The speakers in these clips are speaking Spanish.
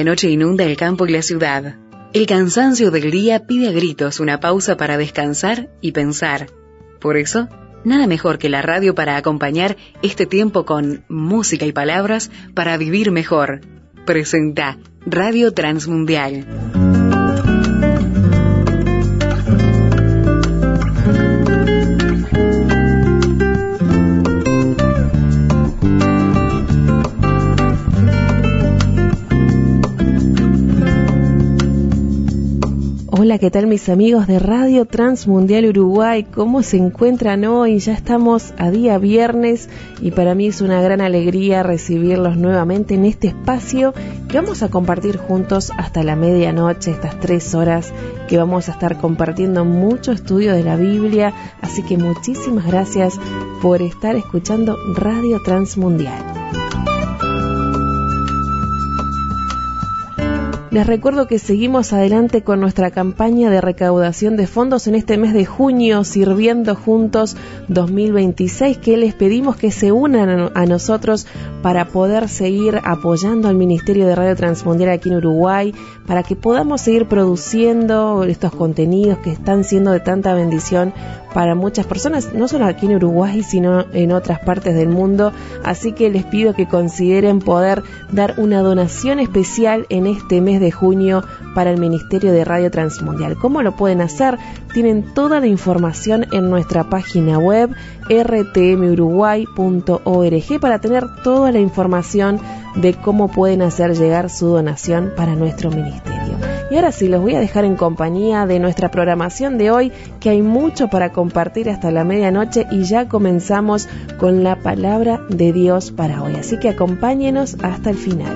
la noche inunda el campo y la ciudad. El cansancio del día pide a gritos una pausa para descansar y pensar. Por eso, nada mejor que la radio para acompañar este tiempo con música y palabras para vivir mejor. Presenta Radio Transmundial. Hola, ¿qué tal mis amigos de Radio Transmundial Uruguay? ¿Cómo se encuentran hoy? Ya estamos a día viernes y para mí es una gran alegría recibirlos nuevamente en este espacio que vamos a compartir juntos hasta la medianoche, estas 3 horas que vamos a estar compartiendo mucho estudio de la Biblia. Así que muchísimas gracias por estar escuchando Radio Transmundial. Les recuerdo que seguimos adelante con nuestra campaña de recaudación de fondos en este mes de junio, Sirviendo Juntos 2026, que les pedimos que se unan a nosotros para poder seguir apoyando al Ministerio de Radio Transmundial aquí en Uruguay, para que podamos seguir produciendo estos contenidos que están siendo de tanta bendición para muchas personas, no solo aquí en Uruguay, sino en otras partes del mundo. Así que les pido que consideren poder dar una donación especial en este mes de junio para el Ministerio de Radio Transmundial. ¿Cómo lo pueden hacer? Tienen toda la información en nuestra página web rtmuruguay.org para tener toda la información de cómo pueden hacer llegar su donación para nuestro ministerio. Y ahora sí, los voy a dejar en compañía de nuestra programación de hoy, que hay mucho para compartir hasta la medianoche y ya comenzamos con la palabra de Dios para hoy. Así que acompáñenos hasta el final.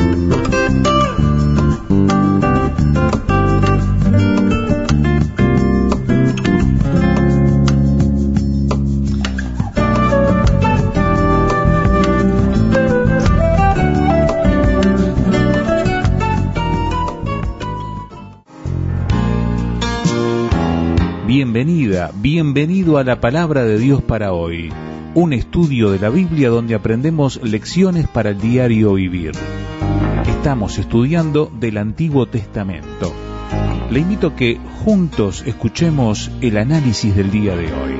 Bienvenida, bienvenido a la Palabra de Dios para hoy, un estudio de la Biblia donde aprendemos lecciones para el diario vivir. Estamos estudiando del Antiguo Testamento. Le invito a que juntos escuchemos el análisis del día de hoy.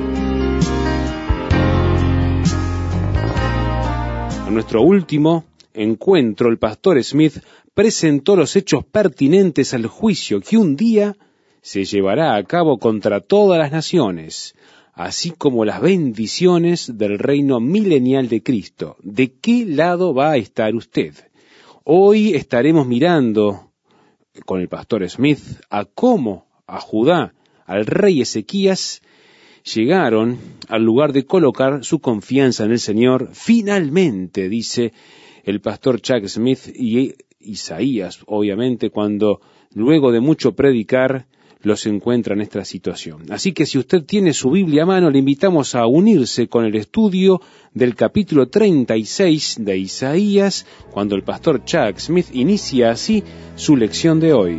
En nuestro último encuentro, el pastor Smith presentó los hechos pertinentes al juicio que un día se llevará a cabo contra todas las naciones, así como las bendiciones del reino milenial de Cristo. ¿De qué lado va a estar usted? Hoy estaremos mirando con el pastor Smith a cómo a Judá, al rey Ezequías, llegaron al lugar de colocar su confianza en el Señor. Finalmente, dice el pastor Chuck Smith y Isaías, obviamente, cuando luego de mucho predicar, los encuentra en esta situación. Así que si usted tiene su Biblia a mano, le invitamos a unirse con el estudio del capítulo 36 de Isaías, cuando el pastor Chuck Smith inicia así su lección de hoy.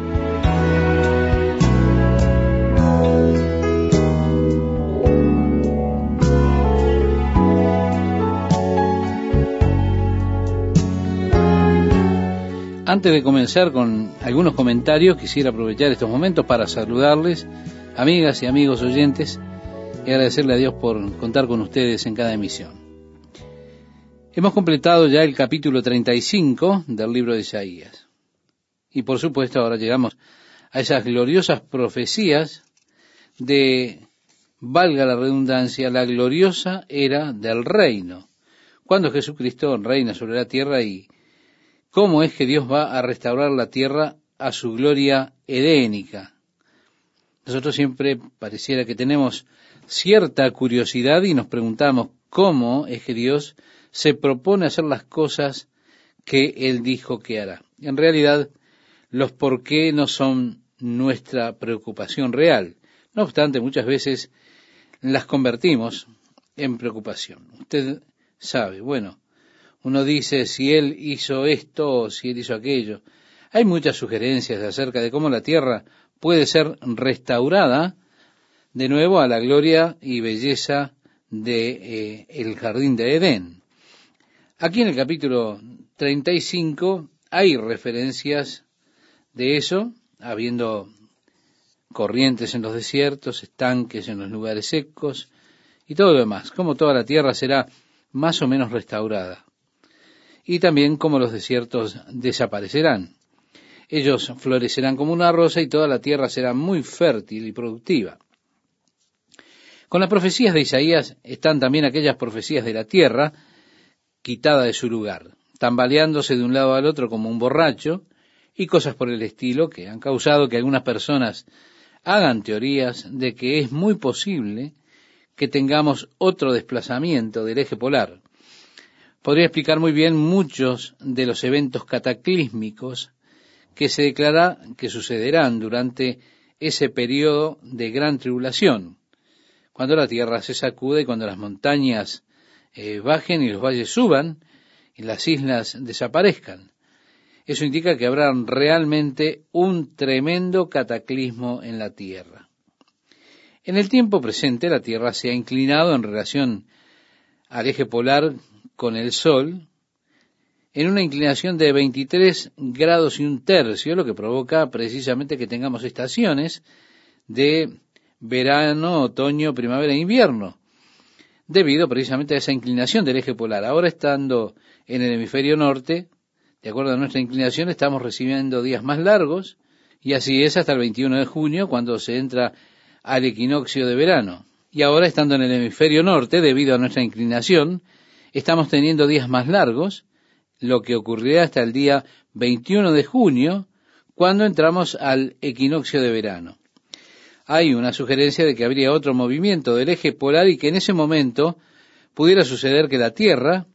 Antes de comenzar con algunos comentarios, quisiera aprovechar estos momentos para saludarles, amigas y amigos oyentes, y agradecerle a Dios por contar con ustedes en cada emisión. Hemos completado ya el capítulo 35 del libro de Isaías. Y por supuesto ahora llegamos a esas gloriosas profecías de, valga la redundancia, la gloriosa era del reino, cuando Jesucristo reina sobre la tierra y cómo es que Dios va a restaurar la tierra a su gloria edénica. Nosotros siempre pareciera que tenemos cierta curiosidad y nos preguntamos cómo es que Dios se propone hacer las cosas que Él dijo que hará. En realidad, los por qué no son nuestra preocupación real. No obstante, muchas veces las convertimos en preocupación. Usted sabe, bueno, uno dice si Él hizo esto o si Él hizo aquello. Hay muchas sugerencias acerca de cómo la tierra puede ser restaurada de nuevo a la gloria y belleza de el jardín de Edén. Aquí en el capítulo 35 hay referencias de eso, habiendo corrientes en los desiertos, estanques en los lugares secos y todo lo demás, como toda la tierra será más o menos restaurada. Y también como los desiertos desaparecerán. Ellos florecerán como una rosa y toda la tierra será muy fértil y productiva. Con las profecías de Isaías están también aquellas profecías de la tierra quitada de su lugar, tambaleándose de un lado al otro como un borracho y cosas por el estilo que han causado que algunas personas hagan teorías de que es muy posible que tengamos otro desplazamiento del eje polar. Podría explicar muy bien muchos de los eventos cataclísmicos que se declara que sucederán durante ese periodo de gran tribulación, cuando la tierra se sacude y cuando las montañas bajen y los valles suban y las islas desaparezcan. Eso indica que habrá realmente un tremendo cataclismo en la tierra. En el tiempo presente la tierra se ha inclinado en relación al eje polar con el Sol en una inclinación de 23 grados y un tercio, lo que provoca precisamente que tengamos estaciones de verano, otoño, primavera e invierno, debido precisamente a esa inclinación del eje polar. Ahora, estando en el hemisferio norte, de acuerdo a nuestra inclinación, estamos recibiendo días más largos, y así es hasta el 21 de junio, cuando se entra al equinoccio de verano. Y ahora, estando en el hemisferio norte, debido a nuestra inclinación, estamos teniendo días más largos, lo que ocurrirá hasta el día 21 de junio, cuando entramos al equinoccio de verano. Hay una sugerencia de que habría otro movimiento del eje polar y que en ese momento pudiera suceder que la Tierra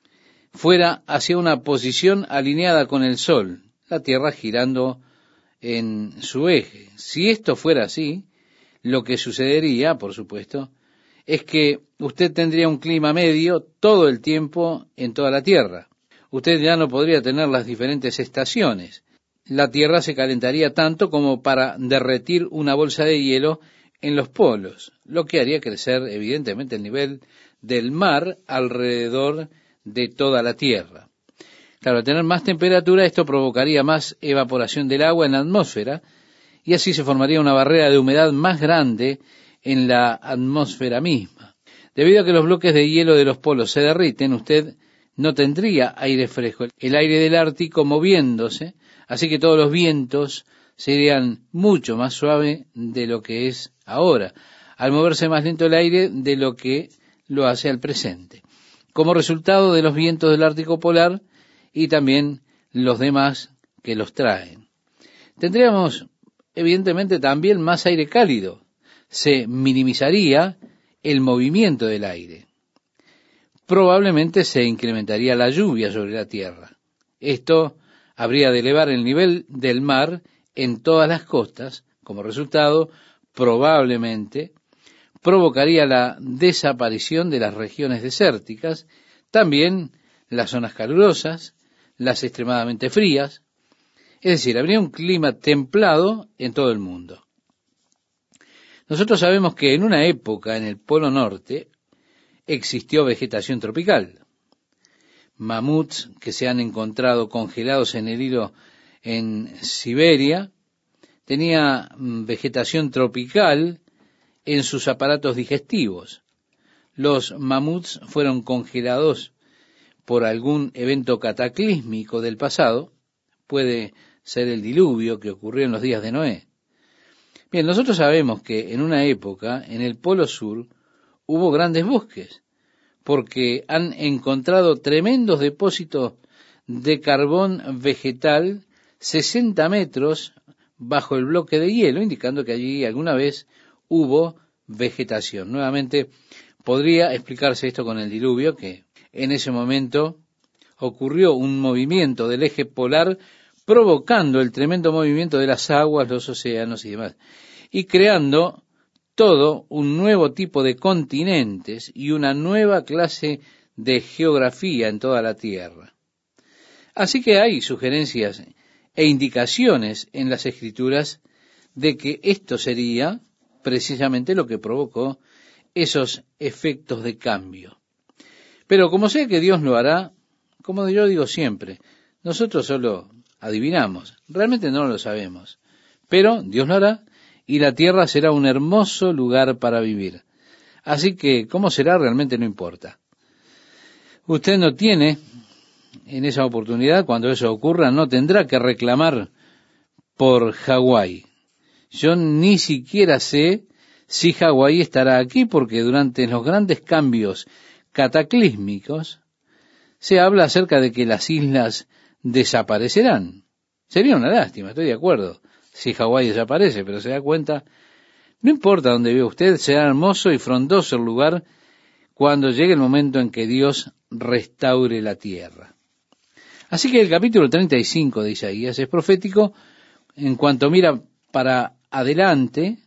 fuera hacia una posición alineada con el Sol, la Tierra girando en su eje. Si esto fuera así, lo que sucedería, por supuesto, es que usted tendría un clima medio todo el tiempo en toda la Tierra. Usted ya no podría tener las diferentes estaciones. La Tierra se calentaría tanto como para derretir una bolsa de hielo en los polos, lo que haría crecer evidentemente el nivel del mar alrededor de toda la Tierra. Claro, al tener más temperatura, esto provocaría más evaporación del agua en la atmósfera, y así se formaría una barrera de humedad más grande en la atmósfera misma. Debido a que los bloques de hielo de los polos se derriten, usted no tendría aire fresco, el aire del Ártico moviéndose, así que todos los vientos serían mucho más suaves de lo que es ahora, al moverse más lento el aire de lo que lo hace al presente, como resultado de los vientos del Ártico polar y también los demás que los traen. Tendríamos evidentemente también más aire cálido, se minimizaría el movimiento del aire. Probablemente se incrementaría la lluvia sobre la tierra. Esto habría de elevar el nivel del mar en todas las costas. Como resultado, probablemente provocaría la desaparición de las regiones desérticas, también las zonas calurosas, las extremadamente frías. Es decir, habría un clima templado en todo el mundo. Nosotros sabemos que en una época en el Polo Norte existió vegetación tropical. Mamuts que se han encontrado congelados en el hielo en Siberia, tenía vegetación tropical en sus aparatos digestivos. Los mamuts fueron congelados por algún evento cataclísmico del pasado, puede ser el diluvio que ocurrió en los días de Noé. Bien, nosotros sabemos que en una época, en el Polo Sur, hubo grandes bosques, porque han encontrado tremendos depósitos de carbón vegetal 60 metros bajo el bloque de hielo, indicando que allí alguna vez hubo vegetación. Nuevamente, podría explicarse esto con el diluvio, que en ese momento ocurrió un movimiento del eje polar provocando el tremendo movimiento de las aguas, los océanos y demás, y creando todo un nuevo tipo de continentes y una nueva clase de geografía en toda la Tierra. Así que hay sugerencias e indicaciones en las Escrituras de que esto sería precisamente lo que provocó esos efectos de cambio. Pero como sé que Dios lo hará, como yo digo siempre, Nosotros solo adivinamos, realmente no lo sabemos, pero Dios lo hará y la tierra será un hermoso lugar para vivir. Así que, ¿cómo será? Realmente no importa. Usted no tiene, en esa oportunidad, cuando eso ocurra, no tendrá que reclamar por Hawái. Yo ni siquiera sé si Hawái estará aquí, porque durante los grandes cambios cataclísmicos se habla acerca de que las islas desaparecerán. Sería una lástima, estoy de acuerdo, si Hawái desaparece, pero se da cuenta, no importa dónde viva usted, será hermoso y frondoso el lugar cuando llegue el momento en que Dios restaure la tierra. Así que el capítulo 35 de Isaías es profético en cuanto mira para adelante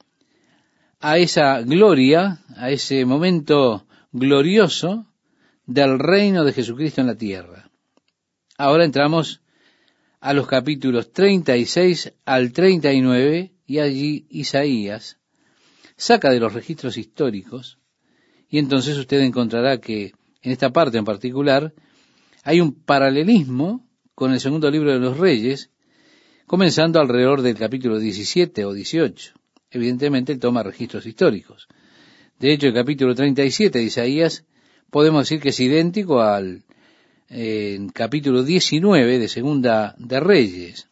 a esa gloria, a ese momento glorioso del reino de Jesucristo en la tierra. Ahora entramos a los capítulos 36 al 39 y allí Isaías saca de los registros históricos y entonces usted encontrará que en esta parte en particular hay un paralelismo con el segundo libro de los Reyes, comenzando alrededor del capítulo 17 o 18. Evidentemente él toma registros históricos. De hecho, el capítulo 37 de Isaías podemos decir que es idéntico al capítulo 19 de Segunda de Reyes.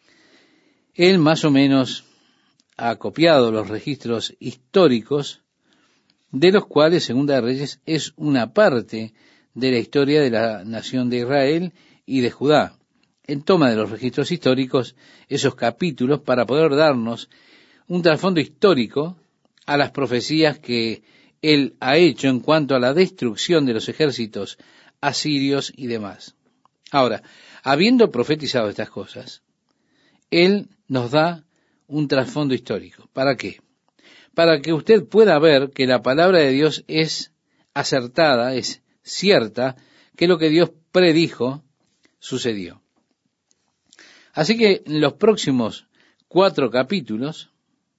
Él más o menos ha copiado los registros históricos, de los cuales Segunda de Reyes es una parte de la historia de la nación de Israel y de Judá. Él toma de los registros históricos esos capítulos para poder darnos un trasfondo histórico a las profecías que él ha hecho en cuanto a la destrucción de los ejércitos asirios y demás. Ahora, habiendo profetizado estas cosas, él nos da un trasfondo histórico. ¿Para qué? Para que usted pueda ver que la palabra de Dios es acertada, es cierta, que lo que Dios predijo sucedió. Así que los próximos 4 capítulos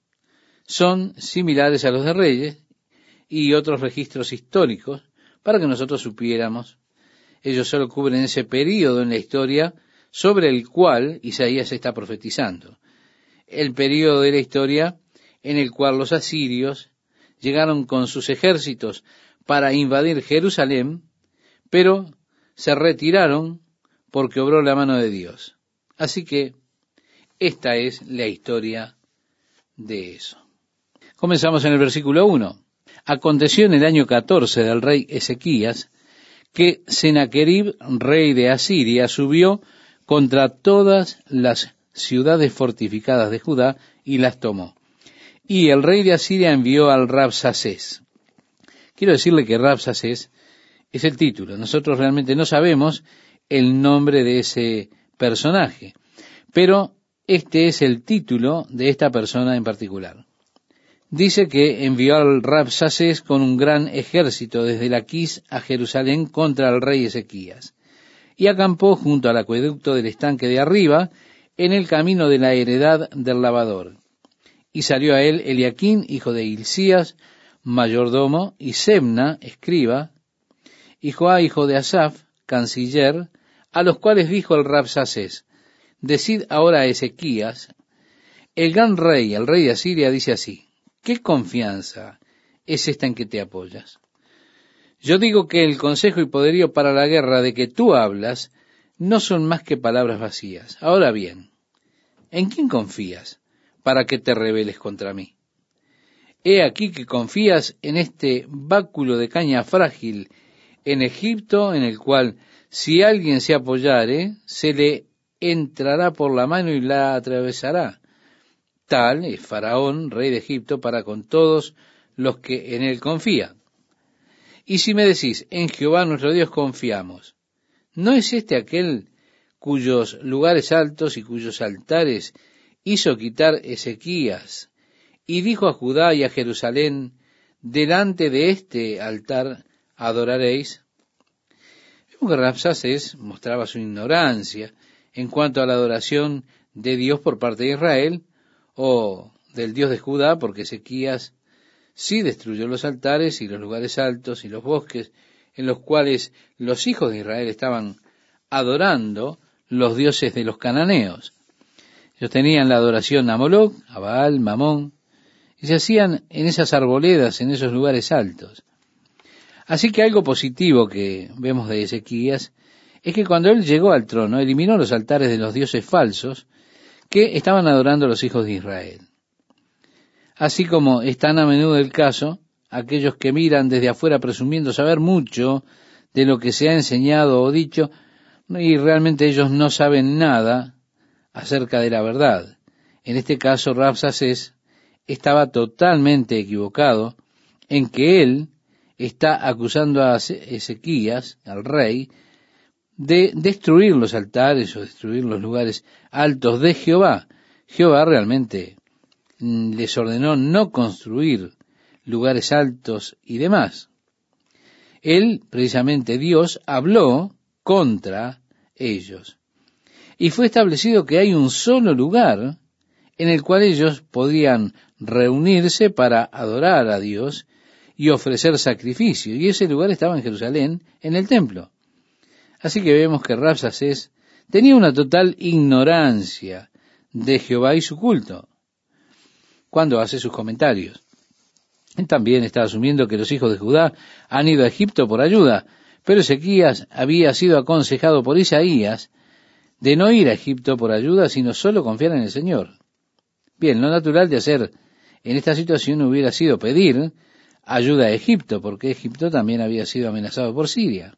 son similares a los de Reyes y otros registros históricos para que nosotros supiéramos. Ellos solo cubren ese período en la historia sobre el cual Isaías está profetizando. El período de la historia en el cual los asirios llegaron con sus ejércitos para invadir Jerusalén, pero se retiraron porque obró la mano de Dios. Así que esta es la historia de eso. Comenzamos en el versículo 1. Aconteció en el año 14 del rey Ezequías que Sennacherib, rey de Asiria, subió contra todas las ciudades fortificadas de Judá y las tomó. Y el rey de Asiria envió al Rabsacés. Quiero decirle que Rabsacés es el título. Nosotros realmente no sabemos el nombre de ese personaje, pero este es el título de esta persona en particular. Dice que envió al Rabsacés con un gran ejército desde Laquis a Jerusalén contra el rey Ezequías, y acampó junto al acueducto del estanque de arriba, en el camino de la heredad del lavador. Y salió a él Eliaquín, hijo de Hilcías, mayordomo, y Sebna, escriba, y Joá, hijo de Asaf, canciller, a los cuales dijo el Rabsacés: decid ahora a Ezequías, el gran rey, el rey de Asiria, dice así: ¿qué confianza es esta en que te apoyas? Yo digo que el consejo y poderío para la guerra de que tú hablas no son más que palabras vacías. Ahora bien, ¿en quién confías para que te rebeles contra mí? He aquí que confías en este báculo de caña frágil en Egipto, en el cual si alguien se apoyare, se le entrará por la mano y la atravesará. Tal es Faraón, rey de Egipto, para con todos los que en él confían. Y si me decís, en Jehová nuestro Dios confiamos, ¿no es este aquel cuyos lugares altos y cuyos altares hizo quitar Ezequías, y dijo a Judá y a Jerusalén: delante de este altar adoraréis? Vemos que Rabsacés mostraba su ignorancia en cuanto a la adoración de Dios por parte de Israel, o del Dios de Judá, porque Ezequías sí destruyó los altares y los lugares altos y los bosques en los cuales los hijos de Israel estaban adorando los dioses de los cananeos. Ellos tenían la adoración a Moloc, a Baal, Mamón, y se hacían en esas arboledas, en esos lugares altos. Así que algo positivo que vemos de Ezequías es que cuando él llegó al trono, eliminó los altares de los dioses falsos que estaban adorando a los hijos de Israel. Así como es tan a menudo el caso, aquellos que miran desde afuera presumiendo saber mucho de lo que se ha enseñado o dicho, y realmente ellos no saben nada acerca de la verdad. En este caso, Rabsacés estaba totalmente equivocado en que él está acusando a Ezequías, al rey, de destruir los altares o destruir los lugares altos de Jehová. Jehová realmente les ordenó no construir lugares altos y demás. Él, precisamente Dios, habló contra ellos. Y fue establecido que hay un solo lugar en el cual ellos podían reunirse para adorar a Dios y ofrecer sacrificio. Y ese lugar estaba en Jerusalén, en el templo. Así que vemos que Rabsacés tenía una total ignorancia de Jehová y su culto cuando hace sus comentarios. Él también está asumiendo que los hijos de Judá han ido a Egipto por ayuda, pero Ezequías había sido aconsejado por Isaías de no ir a Egipto por ayuda, sino solo confiar en el Señor. Bien, lo natural de hacer en esta situación hubiera sido pedir ayuda a Egipto, porque Egipto también había sido amenazado por Siria.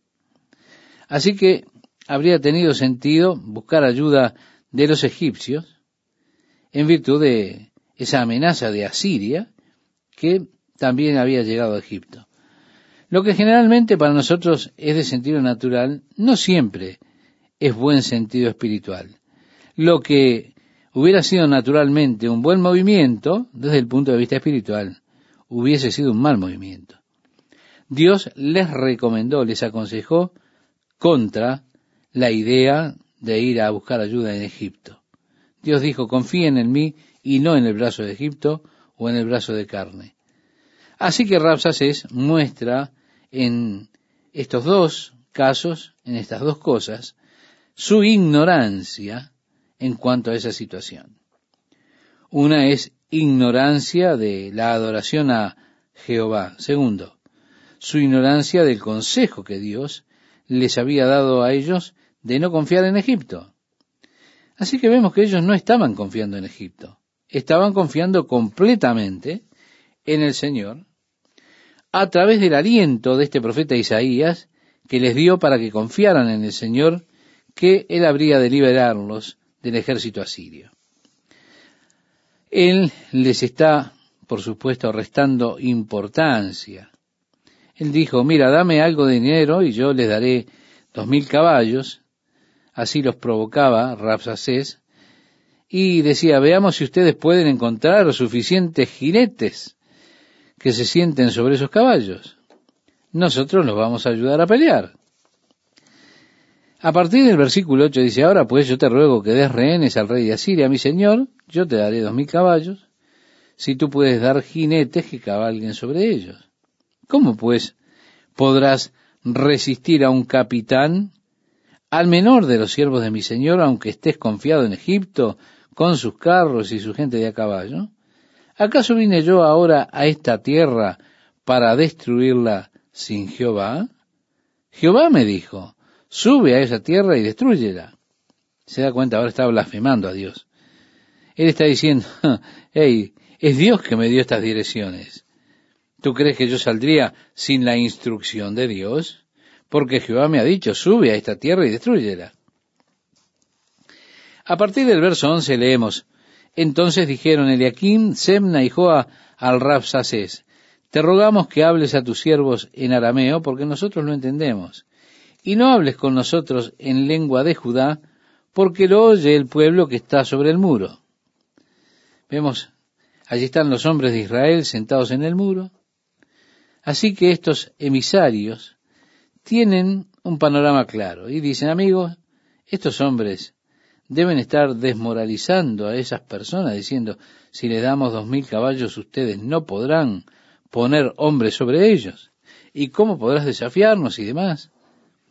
Así que habría tenido sentido buscar ayuda de los egipcios en virtud de esa amenaza de Asiria que también había llegado a Egipto. Lo que generalmente para nosotros es de sentido natural, no siempre es buen sentido espiritual. Lo que hubiera sido naturalmente un buen movimiento, desde el punto de vista espiritual, hubiese sido un mal movimiento. Dios les recomendó, les aconsejó contra la idea de ir a buscar ayuda en Egipto. Dios dijo, confíen en mí y no en el brazo de Egipto o en el brazo de carne. Así que Rabsacés muestra en estos dos casos, en estas dos cosas, su ignorancia en cuanto a esa situación. Una es ignorancia de la adoración a Jehová. Segundo, su ignorancia del consejo que Dios les había dado a ellos de no confiar en Egipto. Así que vemos que ellos no estaban confiando en Egipto, estaban confiando completamente en el Señor a través del aliento de este profeta Isaías que les dio para que confiaran en el Señor, que Él habría de liberarlos del ejército asirio. Él les está, por supuesto, restando importancia. Él dijo, mira, dame algo de dinero y yo les daré 2000 caballos. Así los provocaba Rabsacés. Y decía, veamos si ustedes pueden encontrar suficientes jinetes que se sienten sobre esos caballos. Nosotros los vamos a ayudar a pelear. A partir del versículo 8 dice, ahora pues yo te ruego que des rehenes al rey de Asiria, mi señor, yo te daré 2000 caballos, si tú puedes dar jinetes que cabalguen sobre ellos. ¿Cómo pues podrás resistir a un capitán, al menor de los siervos de mi señor, aunque estés confiado en Egipto, con sus carros y su gente de a caballo? ¿Acaso vine yo ahora a esta tierra para destruirla sin Jehová? Jehová me dijo, sube a esa tierra y destrúyela. Se da cuenta, ahora está blasfemando a Dios. Él está diciendo, hey, es Dios que me dio estas direcciones. ¿Tú crees que yo saldría sin la instrucción de Dios? Porque Jehová me ha dicho, sube a esta tierra y destrúyela. A partir del verso 11 leemos, entonces dijeron Eliaquim, Sebna y Joa al Rabsacés, te rogamos que hables a tus siervos en arameo, porque nosotros lo entendemos, y no hables con nosotros en lengua de Judá, porque lo oye el pueblo que está sobre el muro. Vemos, allí están los hombres de Israel sentados en el muro. Así que estos emisarios tienen un panorama claro y dicen, amigos, estos hombres deben estar desmoralizando a esas personas diciendo, si les damos 2000 caballos ustedes no podrán poner hombres sobre ellos. ¿Y cómo podrás desafiarnos y demás?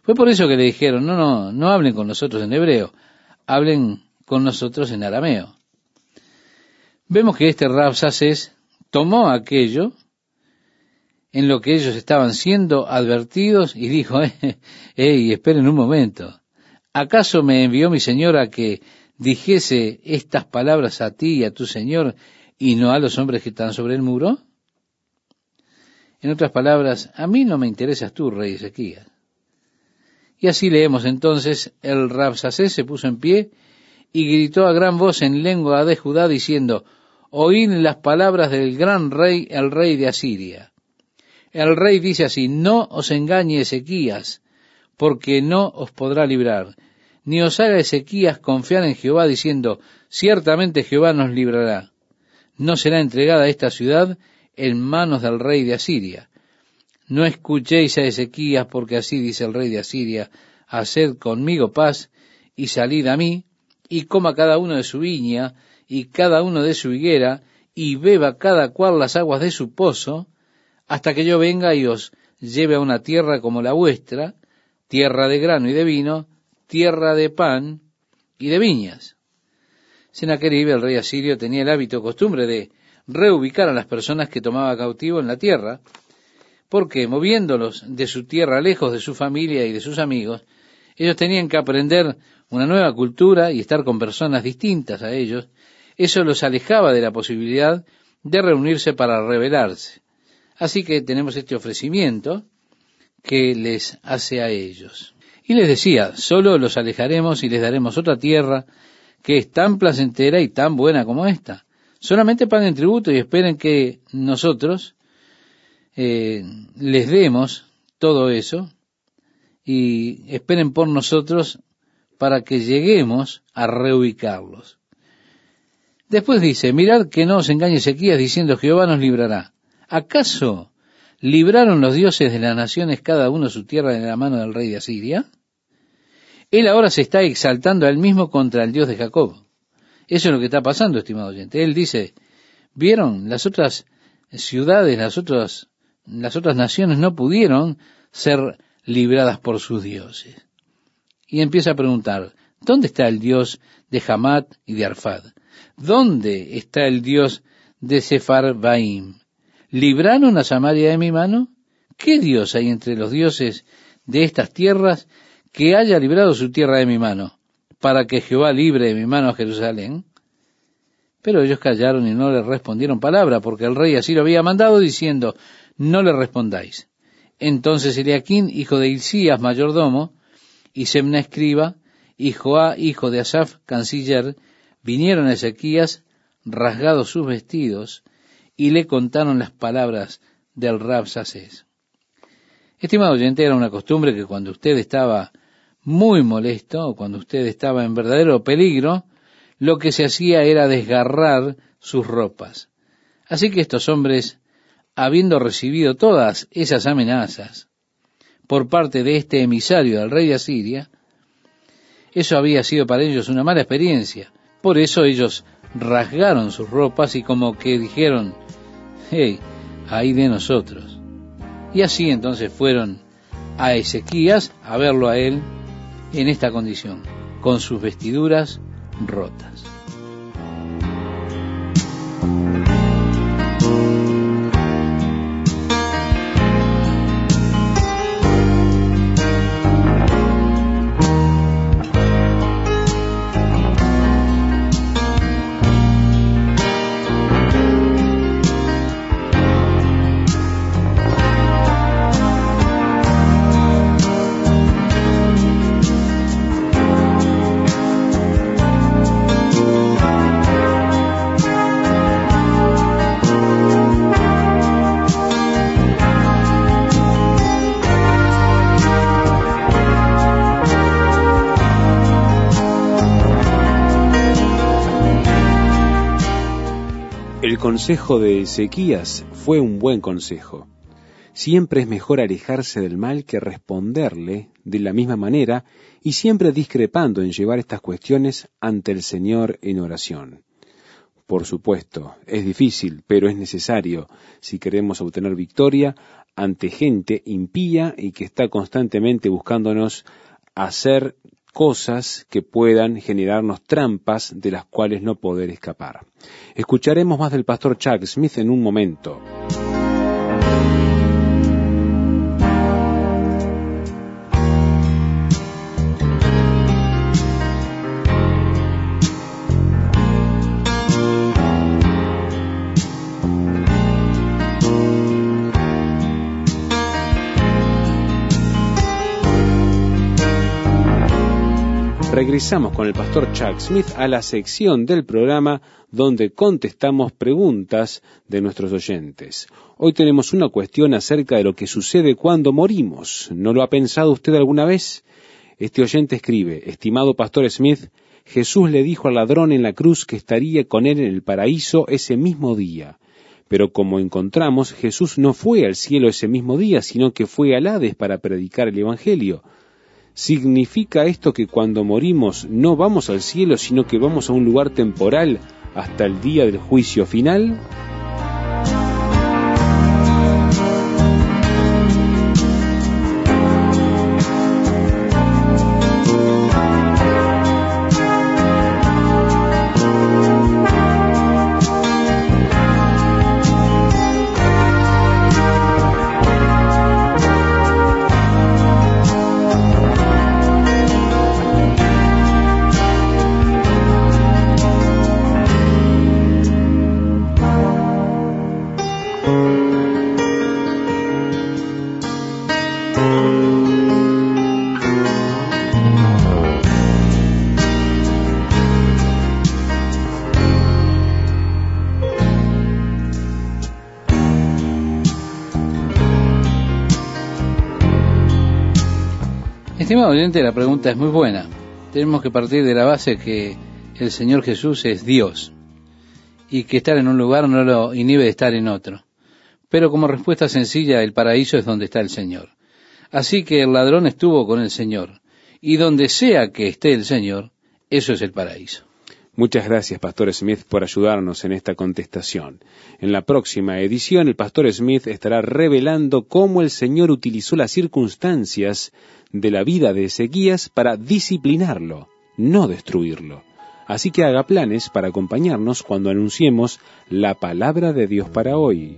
Fue por eso que le dijeron, no hablen con nosotros en hebreo, hablen con nosotros en arameo. Vemos que este Rabsacés tomó aquello en lo que ellos estaban siendo advertidos y dijo, esperen un momento, ¿acaso me envió mi Señor a que dijese estas palabras a ti y a tu Señor y no a los hombres que están sobre el muro? En otras palabras, a mí no me interesas tú, rey Ezequías. Y así leemos entonces, el Rabsacés se puso en pie y gritó a gran voz en lengua de Judá diciendo, oíd las palabras del gran rey, el rey de Asiria. El rey dice así, no os engañe Ezequías, porque no os podrá librar, ni os haga Ezequías confiar en Jehová diciendo, ciertamente Jehová nos librará. No será entregada esta ciudad en manos del rey de Asiria. No escuchéis a Ezequías, porque así dice el rey de Asiria, haced conmigo paz, y salid a mí, y coma cada uno de su viña, y cada uno de su higuera, y beba cada cual las aguas de su pozo, hasta que yo venga y os lleve a una tierra como la vuestra, tierra de grano y de vino, tierra de pan y de viñas. Sennacherib, el rey asirio, tenía el hábito o costumbre de reubicar a las personas que tomaba cautivo en la tierra, porque moviéndolos de su tierra lejos de su familia y de sus amigos, ellos tenían que aprender una nueva cultura y estar con personas distintas a ellos. Eso los alejaba de la posibilidad de reunirse para rebelarse. Así que tenemos este ofrecimiento que les hace a ellos. Y les decía, solo los alejaremos y les daremos otra tierra que es tan placentera y tan buena como esta. Solamente paguen tributo y esperen que nosotros les demos todo eso y esperen por nosotros para que lleguemos a reubicarlos. Después dice, mirad que no os engañe Ezequías diciendo Jehová nos librará. ¿Acaso libraron los dioses de las naciones cada uno su tierra de la mano del rey de Asiria? Él ahora se está exaltando a él mismo contra el Dios de Jacob. Eso es lo que está pasando, estimado oyente. Él dice, ¿vieron? Las otras ciudades, las otras naciones no pudieron ser libradas por sus dioses. Y empieza a preguntar, ¿dónde está el Dios de Hamat y de Arfad? ¿Dónde está el Dios de Sepharvaim? ¿Libraron a Samaria de mi mano? ¿Qué Dios hay entre los dioses de estas tierras que haya librado su tierra de mi mano, para que Jehová libre de mi mano a Jerusalén? Pero ellos callaron y no le respondieron palabra, porque el rey así lo había mandado, diciendo, no le respondáis. Entonces Eliaquín, hijo de Hilcías, mayordomo, y Semna escriba, y Joá, hijo de Asaf, canciller, vinieron a Ezequías, rasgados sus vestidos, y le contaron las palabras del Rabsacés. Estimado oyente, era una costumbre que cuando usted estaba muy molesto, o cuando usted estaba en verdadero peligro, lo que se hacía era desgarrar sus ropas. Así que estos hombres, habiendo recibido todas esas amenazas por parte de este emisario del rey de Asiria, eso había sido para ellos una mala experiencia. Por eso ellos rasgaron sus ropas y como que dijeron, hey, ay de nosotros. Y así entonces fueron a Ezequías a verlo a él en esta condición, con sus vestiduras rotas. El consejo de Ezequías fue un buen consejo. Siempre es mejor alejarse del mal que responderle de la misma manera y siempre discrepando en llevar estas cuestiones ante el Señor en oración. Por supuesto, es difícil, pero es necesario si queremos obtener victoria ante gente impía y que está constantemente buscándonos hacer cosas que puedan generarnos trampas de las cuales no poder escapar. Escucharemos más del pastor Chuck Smith en un momento. Regresamos con el pastor Chuck Smith a la sección del programa donde contestamos preguntas de nuestros oyentes. Hoy tenemos una cuestión acerca de lo que sucede cuando morimos. ¿No lo ha pensado usted alguna vez? Este oyente escribe: estimado pastor Smith, Jesús le dijo al ladrón en la cruz que estaría con él en el paraíso ese mismo día. Pero como encontramos, Jesús no fue al cielo ese mismo día, sino que fue al Hades para predicar el Evangelio. ¿Significa esto que cuando morimos no vamos al cielo, sino que vamos a un lugar temporal hasta el día del juicio final? Estimado oyente, la pregunta es muy buena. Tenemos que partir de la base que el Señor Jesús es Dios y que estar en un lugar no lo inhibe de estar en otro. Pero como respuesta sencilla, el paraíso es donde está el Señor. Así que el ladrón estuvo con el Señor, y donde sea que esté el Señor, eso es el paraíso. Muchas gracias, pastor Smith, por ayudarnos en esta contestación. En la próxima edición, el pastor Smith estará revelando cómo el Señor utilizó las circunstancias de la vida de Ezequías para disciplinarlo, no destruirlo. Así que haga planes para acompañarnos cuando anunciemos la palabra de Dios para hoy.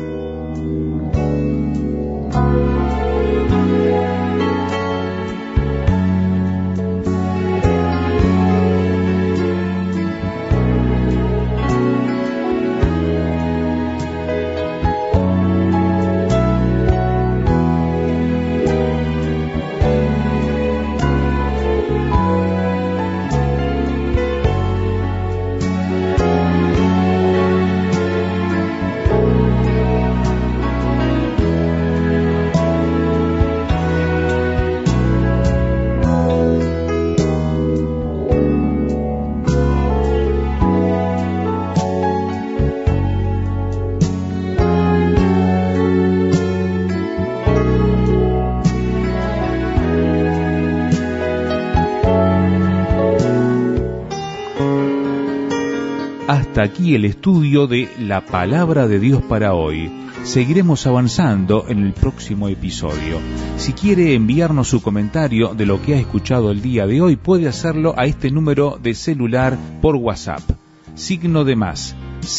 Hasta aquí el estudio de la Palabra de Dios para hoy. Seguiremos avanzando en el próximo episodio. Si quiere enviarnos su comentario de lo que ha escuchado el día de hoy, puede hacerlo a este número de celular por WhatsApp. Signo de más,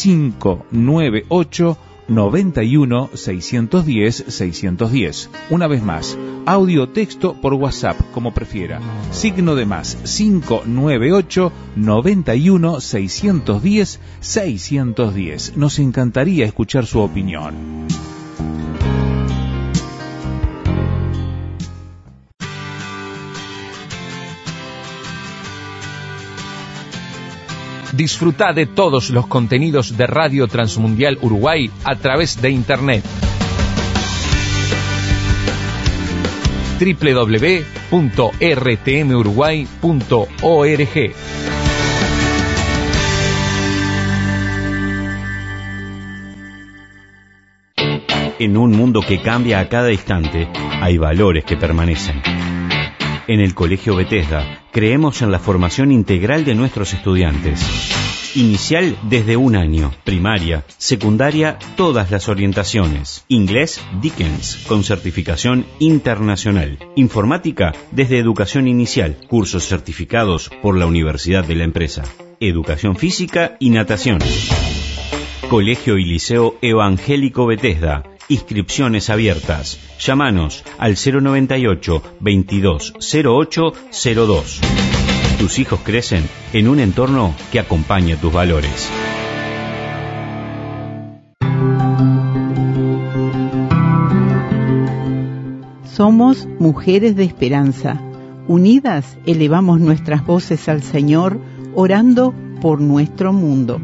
598 91 610 610. Una vez más, audio texto por WhatsApp, como prefiera. Signo de más, 598 91 610 610. Nos encantaría escuchar su opinión. Disfruta de todos los contenidos de Radio Transmundial Uruguay a través de Internet. www.rtmuruguay.org. En un mundo que cambia a cada instante, hay valores que permanecen. En el Colegio Bethesda creemos en la formación integral de nuestros estudiantes. Inicial desde 1 año, primaria, secundaria, todas las orientaciones. Inglés, Dickens, con certificación internacional. Informática, desde educación inicial, cursos certificados por la Universidad de la Empresa. Educación física y natación. Colegio y Liceo Evangélico Bethesda. Inscripciones abiertas. Llámanos al 098 2208 02. Tus hijos crecen en un entorno que acompaña tus valores. Somos mujeres de esperanza. Unidas elevamos nuestras voces al Señor, orando por nuestro mundo.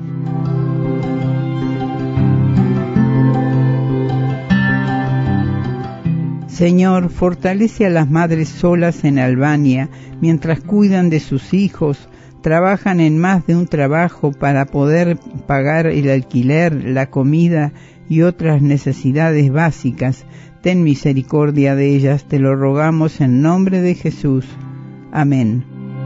Señor, fortalece a las madres solas en Albania, mientras cuidan de sus hijos, trabajan en más de un trabajo para poder pagar el alquiler, la comida y otras necesidades básicas. Ten misericordia de ellas, te lo rogamos en nombre de Jesús. Amén.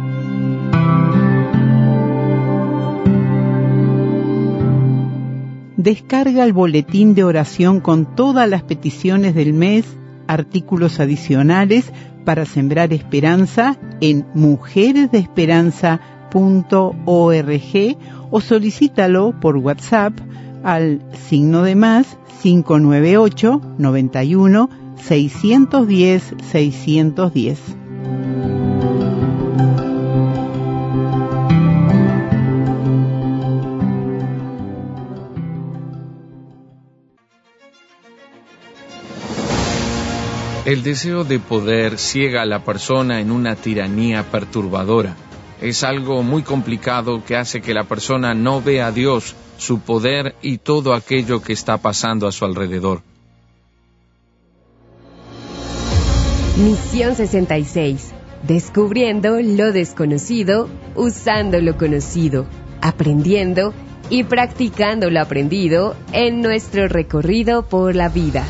Descarga el boletín de oración con todas las peticiones del mes, artículos adicionales para sembrar esperanza en mujeresdeesperanza.org o solicítalo por WhatsApp al +, 598 91 610 610. El deseo de poder ciega a la persona en una tiranía perturbadora. Es algo muy complicado que hace que la persona no vea a Dios, su poder y todo aquello que está pasando a su alrededor. Misión 66. Descubriendo lo desconocido, usando lo conocido, aprendiendo y practicando lo aprendido en nuestro recorrido por la vida.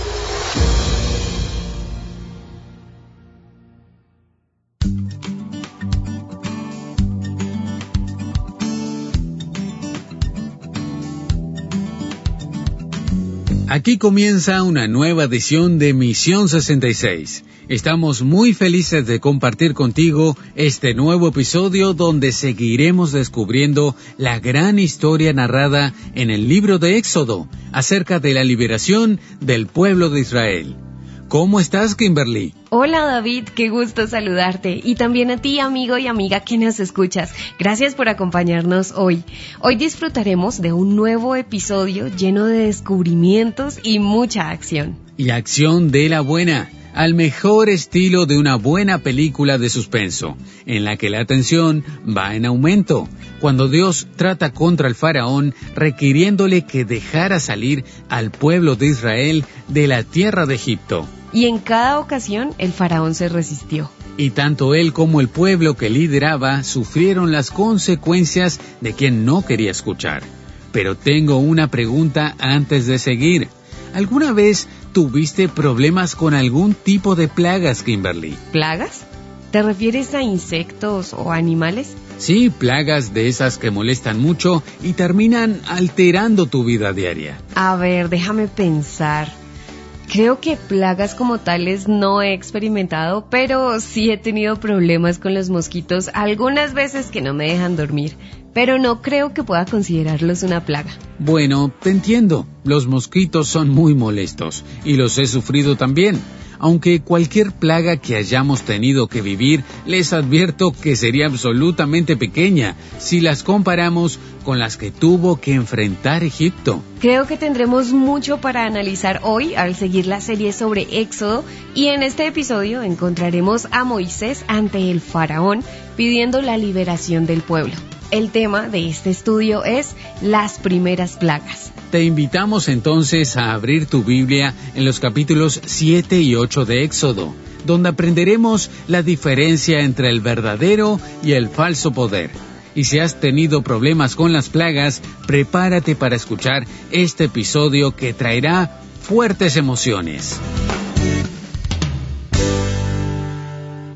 Aquí comienza una nueva edición de Misión 66. Estamos muy felices de compartir contigo este nuevo episodio donde seguiremos descubriendo la gran historia narrada en el libro de Éxodo acerca de la liberación del pueblo de Israel. ¿Cómo estás, Kimberly? Hola, David, qué gusto saludarte. Y también a ti, amigo y amiga que nos escuchas. Gracias por acompañarnos hoy. Hoy disfrutaremos de un nuevo episodio lleno de descubrimientos y mucha acción. Y acción de la buena, al mejor estilo de una buena película de suspenso, en la que la tensión va en aumento, cuando Dios trata contra el faraón requiriéndole que dejara salir al pueblo de Israel de la tierra de Egipto. Y en cada ocasión el faraón se resistió. Y tanto él como el pueblo que lideraba sufrieron las consecuencias de quien no quería escuchar. Pero tengo una pregunta antes de seguir. ¿Alguna vez tuviste problemas con algún tipo de plagas, Kimberly? ¿Plagas? ¿Te refieres a insectos o animales? Sí, plagas de esas que molestan mucho y terminan alterando tu vida diaria. A ver, déjame pensar. Creo que plagas como tales no he experimentado, pero sí he tenido problemas con los mosquitos algunas veces que no me dejan dormir, pero no creo que pueda considerarlos una plaga. Bueno, te entiendo. Los mosquitos son muy molestos y los he sufrido también. Aunque cualquier plaga que hayamos tenido que vivir, les advierto que sería absolutamente pequeña si las comparamos con las que tuvo que enfrentar Egipto. Creo que tendremos mucho para analizar hoy al seguir la serie sobre Éxodo, y en este episodio encontraremos a Moisés ante el faraón pidiendo la liberación del pueblo. El tema de este estudio es las primeras plagas. Te invitamos entonces a abrir tu Biblia en los capítulos 7 y 8 de Éxodo, donde aprenderemos la diferencia entre el verdadero y el falso poder. Y si has tenido problemas con las plagas, prepárate para escuchar este episodio que traerá fuertes emociones.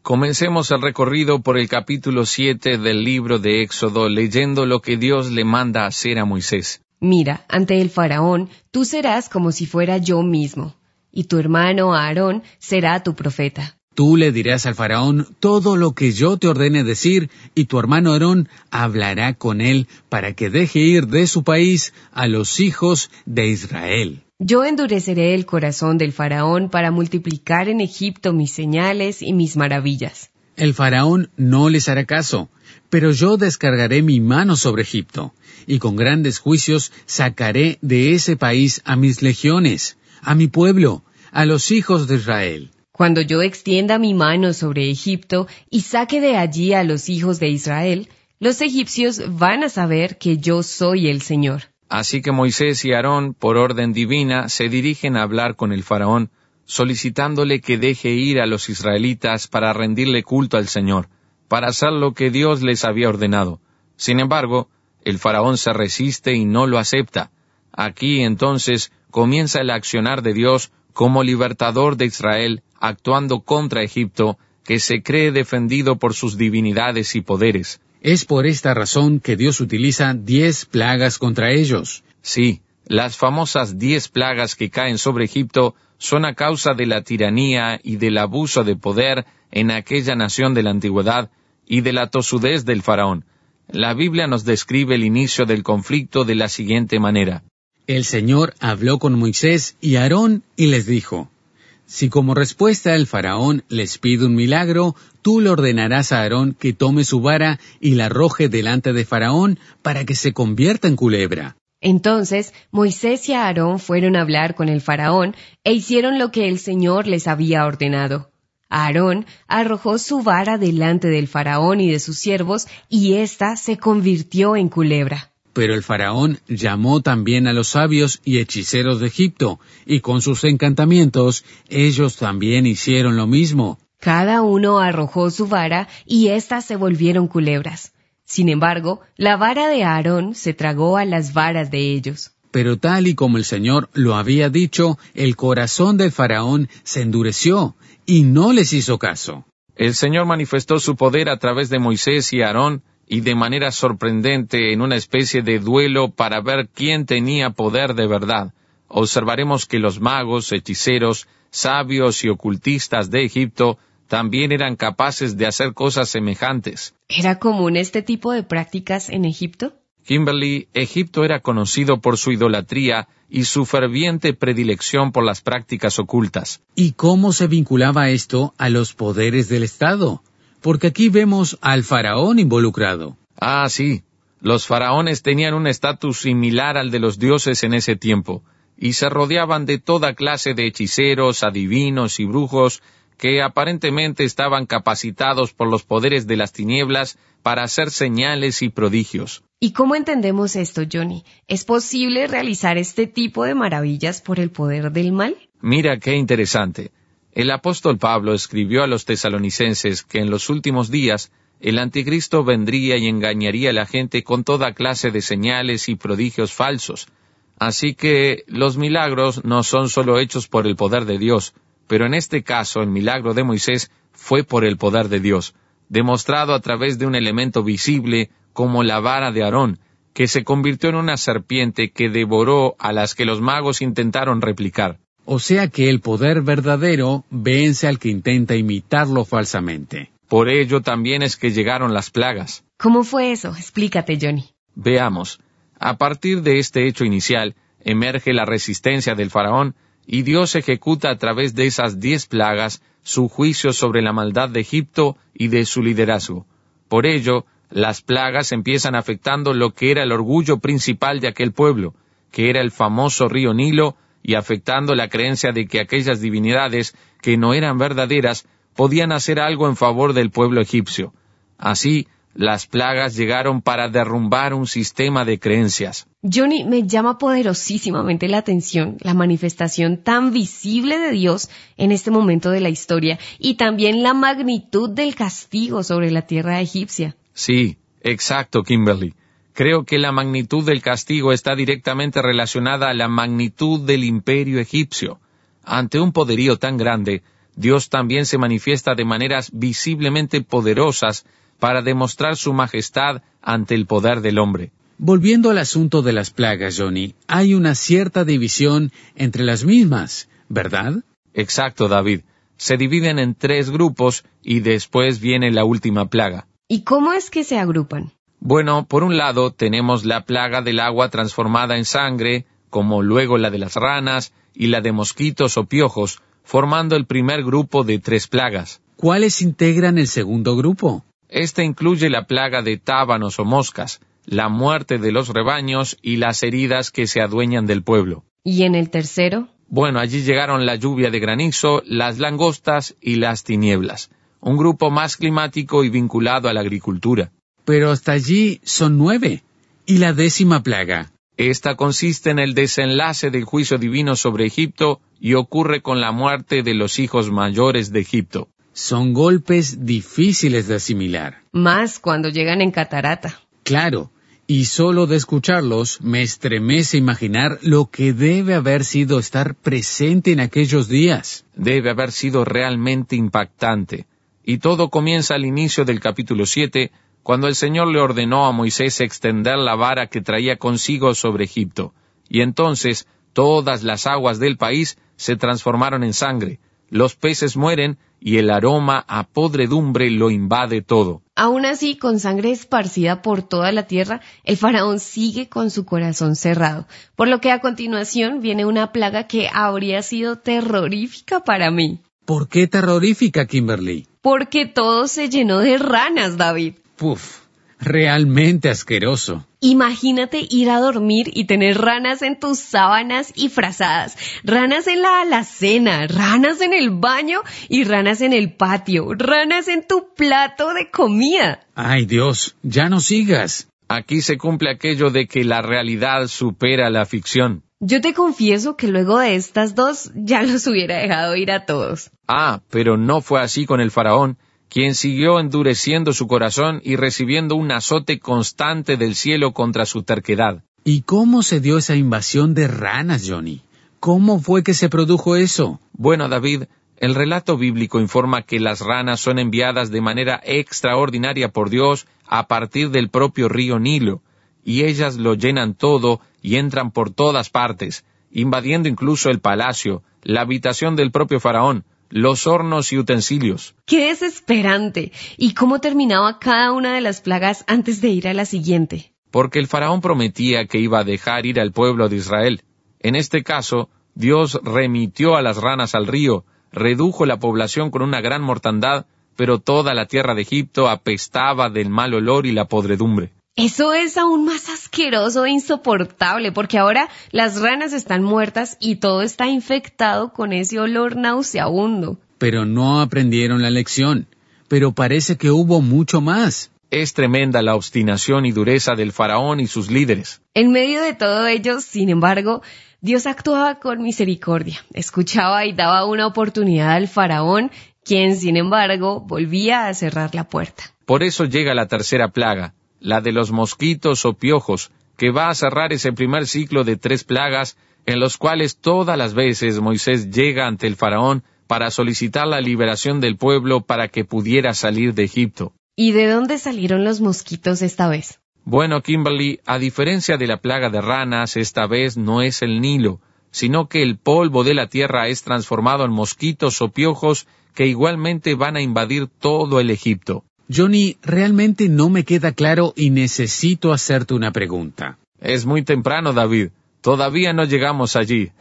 Comencemos el recorrido por el capítulo 7 del libro de Éxodo, leyendo lo que Dios le manda hacer a Moisés. Mira, ante el faraón, tú serás como si fuera yo mismo, y tu hermano Aarón será tu profeta. Tú le dirás al faraón todo lo que yo te ordene decir, y tu hermano Aarón hablará con él para que deje ir de su país a los hijos de Israel. Yo endureceré el corazón del faraón para multiplicar en Egipto mis señales y mis maravillas. El faraón no les hará caso, pero yo descargaré mi mano sobre Egipto, y con grandes juicios sacaré de ese país a mis legiones, a mi pueblo, a los hijos de Israel. Cuando yo extienda mi mano sobre Egipto y saque de allí a los hijos de Israel, los egipcios van a saber que yo soy el Señor. Así que Moisés y Aarón, por orden divina, se dirigen a hablar con el faraón, solicitándole que deje ir a los israelitas para rendirle culto al Señor, para hacer lo que Dios les había ordenado. Sin embargo, el faraón se resiste y no lo acepta. Aquí, entonces, comienza el accionar de Dios como libertador de Israel, actuando contra Egipto, que se cree defendido por sus divinidades y poderes. Es por esta razón que Dios utiliza 10 plagas contra ellos. Sí, las famosas 10 plagas que caen sobre Egipto son a causa de la tiranía y del abuso de poder en aquella nación de la antigüedad y de la tosudez del faraón. La Biblia nos describe el inicio del conflicto de la siguiente manera. El Señor habló con Moisés y Aarón y les dijo: Si como respuesta el faraón les pide un milagro, tú le ordenarás a Aarón que tome su vara y la arroje delante de faraón para que se convierta en culebra. Entonces Moisés y Aarón fueron a hablar con el faraón e hicieron lo que el Señor les había ordenado. Aarón arrojó su vara delante del faraón y de sus siervos, y ésta se convirtió en culebra. Pero el faraón llamó también a los sabios y hechiceros de Egipto, y con sus encantamientos ellos también hicieron lo mismo. Cada uno arrojó su vara, y éstas se volvieron culebras. Sin embargo, la vara de Aarón se tragó a las varas de ellos. Pero tal y como el Señor lo había dicho, el corazón del faraón se endureció, y no les hizo caso. El Señor manifestó su poder a través de Moisés y Aarón, y de manera sorprendente en una especie de duelo para ver quién tenía poder de verdad. Observaremos que los magos, hechiceros, sabios y ocultistas de Egipto también eran capaces de hacer cosas semejantes. ¿Era común este tipo de prácticas en Egipto? Kimberly, Egipto era conocido por su idolatría y su ferviente predilección por las prácticas ocultas. ¿Y cómo se vinculaba esto a los poderes del Estado? Porque aquí vemos al faraón involucrado. Ah, sí. Los faraones tenían un estatus similar al de los dioses en ese tiempo, y se rodeaban de toda clase de hechiceros, adivinos y brujos que aparentemente estaban capacitados por los poderes de las tinieblas para hacer señales y prodigios. ¿Y cómo entendemos esto, Johnny? ¿Es posible realizar este tipo de maravillas por el poder del mal? Mira qué interesante. El apóstol Pablo escribió a los tesalonicenses que en los últimos días el anticristo vendría y engañaría a la gente con toda clase de señales y prodigios falsos. Así que los milagros no son solo hechos por el poder de Dios, pero en este caso el milagro de Moisés fue por el poder de Dios, demostrado a través de un elemento visible como la vara de Aarón, que se convirtió en una serpiente que devoró a las que los magos intentaron replicar. O sea que el poder verdadero vence al que intenta imitarlo falsamente. Por ello también es que llegaron las plagas. ¿Cómo fue eso? Explícate, Johnny. Veamos. A partir de este hecho inicial, emerge la resistencia del faraón, y Dios ejecuta a través de esas 10 plagas su juicio sobre la maldad de Egipto y de su liderazgo. Por ello, las plagas empiezan afectando lo que era el orgullo principal de aquel pueblo, que era el famoso río Nilo, y afectando la creencia de que aquellas divinidades, que no eran verdaderas, podían hacer algo en favor del pueblo egipcio. Así, las plagas llegaron para derrumbar un sistema de creencias. Johnny, me llama poderosísimamente la atención la manifestación tan visible de Dios en este momento de la historia, y también la magnitud del castigo sobre la tierra egipcia. Sí, exacto, Kimberly. Creo que la magnitud del castigo está directamente relacionada a la magnitud del imperio egipcio. Ante un poderío tan grande, Dios también se manifiesta de maneras visiblemente poderosas para demostrar su majestad ante el poder del hombre. Volviendo al asunto de las plagas, Johnny, hay una cierta división entre las mismas, ¿verdad? Exacto, David. Se dividen en 3 grupos y después viene la última plaga. ¿Y cómo es que se agrupan? Bueno, por un lado tenemos la plaga del agua transformada en sangre, como luego la de las ranas y la de mosquitos o piojos, formando el primer grupo de 3 plagas. ¿Cuáles integran el segundo grupo? Este incluye la plaga de tábanos o moscas, la muerte de los rebaños y las heridas que se adueñan del pueblo. ¿Y en el tercero? Bueno, allí llegaron la lluvia de granizo, las langostas y las tinieblas, un grupo más climático y vinculado a la agricultura. Pero hasta allí son 9. ¿Y la 10ª plaga? Esta consiste en el desenlace del juicio divino sobre Egipto y ocurre con la muerte de los hijos mayores de Egipto. Son golpes difíciles de asimilar. Más cuando llegan en catarata. Claro, y solo de escucharlos me estremece imaginar lo que debe haber sido estar presente en aquellos días. Debe haber sido realmente impactante. Y todo comienza al inicio del capítulo 7, cuando el Señor le ordenó a Moisés extender la vara que traía consigo sobre Egipto. Y entonces todas las aguas del país se transformaron en sangre, los peces mueren y el aroma a podredumbre lo invade todo. Aún así, con sangre esparcida por toda la tierra, el faraón sigue con su corazón cerrado, por lo que a continuación viene una plaga que habría sido terrorífica para mí. ¿Por qué terrorífica, Kimberly? Porque todo se llenó de ranas, David. Puf, realmente asqueroso. Imagínate ir a dormir y tener ranas en tus sábanas y frazadas, ranas en la alacena, ranas en el baño y ranas en el patio, ranas en tu plato de comida. Ay, Dios, ya no sigas. Aquí se cumple aquello de que la realidad supera la ficción. Yo te confieso que luego de estas 2 ya los hubiera dejado ir a todos. Pero no fue así con el faraón, quien siguió endureciendo su corazón y recibiendo un azote constante del cielo contra su terquedad. ¿Y cómo se dio esa invasión de ranas, Johnny? ¿Cómo fue que se produjo eso? Bueno, David, el relato bíblico informa que las ranas son enviadas de manera extraordinaria por Dios a partir del propio río Nilo, y ellas lo llenan todo y entran por todas partes, invadiendo incluso el palacio, la habitación del propio faraón, los hornos y utensilios. ¡Qué desesperante! ¿Y cómo terminaba cada una de las plagas antes de ir a la siguiente? Porque el faraón prometía que iba a dejar ir al pueblo de Israel. En este caso, Dios remitió a las ranas al río, redujo la población con una gran mortandad, pero toda la tierra de Egipto apestaba del mal olor y la podredumbre. Eso es aún más asqueroso e insoportable, porque ahora las ranas están muertas y todo está infectado con ese olor nauseabundo. Pero no aprendieron la lección. Pero parece que hubo mucho más. Es tremenda la obstinación y dureza del faraón y sus líderes. En medio de todo ello, sin embargo, Dios actuaba con misericordia, escuchaba y daba una oportunidad al faraón, quien, sin embargo, volvía a cerrar la puerta. Por eso llega la tercera plaga, la de los mosquitos o piojos, que va a cerrar ese primer ciclo de 3 plagas, en los cuales todas las veces Moisés llega ante el faraón para solicitar la liberación del pueblo para que pudiera salir de Egipto. ¿Y de dónde salieron los mosquitos esta vez? Bueno, Kimberly, a diferencia de la plaga de ranas, esta vez no es el Nilo, sino que el polvo de la tierra es transformado en mosquitos o piojos que igualmente van a invadir todo el Egipto. Johnny, realmente no me queda claro y necesito hacerte una pregunta. Es muy temprano, David. Todavía no llegamos allí.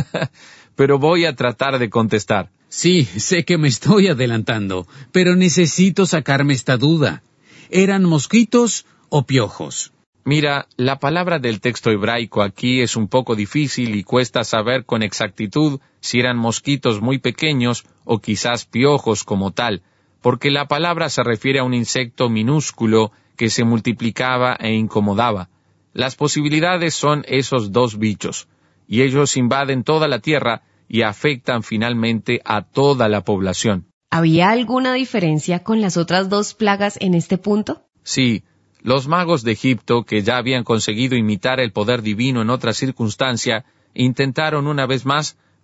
Pero voy a tratar de contestar. Sí, sé que me estoy adelantando, pero necesito sacarme esta duda. ¿Eran mosquitos o piojos? Mira, la palabra del texto hebraico aquí es un poco difícil y cuesta saber con exactitud si eran mosquitos muy pequeños o quizás piojos como tal, porque la palabra se refiere a un insecto minúsculo que se multiplicaba e incomodaba. Las posibilidades son esos 2 bichos, y ellos invaden toda la tierra y afectan finalmente a toda la población. ¿Había alguna diferencia con las otras 2 plagas en este punto? Sí, los magos de Egipto, que ya habían conseguido imitar el poder divino en otra circunstancia, intentaron una vez más,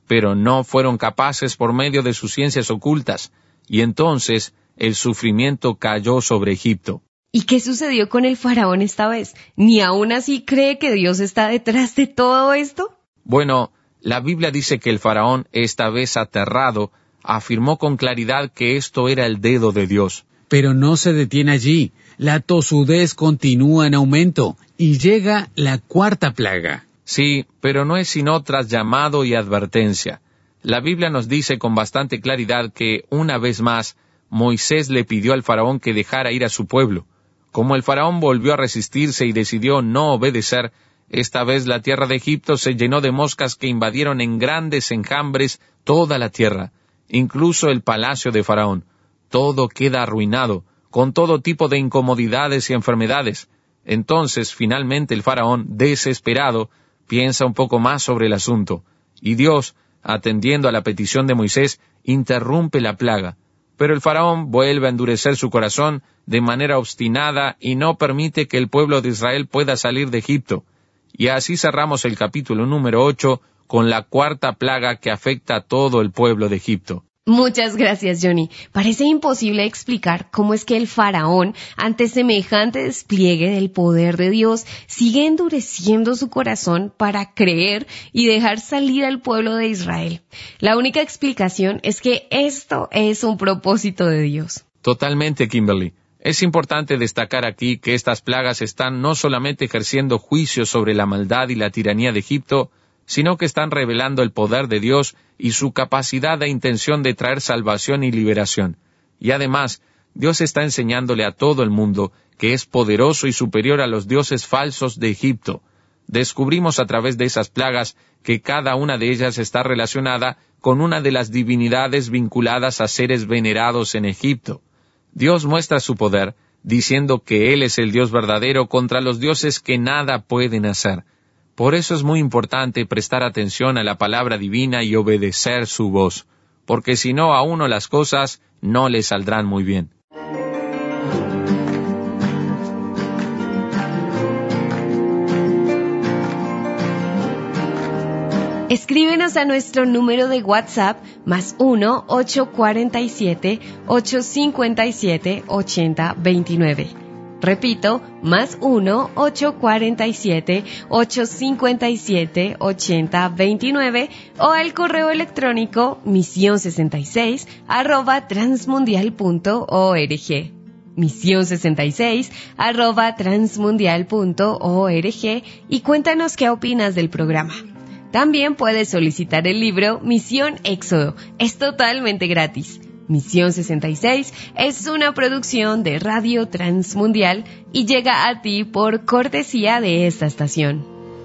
pero no fueron capaces por medio de sus ciencias ocultas, y entonces el sufrimiento cayó sobre Egipto. ¿Y qué sucedió con el faraón esta vez? ¿Ni aún así cree que Dios está detrás de todo esto? Bueno, la Biblia dice que el faraón, esta vez aterrado, afirmó con claridad que esto era el dedo de Dios. Pero no se detiene allí. La tosudez continúa en aumento y llega la cuarta plaga. Sí, pero no es sino tras llamado y advertencia. La Biblia nos dice con bastante claridad que, una vez más, Moisés le pidió al faraón que dejara ir a su pueblo. Como el faraón volvió a resistirse y decidió no obedecer, esta vez la tierra de Egipto se llenó de moscas que invadieron en grandes enjambres toda la tierra, incluso el palacio de faraón. Todo queda arruinado, con todo tipo de incomodidades y enfermedades. Entonces, finalmente el faraón, desesperado, piensa un poco más sobre el asunto, y Dios, atendiendo a la petición de Moisés, interrumpe la plaga. Pero el faraón vuelve a endurecer su corazón de manera obstinada y no permite que el pueblo de Israel pueda salir de Egipto. Y así cerramos el capítulo número 8 con la cuarta plaga que afecta a todo el pueblo de Egipto. Muchas gracias, Johnny. Parece imposible explicar cómo es que el faraón, ante semejante despliegue del poder de Dios, sigue endureciendo su corazón para creer y dejar salir al pueblo de Israel. La única explicación es que esto es un propósito de Dios. Totalmente, Kimberly. Es importante destacar aquí que estas plagas están no solamente ejerciendo juicio sobre la maldad y la tiranía de Egipto, sino que están revelando el poder de Dios y su capacidad e intención de traer salvación y liberación. Y además, Dios está enseñándole a todo el mundo que es poderoso y superior a los dioses falsos de Egipto. Descubrimos a través de esas plagas que cada una de ellas está relacionada con una de las divinidades vinculadas a seres venerados en Egipto. Dios muestra su poder, diciendo que Él es el Dios verdadero contra los dioses que nada pueden hacer. Por eso es muy importante prestar atención a la palabra divina y obedecer su voz, porque si no, a uno las cosas no le saldrán muy bien. Escríbenos a nuestro número de WhatsApp +1 847 857 8029. Repito, +1 847 857 8029 o al correo electrónico mision66@transmundial.org. mision66@transmundial.org y cuéntanos qué opinas del programa. También puedes solicitar el libro Misión Éxodo. Es totalmente gratis. Misión 66 es una producción de Radio Transmundial y llega a ti por cortesía de esta estación.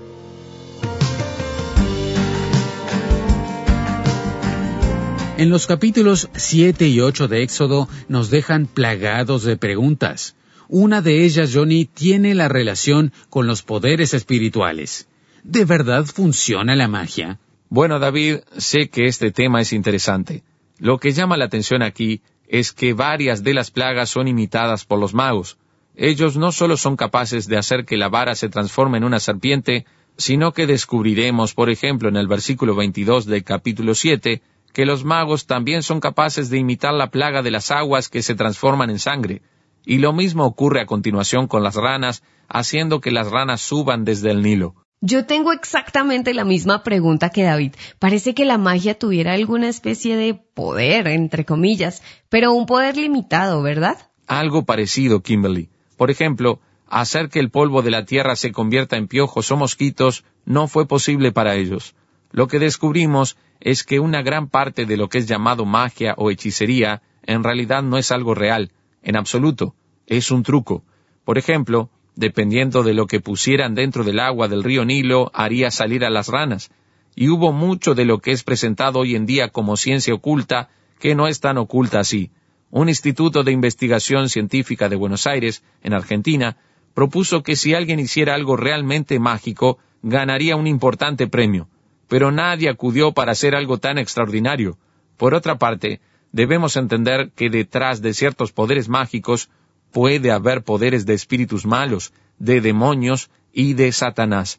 En los capítulos 7 y 8 de Éxodo nos dejan plagados de preguntas. Una de ellas, Johnny, tiene la relación con los poderes espirituales. ¿De verdad funciona la magia? Bueno, David, sé que este tema es interesante. Lo que llama la atención aquí es que varias de las plagas son imitadas por los magos. Ellos no solo son capaces de hacer que la vara se transforme en una serpiente, sino que descubriremos, por ejemplo, en el versículo 22 del capítulo 7, que los magos también son capaces de imitar la plaga de las aguas que se transforman en sangre. Y lo mismo ocurre a continuación con las ranas, haciendo que las ranas suban desde el Nilo. Yo tengo exactamente la misma pregunta que David. Parece que la magia tuviera alguna especie de poder, entre comillas, pero un poder limitado, ¿verdad? Algo parecido, Kimberly. Por ejemplo, hacer que el polvo de la tierra se convierta en piojos o mosquitos no fue posible para ellos. Lo que descubrimos es que una gran parte de lo que es llamado magia o hechicería en realidad no es algo real, en absoluto, es un truco. Por ejemplo, dependiendo de lo que pusieran dentro del agua del río Nilo, haría salir a las ranas. Y hubo mucho de lo que es presentado hoy en día como ciencia oculta, que no es tan oculta así. Un instituto de investigación científica de Buenos Aires, en Argentina, propuso que si alguien hiciera algo realmente mágico, ganaría un importante premio. Pero nadie acudió para hacer algo tan extraordinario. Por otra parte, debemos entender que detrás de ciertos poderes mágicos, puede haber poderes de espíritus malos, de demonios y de Satanás.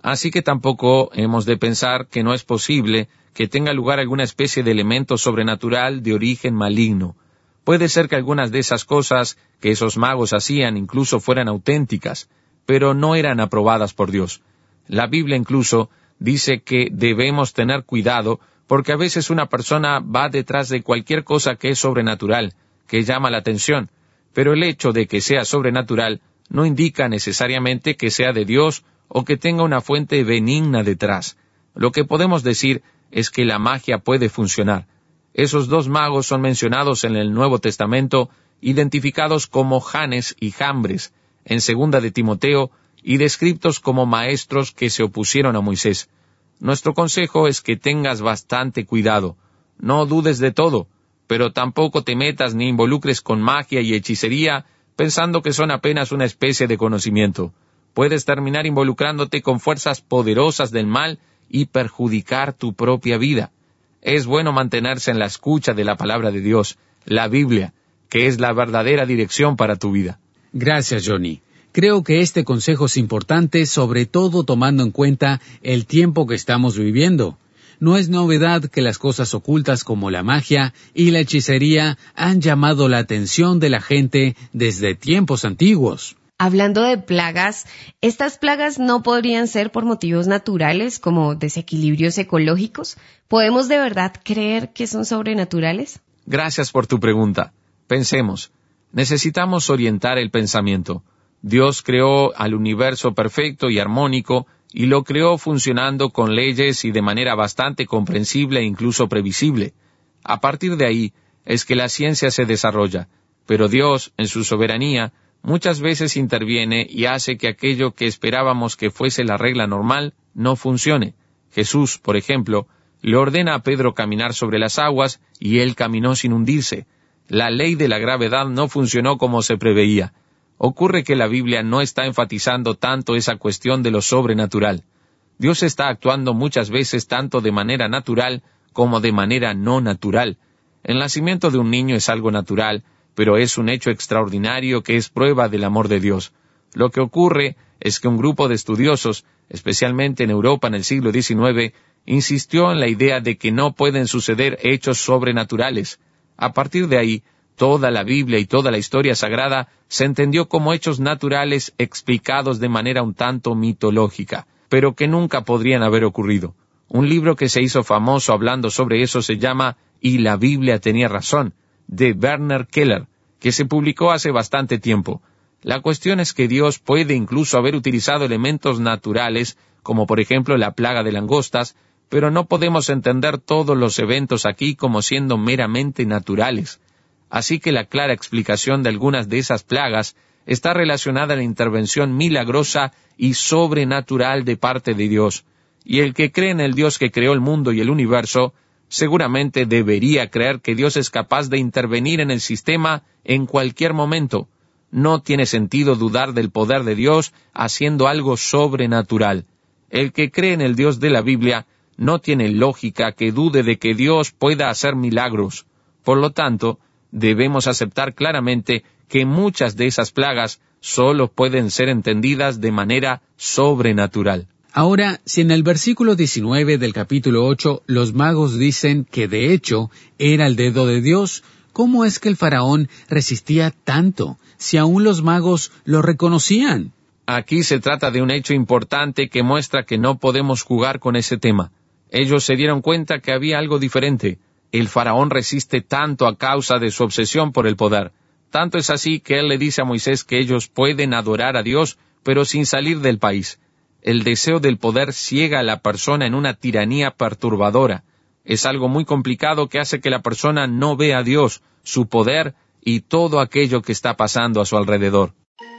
Así que tampoco hemos de pensar que no es posible que tenga lugar alguna especie de elemento sobrenatural de origen maligno. Puede ser que algunas de esas cosas que esos magos hacían incluso fueran auténticas, pero no eran aprobadas por Dios. La Biblia incluso dice que debemos tener cuidado porque a veces una persona va detrás de cualquier cosa que es sobrenatural, que llama la atención, pero el hecho de que sea sobrenatural no indica necesariamente que sea de Dios o que tenga una fuente benigna detrás. Lo que podemos decir es que la magia puede funcionar. Esos dos magos son mencionados en el Nuevo Testamento, identificados como Janes y Jambres, en 2 de Timoteo, y descritos como maestros que se opusieron a Moisés. Nuestro consejo es que tengas bastante cuidado. No dudes de todo, pero tampoco te metas ni involucres con magia y hechicería pensando que son apenas una especie de conocimiento. Puedes terminar involucrándote con fuerzas poderosas del mal y perjudicar tu propia vida. Es bueno mantenerse en la escucha de la palabra de Dios, la Biblia, que es la verdadera dirección para tu vida. Gracias, Johnny. Creo que este consejo es importante, sobre todo tomando en cuenta el tiempo que estamos viviendo. No es novedad que las cosas ocultas como la magia y la hechicería han llamado la atención de la gente desde tiempos antiguos. Hablando de plagas, ¿estas plagas no podrían ser por motivos naturales como desequilibrios ecológicos? ¿Podemos de verdad creer que son sobrenaturales? Gracias por tu pregunta. Pensemos. Necesitamos orientar el pensamiento. Dios creó al universo perfecto y armónico y lo creó funcionando con leyes y de manera bastante comprensible e incluso previsible. A partir de ahí es que la ciencia se desarrolla, pero Dios, en su soberanía, muchas veces interviene y hace que aquello que esperábamos que fuese la regla normal no funcione. Jesús, por ejemplo, le ordena a Pedro caminar sobre las aguas y él caminó sin hundirse. La ley de la gravedad no funcionó como se preveía. Ocurre que la Biblia no está enfatizando tanto esa cuestión de lo sobrenatural. Dios está actuando muchas veces tanto de manera natural como de manera no natural. El nacimiento de un niño es algo natural, pero es un hecho extraordinario que es prueba del amor de Dios. Lo que ocurre es que un grupo de estudiosos, especialmente en Europa en el siglo XIX, insistió en la idea de que no pueden suceder hechos sobrenaturales. A partir de ahí, toda la Biblia y toda la historia sagrada se entendió como hechos naturales explicados de manera un tanto mitológica, pero que nunca podrían haber ocurrido. Un libro que se hizo famoso hablando sobre eso se llama «Y la Biblia tenía razón», de Werner Keller, que se publicó hace bastante tiempo. La cuestión es que Dios puede incluso haber utilizado elementos naturales, como por ejemplo la plaga de langostas, pero no podemos entender todos los eventos aquí como siendo meramente naturales. Así que la clara explicación de algunas de esas plagas está relacionada a la intervención milagrosa y sobrenatural de parte de Dios. Y el que cree en el Dios que creó el mundo y el universo, seguramente debería creer que Dios es capaz de intervenir en el sistema en cualquier momento. No tiene sentido dudar del poder de Dios haciendo algo sobrenatural. El que cree en el Dios de la Biblia no tiene lógica que dude de que Dios pueda hacer milagros. Por lo tanto, debemos aceptar claramente que muchas de esas plagas solo pueden ser entendidas de manera sobrenatural. Ahora, si en el versículo 19 del capítulo 8 los magos dicen que de hecho era el dedo de Dios, ¿cómo es que el faraón resistía tanto si aún los magos lo reconocían? Aquí se trata de un hecho importante que muestra que no podemos jugar con ese tema. Ellos se dieron cuenta que había algo diferente. El faraón resiste tanto a causa de su obsesión por el poder. Tanto es así que él le dice a Moisés que ellos pueden adorar a Dios, pero sin salir del país. El deseo del poder ciega a la persona en una tiranía perturbadora. Es algo muy complicado que hace que la persona no vea a Dios, su poder y todo aquello que está pasando a su alrededor.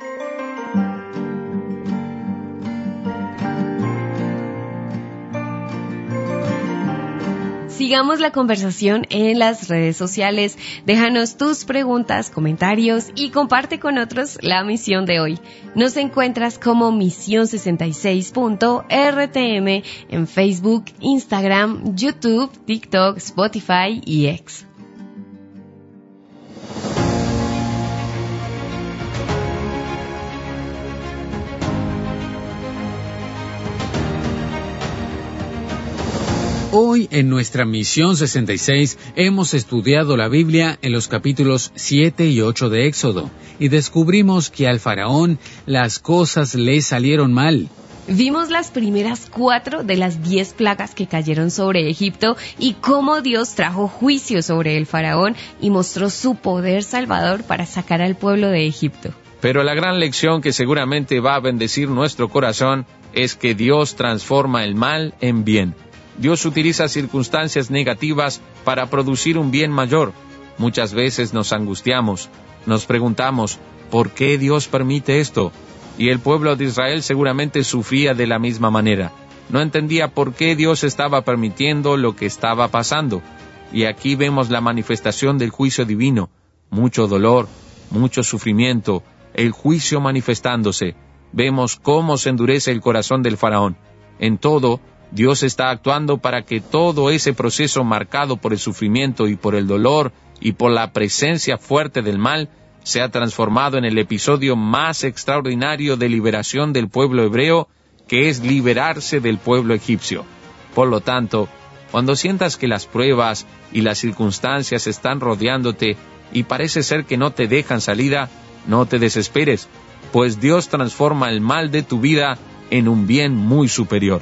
Sigamos la conversación en las redes sociales. Déjanos tus preguntas, comentarios y comparte con otros la misión de hoy. Nos encuentras como Misión66.rtm en Facebook, Instagram, YouTube, TikTok, Spotify y X. Hoy en nuestra Misión 66 hemos estudiado la Biblia en los capítulos 7 y 8 de Éxodo y descubrimos que al faraón las cosas le salieron mal. Vimos las primeras 4 de las 10 plagas que cayeron sobre Egipto y cómo Dios trajo juicio sobre el faraón y mostró su poder salvador para sacar al pueblo de Egipto. Pero la gran lección que seguramente va a bendecir nuestro corazón es que Dios transforma el mal en bien. Dios utiliza circunstancias negativas para producir un bien mayor. Muchas veces nos angustiamos, nos preguntamos, ¿por qué Dios permite esto? Y el pueblo de Israel seguramente sufría de la misma manera. No entendía por qué Dios estaba permitiendo lo que estaba pasando. Y aquí vemos la manifestación del juicio divino. Mucho dolor, mucho sufrimiento, el juicio manifestándose. Vemos cómo se endurece el corazón del faraón. En todo, Dios está actuando para que todo ese proceso marcado por el sufrimiento y por el dolor y por la presencia fuerte del mal sea transformado en el episodio más extraordinario de liberación del pueblo hebreo, que es liberarse del pueblo egipcio. Por lo tanto, cuando sientas que las pruebas y las circunstancias están rodeándote y parece ser que no te dejan salida, no te desesperes, pues Dios transforma el mal de tu vida en un bien muy superior.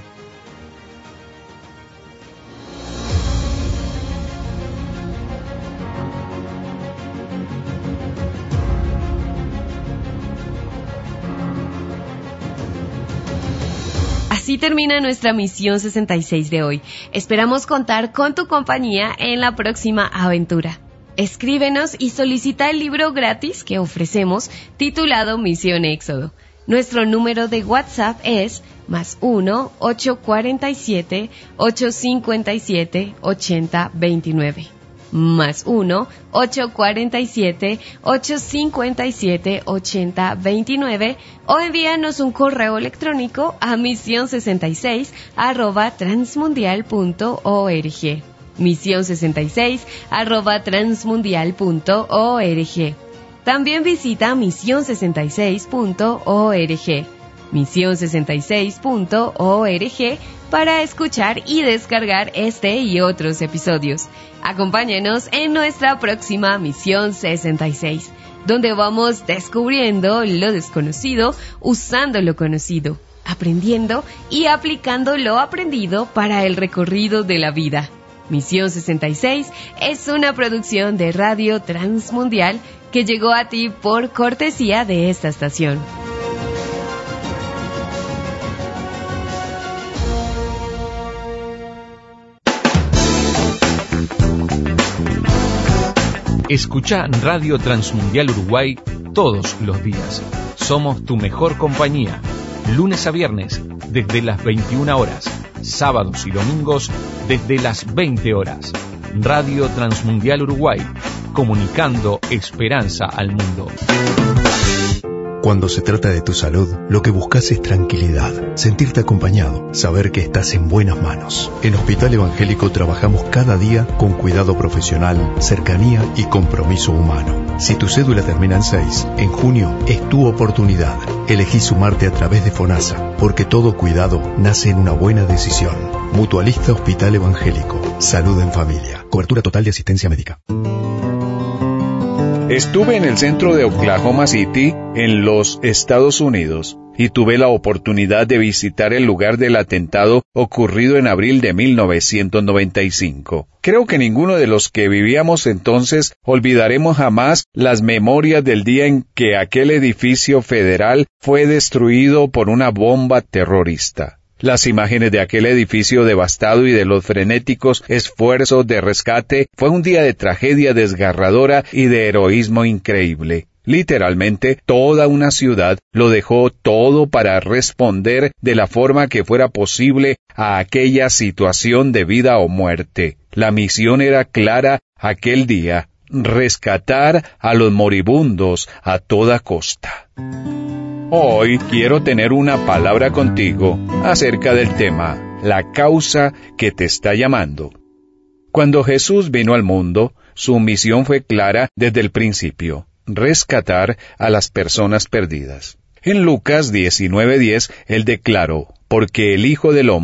Así termina nuestra Misión 66 de hoy. Esperamos contar con tu compañía en la próxima aventura. Escríbenos y solicita el libro gratis que ofrecemos titulado Misión Éxodo. Nuestro número de WhatsApp es +1 847 857 8029. +1 847 857 8029 o envíanos un correo electrónico a mision66@transmundial.org. mision66@transmundial.org. También visita mision66.org. mision66.org para escuchar y descargar este y otros episodios. Acompáñenos en nuestra próxima Misión 66, donde vamos descubriendo lo desconocido, usando lo conocido, aprendiendo y aplicando lo aprendido para el recorrido de la vida. Misión 66 es una producción de Radio Transmundial que llegó a ti por cortesía de esta estación. Escucha Radio Transmundial Uruguay todos los días. Somos tu mejor compañía. Lunes a viernes, desde las 21 horas. Sábados y domingos, desde las 20 horas. Radio Transmundial Uruguay, comunicando esperanza al mundo. Cuando se trata de tu salud, lo que buscas es tranquilidad, sentirte acompañado, saber que estás en buenas manos. En Hospital Evangélico trabajamos cada día con cuidado profesional, cercanía y compromiso humano. Si tu cédula termina en 6, en junio es tu oportunidad. Elegí sumarte a través de FONASA, porque todo cuidado nace en una buena decisión. Mutualista Hospital Evangélico. Salud en familia. Cobertura total de asistencia médica. Estuve en el centro de Oklahoma City, en los Estados Unidos, y tuve la oportunidad de visitar el lugar del atentado ocurrido en abril de 1995. Creo que ninguno de los que vivíamos entonces olvidaremos jamás las memorias del día en que aquel edificio federal fue destruido por una bomba terrorista. Las imágenes de aquel edificio devastado y de los frenéticos esfuerzos de rescate fue un día de tragedia desgarradora y de heroísmo increíble. Literalmente, toda una ciudad lo dejó todo para responder de la forma que fuera posible a aquella situación de vida o muerte. La misión era clara aquel día: rescatar a los moribundos a toda costa. Hoy quiero tener una palabra contigo acerca del tema, la causa que te está llamando. Cuando Jesús vino al mundo, su misión fue clara desde el principio: rescatar a las personas perdidas. En Lucas 19:10, él declaró: porque el Hijo del Hombre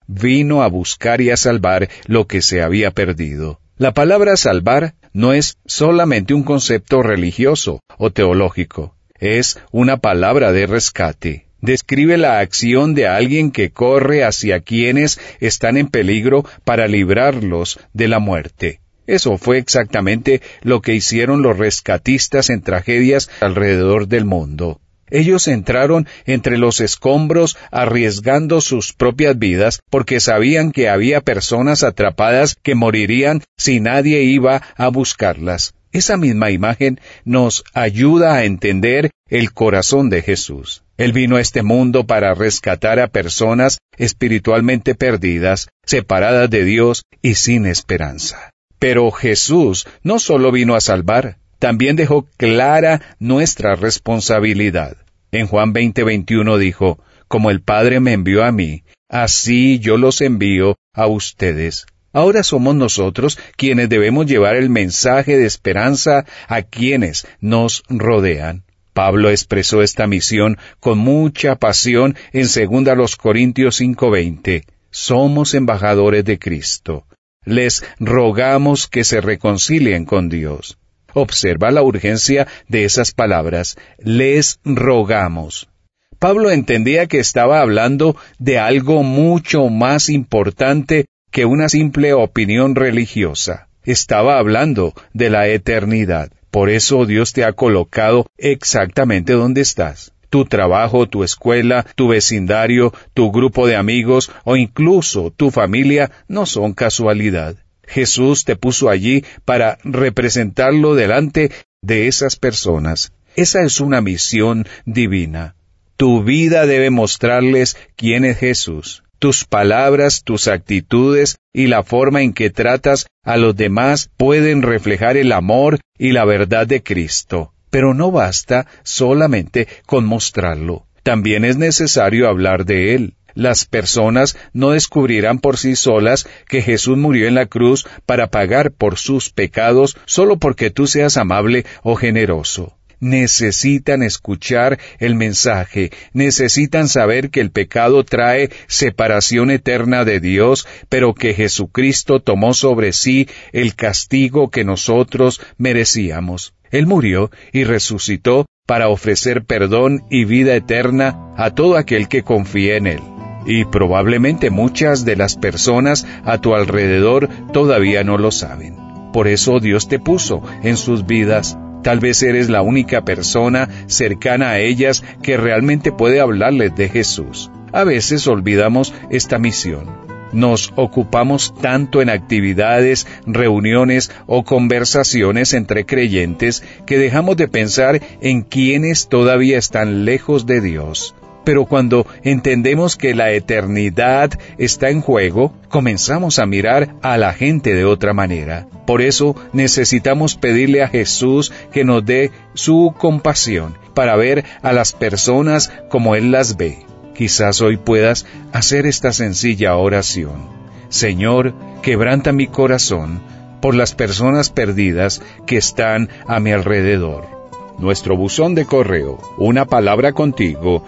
vino a buscar y a salvar lo que se había perdido. La palabra salvar no es solamente un concepto religioso o teológico, es una palabra de rescate. Describe la acción de alguien que corre hacia quienes están en peligro para librarlos de la muerte. Eso fue exactamente lo que hicieron los rescatistas en tragedias alrededor del mundo. Ellos entraron entre los escombros arriesgando sus propias vidas porque sabían que había personas atrapadas que morirían si nadie iba a buscarlas. Esa misma imagen nos ayuda a entender el corazón de Jesús. Él vino a este mundo para rescatar a personas espiritualmente perdidas, separadas de Dios y sin esperanza. Pero Jesús no solo vino a salvar, también dejó clara nuestra responsabilidad. En Juan 20:21 dijo, como el Padre me envió a mí, así yo los envío a ustedes. Ahora somos nosotros quienes debemos llevar el mensaje de esperanza a quienes nos rodean. Pablo expresó esta misión con mucha pasión en 2 Corintios 5:20. Somos embajadores de Cristo. Les rogamos que se reconcilien con Dios. Observa la urgencia de esas palabras. Les rogamos. Pablo entendía que estaba hablando de algo mucho más importante que una simple opinión religiosa. Estaba hablando de la eternidad. Por eso Dios te ha colocado exactamente donde estás. Tu trabajo, tu escuela, tu vecindario, tu grupo de amigos o incluso tu familia no son casualidad. Jesús te puso allí para representarlo delante de esas personas. Esa es una misión divina. Tu vida debe mostrarles quién es Jesús. Tus palabras, tus actitudes y la forma en que tratas a los demás pueden reflejar el amor y la verdad de Cristo. Pero no basta solamente con mostrarlo. También es necesario hablar de Él. Las personas no descubrirán por sí solas que Jesús murió en la cruz para pagar por sus pecados solo porque tú seas amable o generoso. Necesitan escuchar el mensaje, necesitan saber que el pecado trae separación eterna de Dios, pero que Jesucristo tomó sobre sí el castigo que nosotros merecíamos. Él murió y resucitó para ofrecer perdón y vida eterna a todo aquel que confíe en Él. Y probablemente muchas de las personas a tu alrededor todavía no lo saben. Por eso Dios te puso en sus vidas. Tal vez eres la única persona cercana a ellas que realmente puede hablarles de Jesús. A veces olvidamos esta misión. Nos ocupamos tanto en actividades, reuniones o conversaciones entre creyentes que dejamos de pensar en quienes todavía están lejos de Dios. Pero cuando entendemos que la eternidad está en juego, comenzamos a mirar a la gente de otra manera. Por eso necesitamos pedirle a Jesús que nos dé su compasión para ver a las personas como Él las ve. Quizás hoy puedas hacer esta sencilla oración. Señor, quebranta mi corazón por las personas perdidas que están a mi alrededor. Nuestro buzón de correo, una palabra contigo,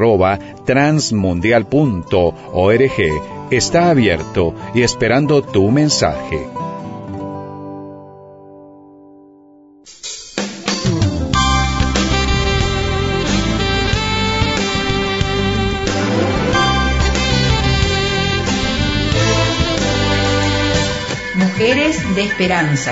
@transmundial.org, está abierto y esperando tu mensaje. Mujeres de Esperanza.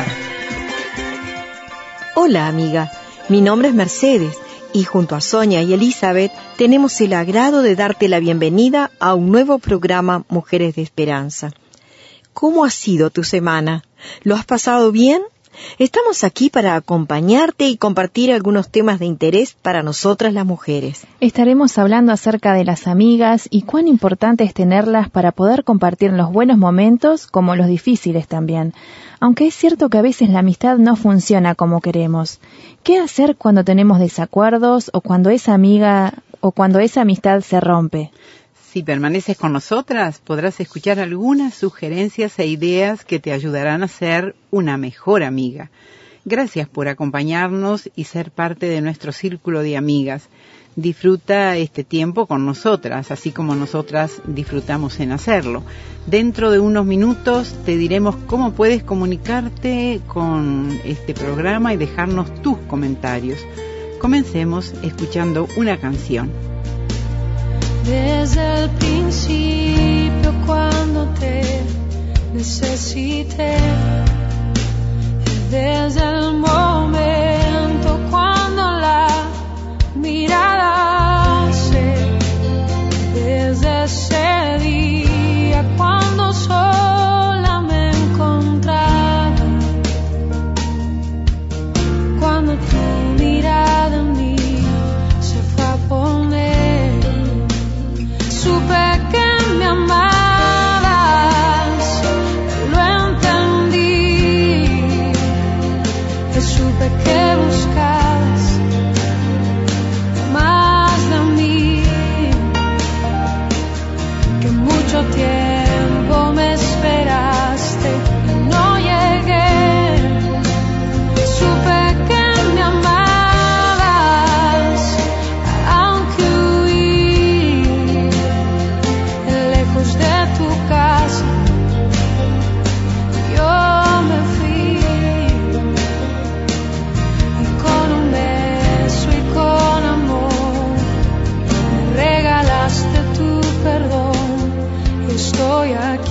Hola, amiga. Mi nombre es Mercedes y junto a Sonia y Elizabeth tenemos el agrado de darte la bienvenida a un nuevo programa Mujeres de Esperanza. ¿Cómo ha sido tu semana? ¿Lo has pasado bien? Estamos aquí para acompañarte y compartir algunos temas de interés para nosotras las mujeres. Estaremos hablando acerca de las amigas y cuán importante es tenerlas para poder compartir los buenos momentos como los difíciles también. Aunque es cierto que a veces la amistad no funciona como queremos. ¿Qué hacer cuando tenemos desacuerdos o cuando esa amistad se rompe? Si permaneces con nosotras, podrás escuchar algunas sugerencias e ideas que te ayudarán a ser una mejor amiga. Gracias por acompañarnos y ser parte de nuestro círculo de amigas. disfruta este tiempo con nosotras, así como nosotras disfrutamos en hacerlo. Dentro de unos minutos te diremos cómo puedes comunicarte con este programa y dejarnos tus comentarios. Comencemos escuchando una canción. Desde el principio, cuando te necesité, desde el momento cuando la mirada se, desde ese día cuando sola me encontraba, cuando tu mirada en mí se fue a poner, supe que me amabas, lo entendí, supe que buscabas más de mí, que mucho tiempo me esperaste y no llegué, supe que me amabas, aunque huí lejos de tu casa, yo me fui, y con un beso y con amor me regalaste tu perdón, y estoy aquí.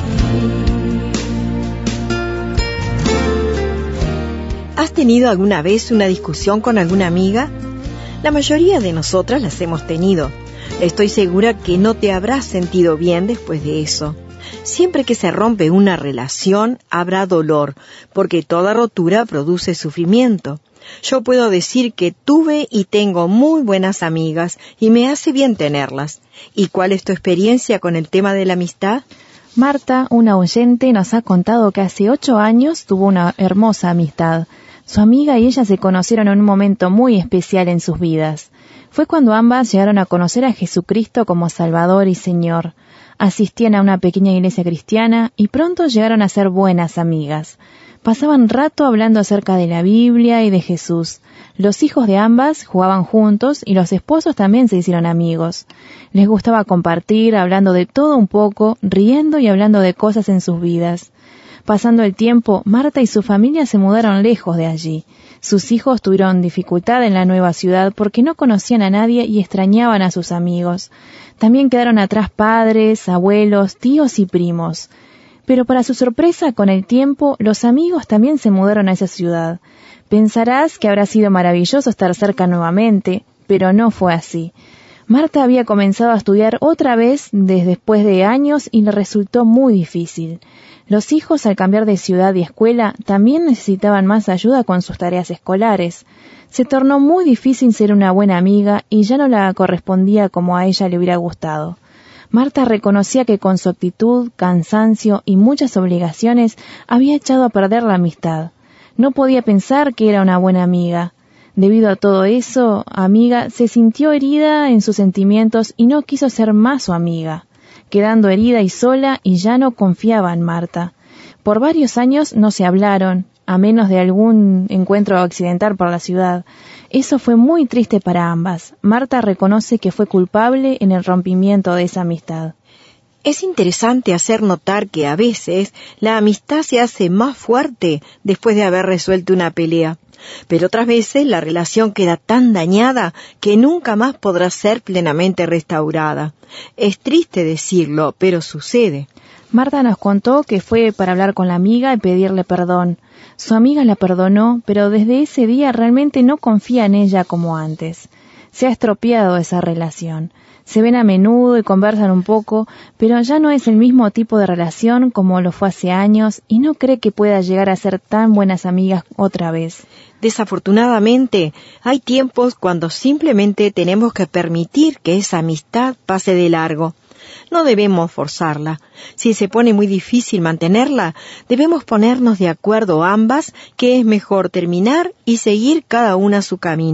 ¿Has tenido alguna vez una discusión con alguna amiga? La mayoría de nosotras las hemos tenido. Estoy segura que no te habrás sentido bien después de eso. Siempre que se rompe una relación, habrá dolor, porque toda rotura produce sufrimiento. Yo puedo decir que tuve y tengo muy buenas amigas y me hace bien tenerlas. ¿Y cuál es tu experiencia con el tema de la amistad? Marta, una oyente, nos ha contado que hace 8 años tuvo una hermosa amistad. Su amiga y ella se conocieron en un momento muy especial en sus vidas. Fue cuando ambas llegaron a conocer a Jesucristo como Salvador y Señor. Asistían a una pequeña iglesia cristiana y pronto llegaron a ser buenas amigas. Pasaban rato hablando acerca de la Biblia y de Jesús. Los hijos de ambas jugaban juntos y los esposos también se hicieron amigos. Les gustaba compartir, hablando de todo un poco, riendo y hablando de cosas en sus vidas. Pasando el tiempo, Marta y su familia se mudaron lejos de allí. Sus hijos tuvieron dificultad en la nueva ciudad porque no conocían a nadie y extrañaban a sus amigos. También quedaron atrás padres, abuelos, tíos y primos. Pero para su sorpresa, con el tiempo, los amigos también se mudaron a esa ciudad. Pensarás que habrá sido maravilloso estar cerca nuevamente, pero no fue así. Marta había comenzado a estudiar otra vez después de años y le resultó muy difícil. Los hijos, al cambiar de ciudad y escuela, también necesitaban más ayuda con sus tareas escolares. Se tornó muy difícil ser una buena amiga y ya no la correspondía como a ella le hubiera gustado. Marta reconocía que con su actitud, cansancio y muchas obligaciones había echado a perder la amistad. No podía pensar que era una buena amiga. Debido a todo eso, amiga se sintió herida en sus sentimientos y no quiso ser más su amiga, quedando herida y sola y ya no confiaba en Marta. Por varios años no se hablaron, a menos de algún encuentro accidental por la ciudad. Eso fue muy triste para ambas. Marta reconoce que fue culpable en el rompimiento de esa amistad. Es interesante hacer notar que a veces la amistad se hace más fuerte después de haber resuelto una pelea, pero otras veces la relación queda tan dañada que nunca más podrá ser plenamente restaurada. Es triste decirlo, pero sucede. Marta nos contó que fue para hablar con la amiga y pedirle perdón. Su amiga la perdonó, pero desde ese día realmente no confía en ella como antes. Se ha estropeado esa relación. Se ven a menudo y conversan un poco, pero ya no es el mismo tipo de relación como lo fue hace años y no cree que pueda llegar a ser tan buenas amigas otra vez. Desafortunadamente, hay tiempos cuando simplemente tenemos que permitir que esa amistad pase de largo. No debemos forzarla. Si se pone muy difícil mantenerla, debemos ponernos de acuerdo ambas que es mejor terminar y seguir cada una su camino.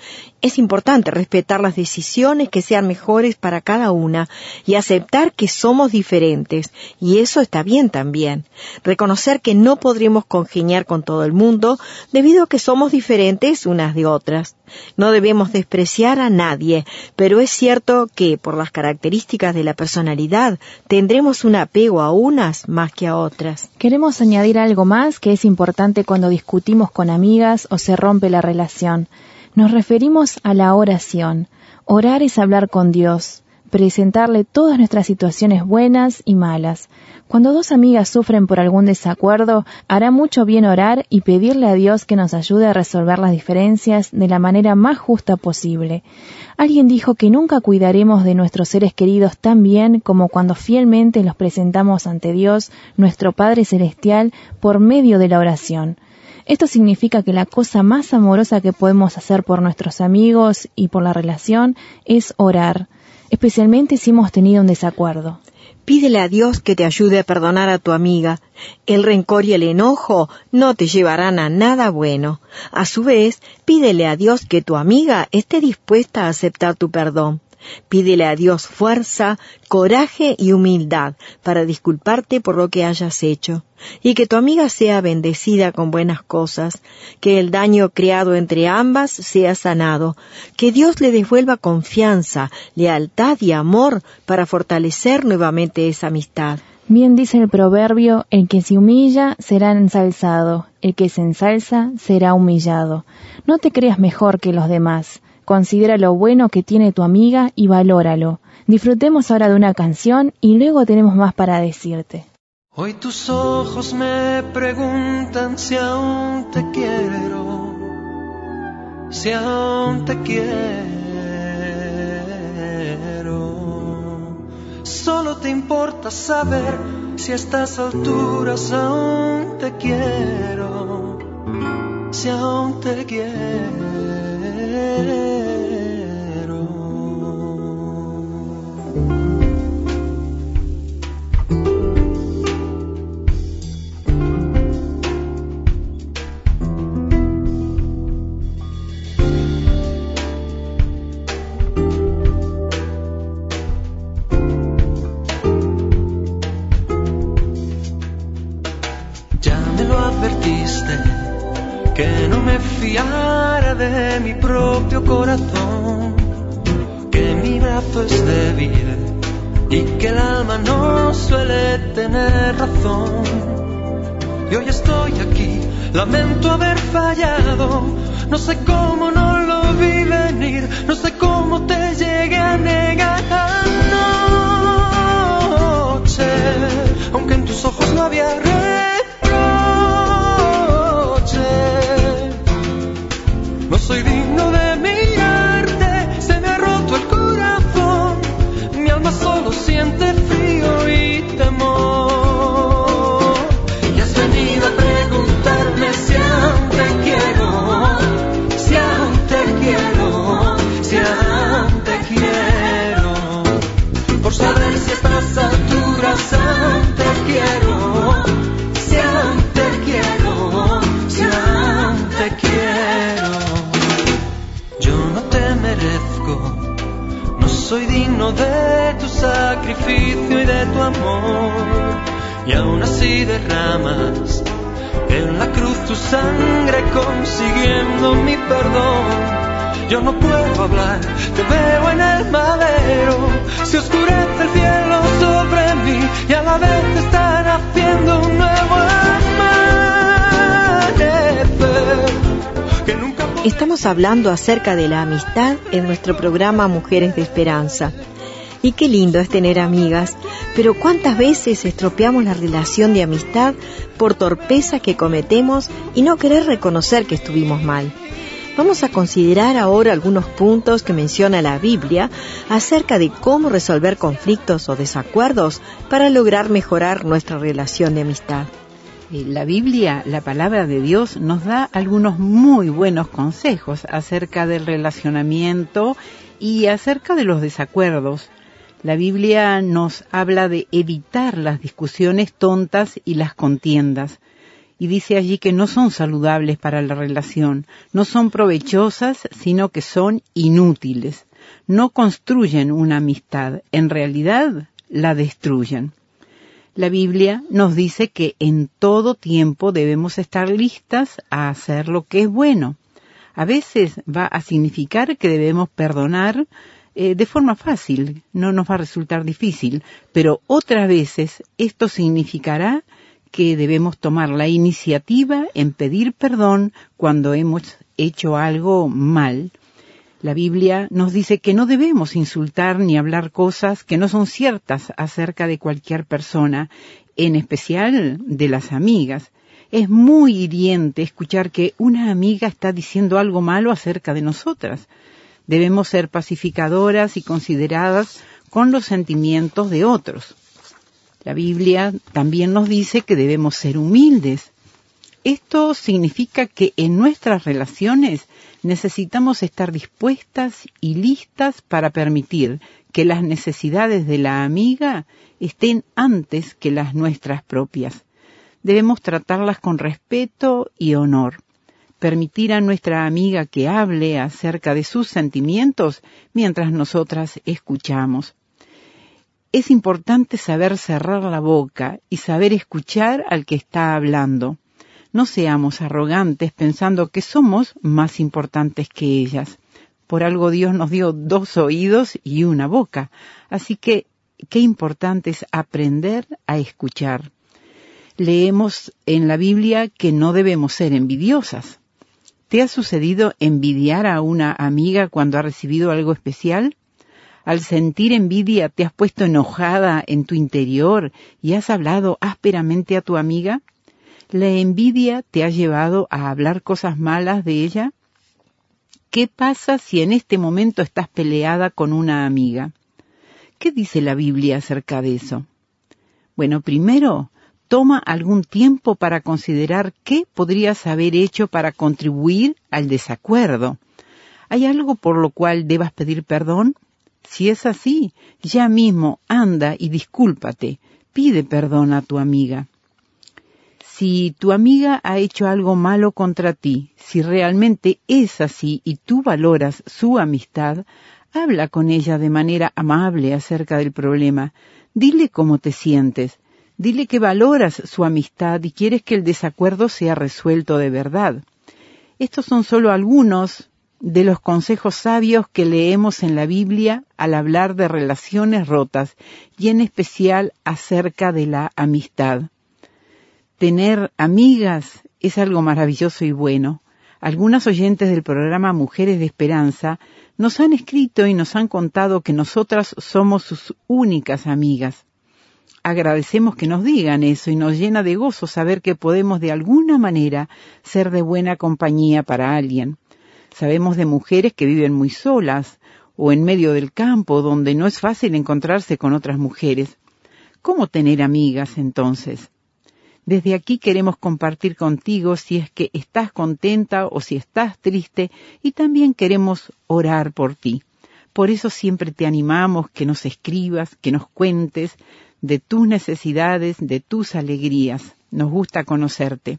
Es importante respetar las decisiones que sean mejores para cada una y aceptar que somos diferentes, y eso está bien también. Reconocer que no podremos congeniar con todo el mundo debido a que somos diferentes unas de otras. No debemos despreciar a nadie, pero es cierto que por las características de la personalidad tendremos un apego a unas más que a otras. Queremos añadir algo más que es importante cuando discutimos con amigas o se rompe la relación. Nos referimos a la oración. Orar es hablar con Dios, presentarle todas nuestras situaciones buenas y malas. Cuando dos amigas sufren por algún desacuerdo, hará mucho bien orar y pedirle a Dios que nos ayude a resolver las diferencias de la manera más justa posible. Alguien dijo que nunca cuidaremos de nuestros seres queridos tan bien como cuando fielmente los presentamos ante Dios, nuestro Padre Celestial, por medio de la oración. Esto significa que la cosa más amorosa que podemos hacer por nuestros amigos y por la relación es orar, especialmente si hemos tenido un desacuerdo. Pídele a Dios que te ayude a perdonar a tu amiga. El rencor y el enojo no te llevarán a nada bueno. A su vez, pídele a Dios que tu amiga esté dispuesta a aceptar tu perdón. Pídele a Dios fuerza, coraje y humildad para disculparte por lo que hayas hecho, y que tu amiga sea bendecida con buenas cosas, que el daño creado entre ambas sea sanado, que Dios le devuelva confianza, lealtad y amor para fortalecer nuevamente esa amistad. Bien dice el proverbio, el que se humilla será ensalzado, el que se ensalza será humillado. No te creas mejor que los demás. Considera lo bueno que tiene tu amiga y valóralo. Disfrutemos ahora de una canción y luego tenemos más para decirte. Hoy tus ojos me preguntan si aún te quiero, si aún te quiero. Solo te importa saber si a estas alturas aún te quiero, si aún te quiero. Ya me lo advertiste, que no me fiara de mi propio corazón, que mi brazo es débil y que el alma no suele tener razón. Y hoy estoy aquí, lamento haber fallado, no sé cómo no lo vi venir, no sé cómo te llegué a negar anoche, aunque en tus ojos no había reproche. No soy digno de mirarte, se me ha roto el corazón, mi alma solo siente frío y temor. Y has venido a preguntarme si aún te quiero, si aún te quiero, si aún te quiero, por saber si a estas alturas aún te quiero, si aún te quiero, si aún te quiero. Yo no te merezco, no soy digno de tu sacrificio y de tu amor, y aún así derramas en la cruz tu sangre consiguiendo mi perdón. Yo no puedo hablar, te veo en el madero, se oscurece el cielo sobre mí y a la vez están haciendo un nuevo amanecer que nunca... Estamos hablando acerca de la amistad en nuestro programa Mujeres de Esperanza. Y qué lindo es tener amigas, pero ¿cuántas veces estropeamos la relación de amistad por torpeza que cometemos y no querer reconocer que estuvimos mal? Vamos a considerar ahora algunos puntos que menciona la Biblia acerca de cómo resolver conflictos o desacuerdos para lograr mejorar nuestra relación de amistad. La Biblia, la palabra de Dios, nos da algunos muy buenos consejos acerca del relacionamiento y acerca de los desacuerdos. La Biblia nos habla de evitar las discusiones tontas y las contiendas. y dice allí que no son saludables para la relación, no son provechosas, sino que son inútiles. No construyen una amistad, en realidad la destruyen. La Biblia nos dice que en todo tiempo debemos estar listas a hacer lo que es bueno. A veces va a significar que debemos perdonar de forma fácil, no nos va a resultar difícil, pero otras veces esto significará que debemos tomar la iniciativa en pedir perdón cuando hemos hecho algo mal. La Biblia nos dice que no debemos insultar ni hablar cosas que no son ciertas acerca de cualquier persona, en especial de las amigas. Es muy hiriente escuchar que una amiga está diciendo algo malo acerca de nosotras. Debemos ser pacificadoras y consideradas con los sentimientos de otros. La Biblia también nos dice que debemos ser humildes. Esto significa que en nuestras relaciones necesitamos estar dispuestas y listas para permitir que las necesidades de la amiga estén antes que las nuestras propias. Debemos tratarlas con respeto y honor. Permitir a nuestra amiga que hable acerca de sus sentimientos mientras nosotras escuchamos. Es importante saber cerrar la boca y saber escuchar al que está hablando. No seamos arrogantes pensando que somos más importantes que ellas. Por algo Dios nos dio 2 oídos y una boca. Así que, qué importante es aprender a escuchar. Leemos en la Biblia que no debemos ser envidiosas. ¿Te ha sucedido envidiar a una amiga cuando ha recibido algo especial? Al sentir envidia, ¿te has puesto enojada en tu interior y has hablado ásperamente a tu amiga? ¿La envidia te ha llevado a hablar cosas malas de ella? ¿Qué pasa si en este momento estás peleada con una amiga? ¿Qué dice la Biblia acerca de eso? Bueno, primero, toma algún tiempo para considerar qué podrías haber hecho para contribuir al desacuerdo. ¿Hay algo por lo cual debas pedir perdón? Si es así, ya mismo anda y discúlpate, pide perdón a tu amiga. Si tu amiga ha hecho algo malo contra ti, si realmente es así y tú valoras su amistad, habla con ella de manera amable acerca del problema. Dile cómo te sientes. Dile que valoras su amistad y quieres que el desacuerdo sea resuelto de verdad. Estos son solo algunos de los consejos sabios que leemos en la Biblia al hablar de relaciones rotas y en especial acerca de la amistad. Tener amigas es algo maravilloso y bueno. Algunas oyentes del programa Mujeres de Esperanza nos han escrito y nos han contado que nosotras somos sus únicas amigas. Agradecemos que nos digan eso y nos llena de gozo saber que podemos de alguna manera ser de buena compañía para alguien. Sabemos de mujeres que viven muy solas o en medio del campo donde no es fácil encontrarse con otras mujeres. ¿Cómo tener amigas entonces? Desde aquí queremos compartir contigo si es que estás contenta o si estás triste y también queremos orar por ti. Por eso siempre te animamos que nos escribas, que nos cuentes de tus necesidades, de tus alegrías. Nos gusta conocerte.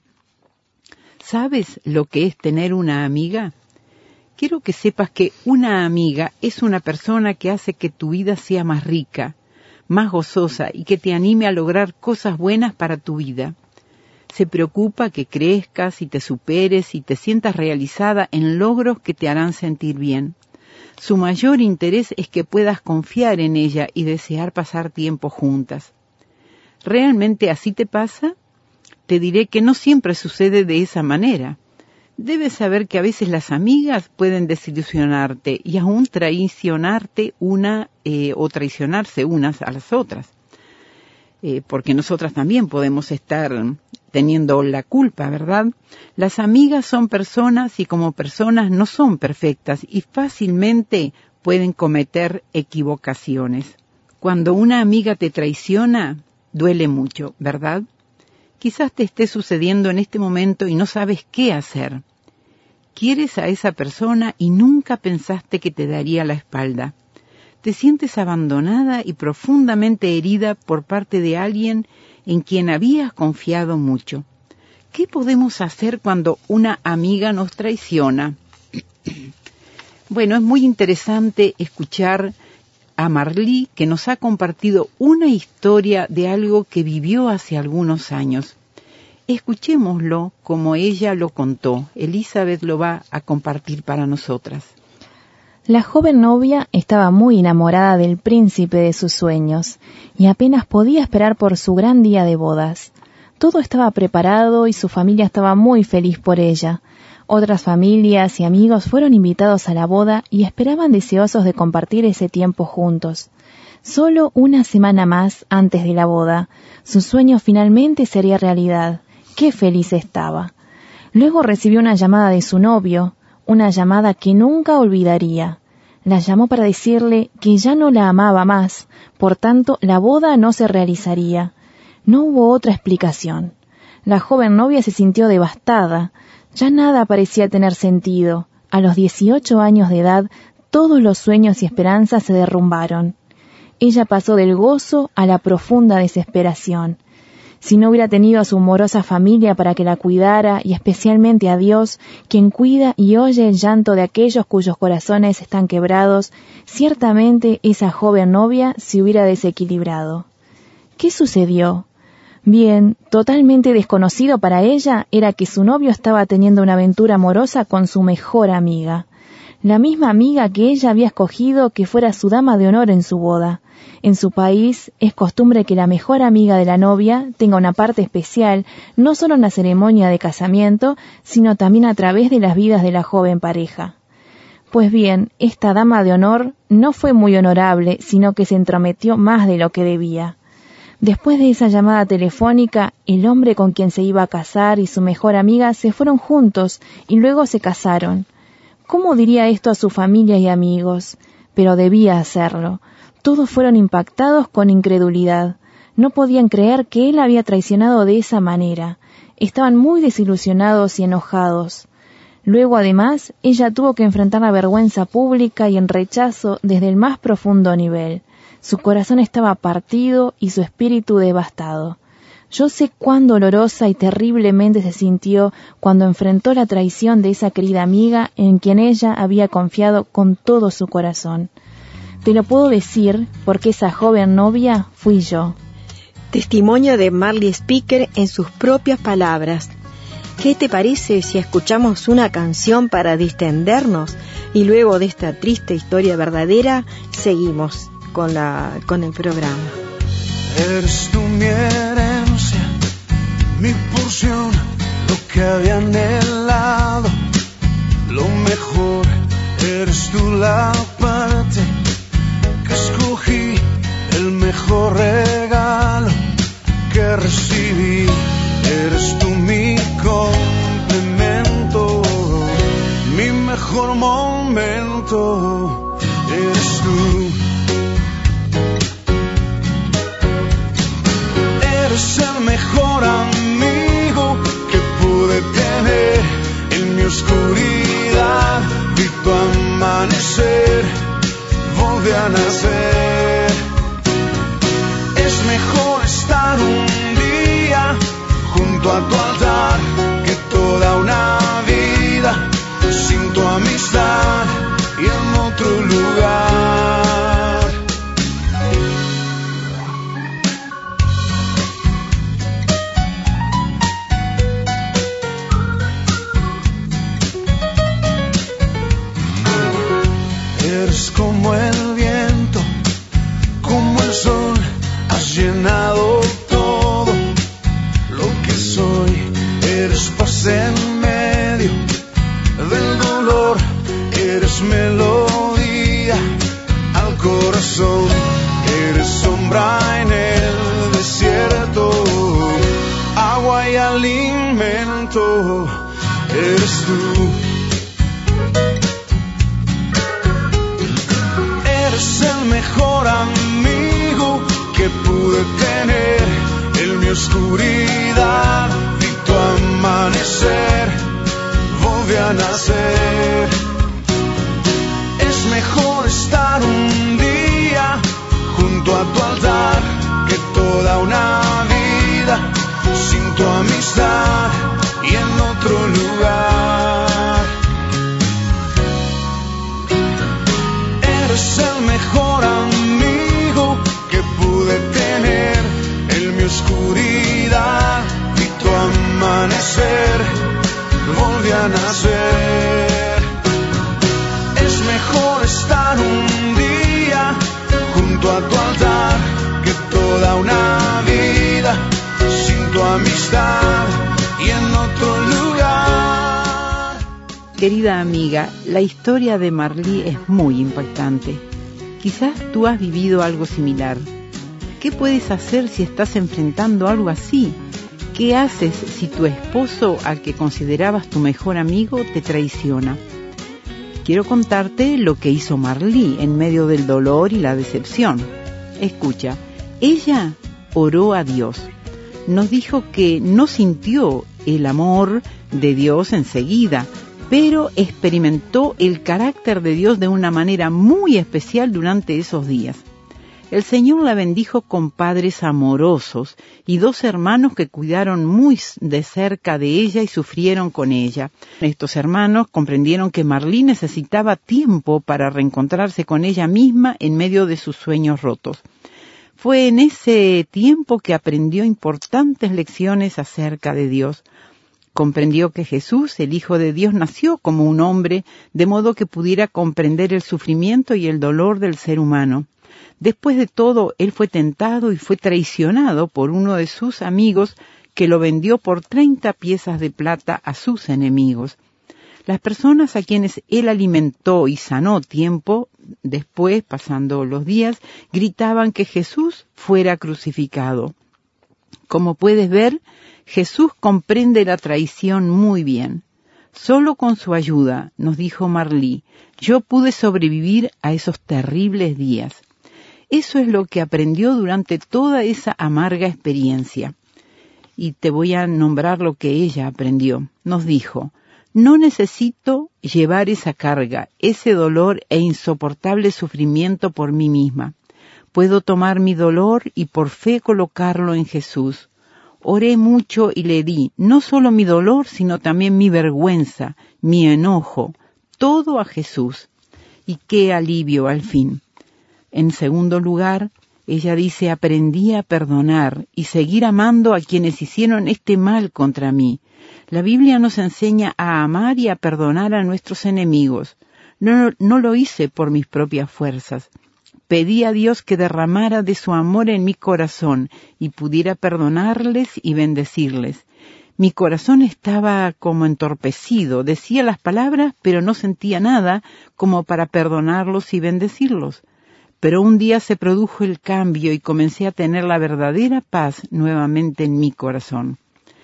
¿Sabes lo que es tener una amiga? Quiero que sepas que una amiga es una persona que hace que tu vida sea más rica, más gozosa y que te anime a lograr cosas buenas para tu vida. Se preocupa que crezcas y te superes y te sientas realizada en logros que te harán sentir bien. Su mayor interés es que puedas confiar en ella y desear pasar tiempo juntas. ¿Realmente así te pasa? Te diré que no siempre sucede de esa manera. Debes saber que a veces las amigas pueden desilusionarte y aún traicionarte o traicionarse unas a las otras. Porque nosotras también podemos estar teniendo la culpa, ¿verdad? Las amigas son personas y como personas no son perfectas y fácilmente pueden cometer equivocaciones. Cuando una amiga te traiciona, duele mucho, ¿verdad? Quizás te esté sucediendo en este momento y no sabes qué hacer. Quieres a esa persona y nunca pensaste que te daría la espalda. Te sientes abandonada y profundamente herida por parte de alguien en quien habías confiado mucho. ¿Qué podemos hacer cuando una amiga nos traiciona? Bueno, es muy interesante escuchar a Marlí, que nos ha compartido una historia de algo que vivió hace algunos años. Escuchémoslo como ella lo contó. Elizabeth lo va a compartir para nosotras. La joven novia estaba muy enamorada del príncipe de sus sueños y apenas podía esperar por su gran día de bodas. Todo estaba preparado y su familia estaba muy feliz por ella. Otras familias y amigos fueron invitados a la boda y esperaban deseosos de compartir ese tiempo juntos. Solo una semana más antes de la boda, su sueño finalmente sería realidad. ¡Qué feliz estaba! Luego recibió una llamada de su novio, una llamada que nunca olvidaría. La llamó para decirle que ya no la amaba más, por tanto la boda no se realizaría. No hubo otra explicación. La joven novia se sintió devastada. Ya nada parecía tener sentido. A los 18 años de edad, todos los sueños y esperanzas se derrumbaron. Ella pasó del gozo a la profunda desesperación. Si no hubiera tenido a su amorosa familia para que la cuidara, y especialmente a Dios, quien cuida y oye el llanto de aquellos cuyos corazones están quebrados, ciertamente esa joven novia se hubiera desequilibrado. ¿Qué sucedió? Bien, totalmente desconocido para ella era que su novio estaba teniendo una aventura amorosa con su mejor amiga. La misma amiga que ella había escogido que fuera su dama de honor en su boda. En su país es costumbre que la mejor amiga de la novia tenga una parte especial, no solo en la ceremonia de casamiento, sino también a través de las vidas de la joven pareja. Pues bien, esta dama de honor no fue muy honorable, sino que se entrometió más de lo que debía. Después de esa llamada telefónica, el hombre con quien se iba a casar y su mejor amiga se fueron juntos y luego se casaron. ¿Cómo diría esto a su familia y amigos? Pero debía hacerlo. Todos fueron impactados con incredulidad. No podían creer que él había traicionado de esa manera. Estaban muy desilusionados y enojados. Luego, además, ella tuvo que enfrentar la vergüenza pública y el rechazo desde el más profundo nivel. Su corazón estaba partido y su espíritu devastado. Yo sé cuán dolorosa y terriblemente se sintió cuando enfrentó la traición de esa querida amiga en quien ella había confiado con todo su corazón. Te lo puedo decir porque esa joven novia fui yo. Testimonio de Marlí Speaker en sus propias palabras. ¿Qué te parece si escuchamos una canción para distendernos y luego de esta triste historia verdadera seguimos con el programa? Eres tú mi herencia, mi porción, lo que había anhelado, lo mejor. Eres tú la parte que escogí, el mejor regalo que recibí. Eres tú mi complemento, mi mejor momento. Eres tú. Eres el mejor amigo que pude tener en mi oscuridad. Vi tu amanecer, volví a nacer. Es mejor estar un día junto a tu altar que toda una vida sin tu amistad y en otro lugar. Eres como el viento, como el sol, has llenado todo lo que soy. Eres paz en medio del dolor, eres melodía al corazón, eres sombra en el desierto, agua y alimento, eres tú. Eres el mejor amigo que pude tener en mi oscuridad. Vi tu amanecer, volví a nacer. Es mejor estar un día junto a tu altar que toda una vida sin tu amistad y en otro lugar. Eres el mejor amigo que pude tener en mi oscuridad, y tu amanecer volví a nacer. Es mejor estar un día junto a tu altar que toda una vida sin tu amistad y en otro lugar. Querida amiga, la historia de Marlí es muy impactante. Quizás tú has vivido algo similar. ¿Qué puedes hacer si estás enfrentando algo así? ¿Qué haces si tu esposo, al que considerabas tu mejor amigo, te traiciona? Quiero contarte lo que hizo Marlí en medio del dolor y la decepción. Escucha, ella oró a Dios. Nos dijo que no sintió el amor de Dios enseguida, pero experimentó el carácter de Dios de una manera muy especial durante esos días. El Señor la bendijo con padres amorosos y 2 hermanos que cuidaron muy de cerca de ella y sufrieron con ella. Estos hermanos comprendieron que Marlí necesitaba tiempo para reencontrarse con ella misma en medio de sus sueños rotos. Fue en ese tiempo que aprendió importantes lecciones acerca de Dios. Comprendió que Jesús, el Hijo de Dios, nació como un hombre, de modo que pudiera comprender el sufrimiento y el dolor del ser humano. Después de todo, él fue tentado y fue traicionado por uno de sus amigos que lo vendió por 30 piezas de plata a sus enemigos. Las personas a quienes él alimentó y sanó tiempo después, pasando los días, gritaban que Jesús fuera crucificado. Como puedes ver, Jesús comprende la traición muy bien. Solo con su ayuda, nos dijo Marlí, yo pude sobrevivir a esos terribles días. Eso es lo que aprendió durante toda esa amarga experiencia. Y te voy a nombrar lo que ella aprendió. Nos dijo, no necesito llevar esa carga, ese dolor e insoportable sufrimiento por mí misma. Puedo tomar mi dolor y por fe colocarlo en Jesús. Oré mucho y le di no solo mi dolor, sino también mi vergüenza, mi enojo, todo a Jesús. Y qué alivio al fin. En segundo lugar, ella dice, aprendí a perdonar y seguir amando a quienes hicieron este mal contra mí. La Biblia nos enseña a amar y a perdonar a nuestros enemigos. No lo hice por mis propias fuerzas. Pedí a Dios que derramara de su amor en mi corazón y pudiera perdonarles y bendecirles. Mi corazón estaba como entorpecido, decía las palabras, pero no sentía nada como para perdonarlos y bendecirlos. Pero un día se produjo el cambio y comencé a tener la verdadera paz nuevamente en mi corazón.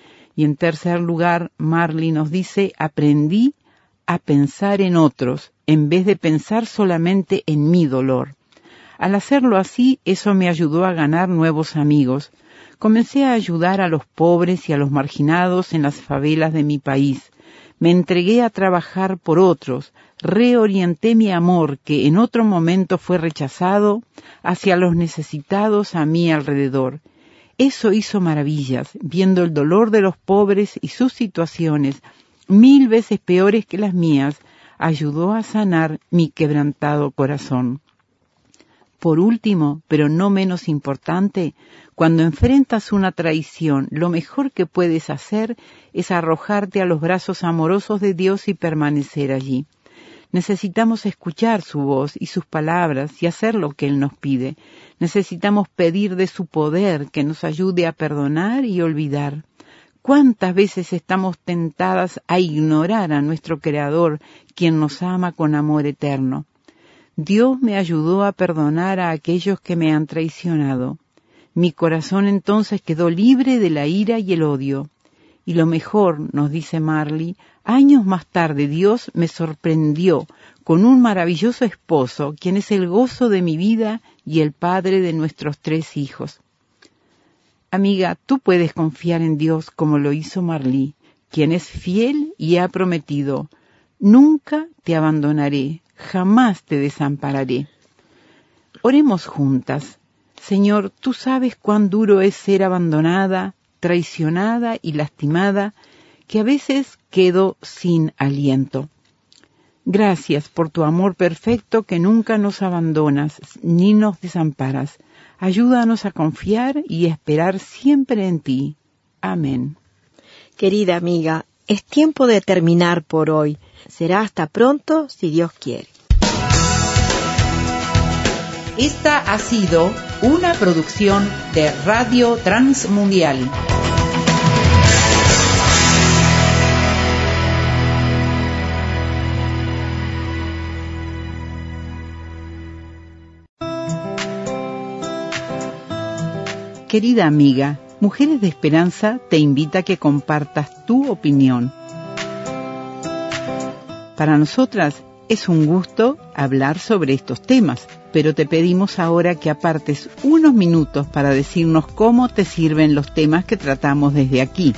Y en tercer lugar, Marlí nos dice, aprendí a pensar en otros en vez de pensar solamente en mi dolor. Al hacerlo así, eso me ayudó a ganar nuevos amigos. Comencé a ayudar a los pobres y a los marginados en las favelas de mi país. Me entregué a trabajar por otros, reorienté mi amor, que en otro momento fue rechazado, hacia los necesitados a mi alrededor. Eso hizo maravillas, viendo el dolor de los pobres y sus situaciones, 1000 veces peores que las mías, ayudó a sanar mi quebrantado corazón. Por último, pero no menos importante, cuando enfrentas una traición, lo mejor que puedes hacer es arrojarte a los brazos amorosos de Dios y permanecer allí. Necesitamos escuchar su voz y sus palabras y hacer lo que Él nos pide. Necesitamos pedir de su poder que nos ayude a perdonar y olvidar. ¿Cuántas veces estamos tentadas a ignorar a nuestro Creador, quien nos ama con amor eterno? Dios me ayudó a perdonar a aquellos que me han traicionado. Mi corazón entonces quedó libre de la ira y el odio. Y lo mejor, nos dice Marlí, años más tarde Dios me sorprendió con un maravilloso esposo, quien es el gozo de mi vida y el padre de nuestros 3 hijos. Amiga, tú puedes confiar en Dios como lo hizo Marlí, quien es fiel y ha prometido, nunca te abandonaré, jamás te desampararé. Oremos juntas. Señor, tú sabes cuán duro es ser abandonada, traicionada y lastimada, que a veces quedo sin aliento. Gracias por tu amor perfecto que nunca nos abandonas ni nos desamparas. Ayúdanos a confiar y esperar siempre en ti. Amén. Querida amiga, es tiempo de terminar por hoy. Será hasta pronto, si Dios quiere. Esta ha sido una producción de Radio Transmundial. Querida amiga, Mujeres de Esperanza te invita a que compartas tu opinión. Para nosotras es un gusto hablar sobre estos temas, pero te pedimos ahora que apartes unos minutos para decirnos cómo te sirven los temas que tratamos desde aquí.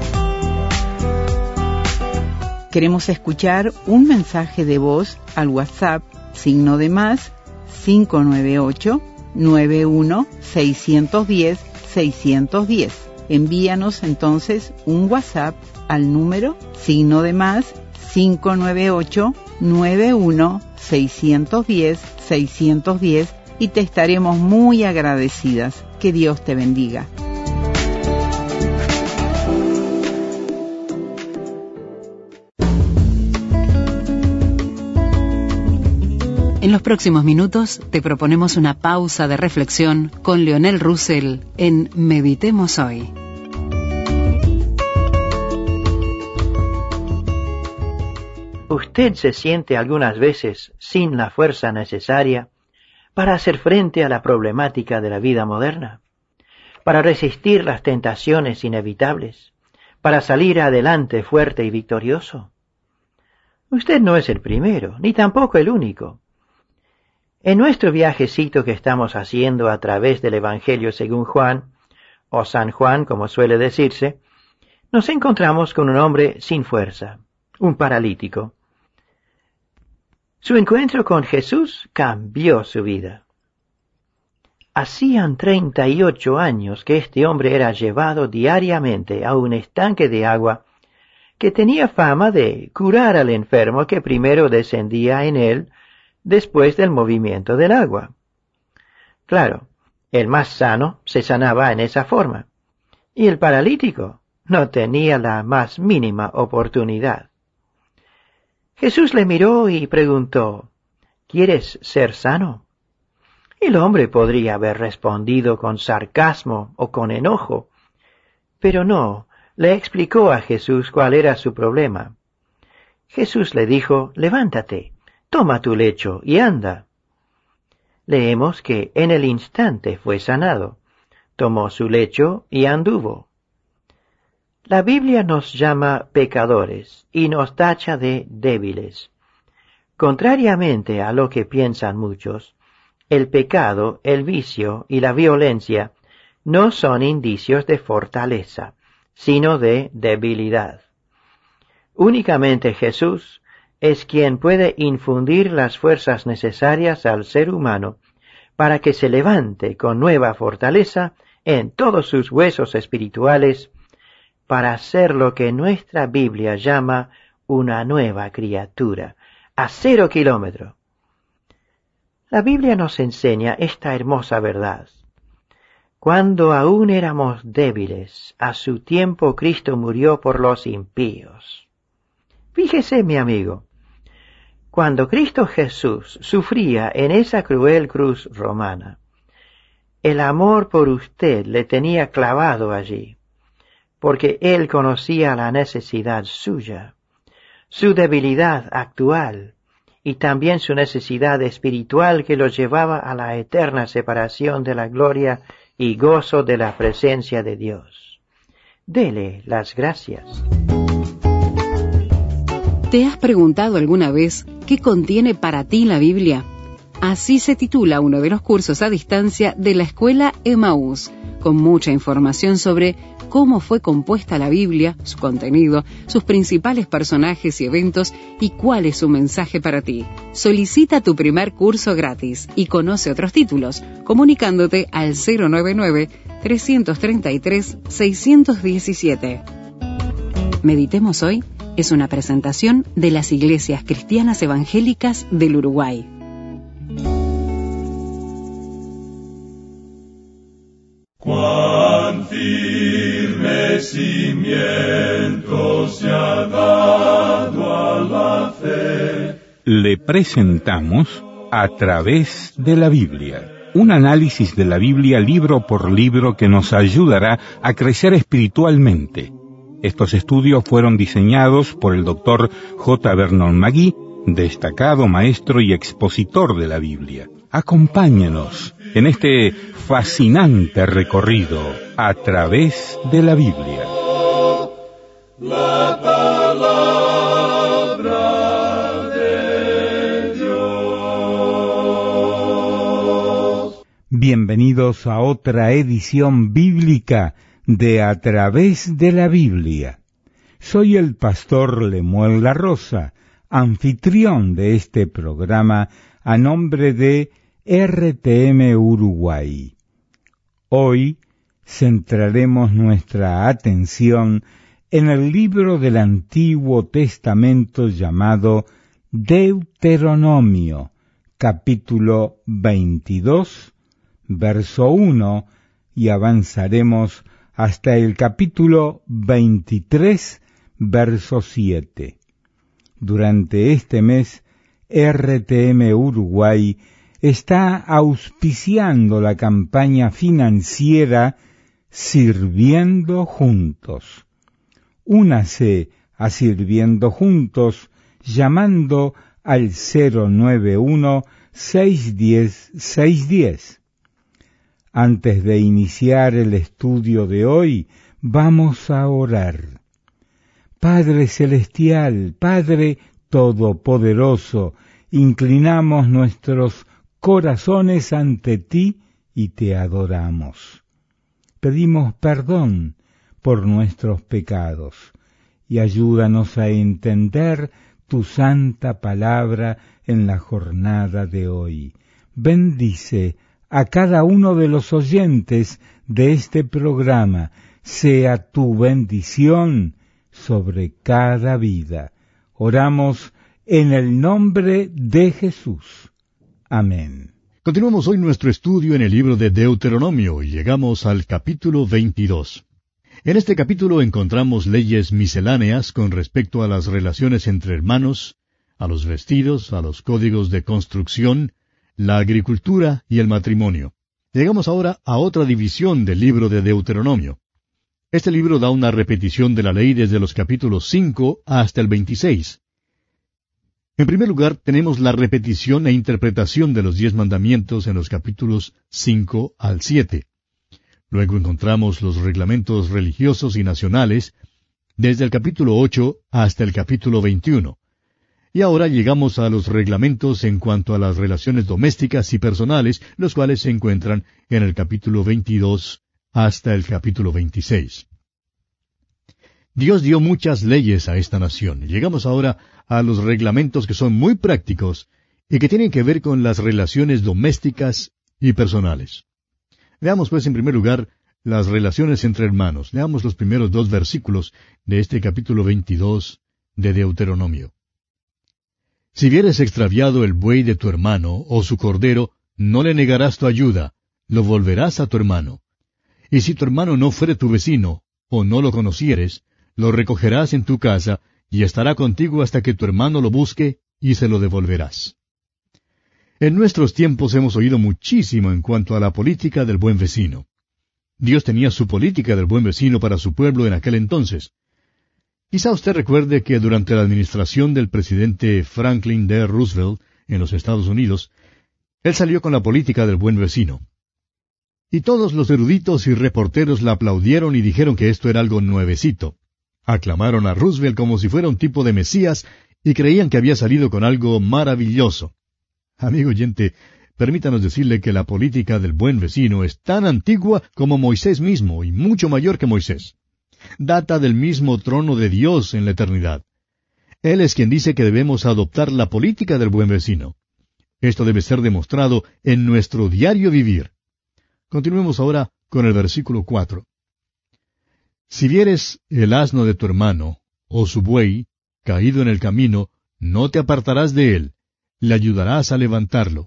Queremos escuchar un mensaje de voz al WhatsApp +, 598 91 610 610. Envíanos entonces un WhatsApp al número +, 598 91 610 610 y te estaremos muy agradecidas. Que Dios te bendiga. En los próximos minutos te proponemos una pausa de reflexión con Leonel Russell en Meditemos Hoy. ¿Usted se siente algunas veces sin la fuerza necesaria para hacer frente a la problemática de la vida moderna? ¿Para resistir las tentaciones inevitables? ¿Para salir adelante fuerte y victorioso? Usted no es el primero, ni tampoco el único. En nuestro viajecito que estamos haciendo a través del Evangelio según Juan, o San Juan como suele decirse, nos encontramos con un hombre sin fuerza, un paralítico. Su encuentro con Jesús cambió su vida. Hacían 38 años que este hombre era llevado diariamente a un estanque de agua que tenía fama de curar al enfermo que primero descendía en él después del movimiento del agua. Claro, el más sano se sanaba en esa forma, y el paralítico no tenía la más mínima oportunidad. Jesús le miró y preguntó, ¿quieres ser sano? El hombre podría haber respondido con sarcasmo o con enojo, pero no, le explicó a Jesús cuál era su problema. Jesús le dijo, levántate, toma tu lecho y anda. Leemos que en el instante fue sanado, tomó su lecho y anduvo. La Biblia nos llama pecadores y nos tacha de débiles. Contrariamente a lo que piensan muchos, el pecado, el vicio y la violencia no son indicios de fortaleza, sino de debilidad. Únicamente Jesús es quien puede infundir las fuerzas necesarias al ser humano para que se levante con nueva fortaleza en todos sus huesos espirituales para hacer lo que nuestra Biblia llama una nueva criatura, a 0 kilómetro. La Biblia nos enseña esta hermosa verdad. Cuando aún éramos débiles, a su tiempo Cristo murió por los impíos. Fíjese, mi amigo, cuando Cristo Jesús sufría en esa cruel cruz romana, el amor por usted le tenía clavado allí, porque Él conocía la necesidad suya, su debilidad actual, y también su necesidad espiritual que lo llevaba a la eterna separación de la gloria y gozo de la presencia de Dios. Dele las gracias. ¿Te has preguntado alguna vez qué contiene para ti la Biblia? Así se titula uno de los cursos a distancia de la Escuela Emaús, con mucha información sobre cómo fue compuesta la Biblia, su contenido, sus principales personajes y eventos y cuál es su mensaje para ti. Solicita tu primer curso gratis y conoce otros títulos comunicándote al 099 333-617. Meditemos hoy es una presentación de las Iglesias Cristianas Evangélicas del Uruguay. Cuán firme cimiento se ha dado a la fe. Le presentamos A través de la Biblia, un análisis de la Biblia libro por libro que nos ayudará a crecer espiritualmente. Estos estudios fueron diseñados por el Dr. J. Vernon McGee, destacado maestro y expositor de la Biblia. Acompáñenos en este fascinante recorrido a través de la Biblia. La palabra de Dios. Bienvenidos a otra edición bíblica de A través de la Biblia. Soy el pastor Lemuel La Rosa, anfitrión de este programa a nombre de RTM Uruguay. Hoy centraremos nuestra atención en el libro del Antiguo Testamento llamado Deuteronomio, capítulo 22, verso 1, y avanzaremos hasta el capítulo 23, verso 7. Durante este mes, RTM Uruguay está auspiciando la campaña financiera Sirviendo Juntos. Únase a Sirviendo Juntos llamando al 091-610-610. Antes de iniciar el estudio de hoy, vamos a orar. Padre Celestial, Padre Todopoderoso, inclinamos nuestros corazones ante ti y te adoramos. Pedimos perdón por nuestros pecados y ayúdanos a entender tu santa palabra en la jornada de hoy. Bendice a cada uno de los oyentes de este programa, sea tu bendición sobre cada vida. Oramos en el nombre de Jesús. Amén. Continuamos hoy nuestro estudio en el libro de Deuteronomio y llegamos al capítulo 22. En este capítulo encontramos leyes misceláneas con respecto a las relaciones entre hermanos, a los vestidos, a los códigos de construcción, la agricultura y el matrimonio. Llegamos ahora a otra división del libro de Deuteronomio. Este libro da una repetición de la ley desde los capítulos 5 hasta el 26. En primer lugar, tenemos la repetición e interpretación de los 10 mandamientos en los capítulos 5 al 7. Luego encontramos los reglamentos religiosos y nacionales desde el capítulo 8 hasta el capítulo 21. Y ahora llegamos a los reglamentos en cuanto a las relaciones domésticas y personales, los cuales se encuentran en el capítulo 22 hasta el capítulo 26. Dios dio muchas leyes a esta nación. Llegamos ahora a los reglamentos que son muy prácticos y que tienen que ver con las relaciones domésticas y personales. Veamos pues en primer lugar las relaciones entre hermanos. Leamos los primeros 2 versículos de este capítulo 22 de Deuteronomio. Si vieres extraviado el buey de tu hermano o su cordero, no le negarás tu ayuda, lo volverás a tu hermano. Y si tu hermano no fuere tu vecino, o no lo conocieres, lo recogerás en tu casa, y estará contigo hasta que tu hermano lo busque, y se lo devolverás. En nuestros tiempos hemos oído muchísimo en cuanto a la política del buen vecino. Dios tenía su política del buen vecino para su pueblo en aquel entonces. Quizá usted recuerde que durante la administración del presidente Franklin D. Roosevelt en los Estados Unidos, él salió con la política del buen vecino. Y todos los eruditos y reporteros la aplaudieron y dijeron que esto era algo nuevecito. Aclamaron a Roosevelt como si fuera un tipo de Mesías y creían que había salido con algo maravilloso. Amigo oyente, permítanos decirle que la política del buen vecino es tan antigua como Moisés mismo y mucho mayor que Moisés. Data del mismo trono de Dios en la eternidad. Él es quien dice que debemos adoptar la política del buen vecino. Esto debe ser demostrado en nuestro diario vivir. Continuemos ahora con el versículo 4. Si vieres el asno de tu hermano, o su buey, caído en el camino, no te apartarás de él, le ayudarás a levantarlo.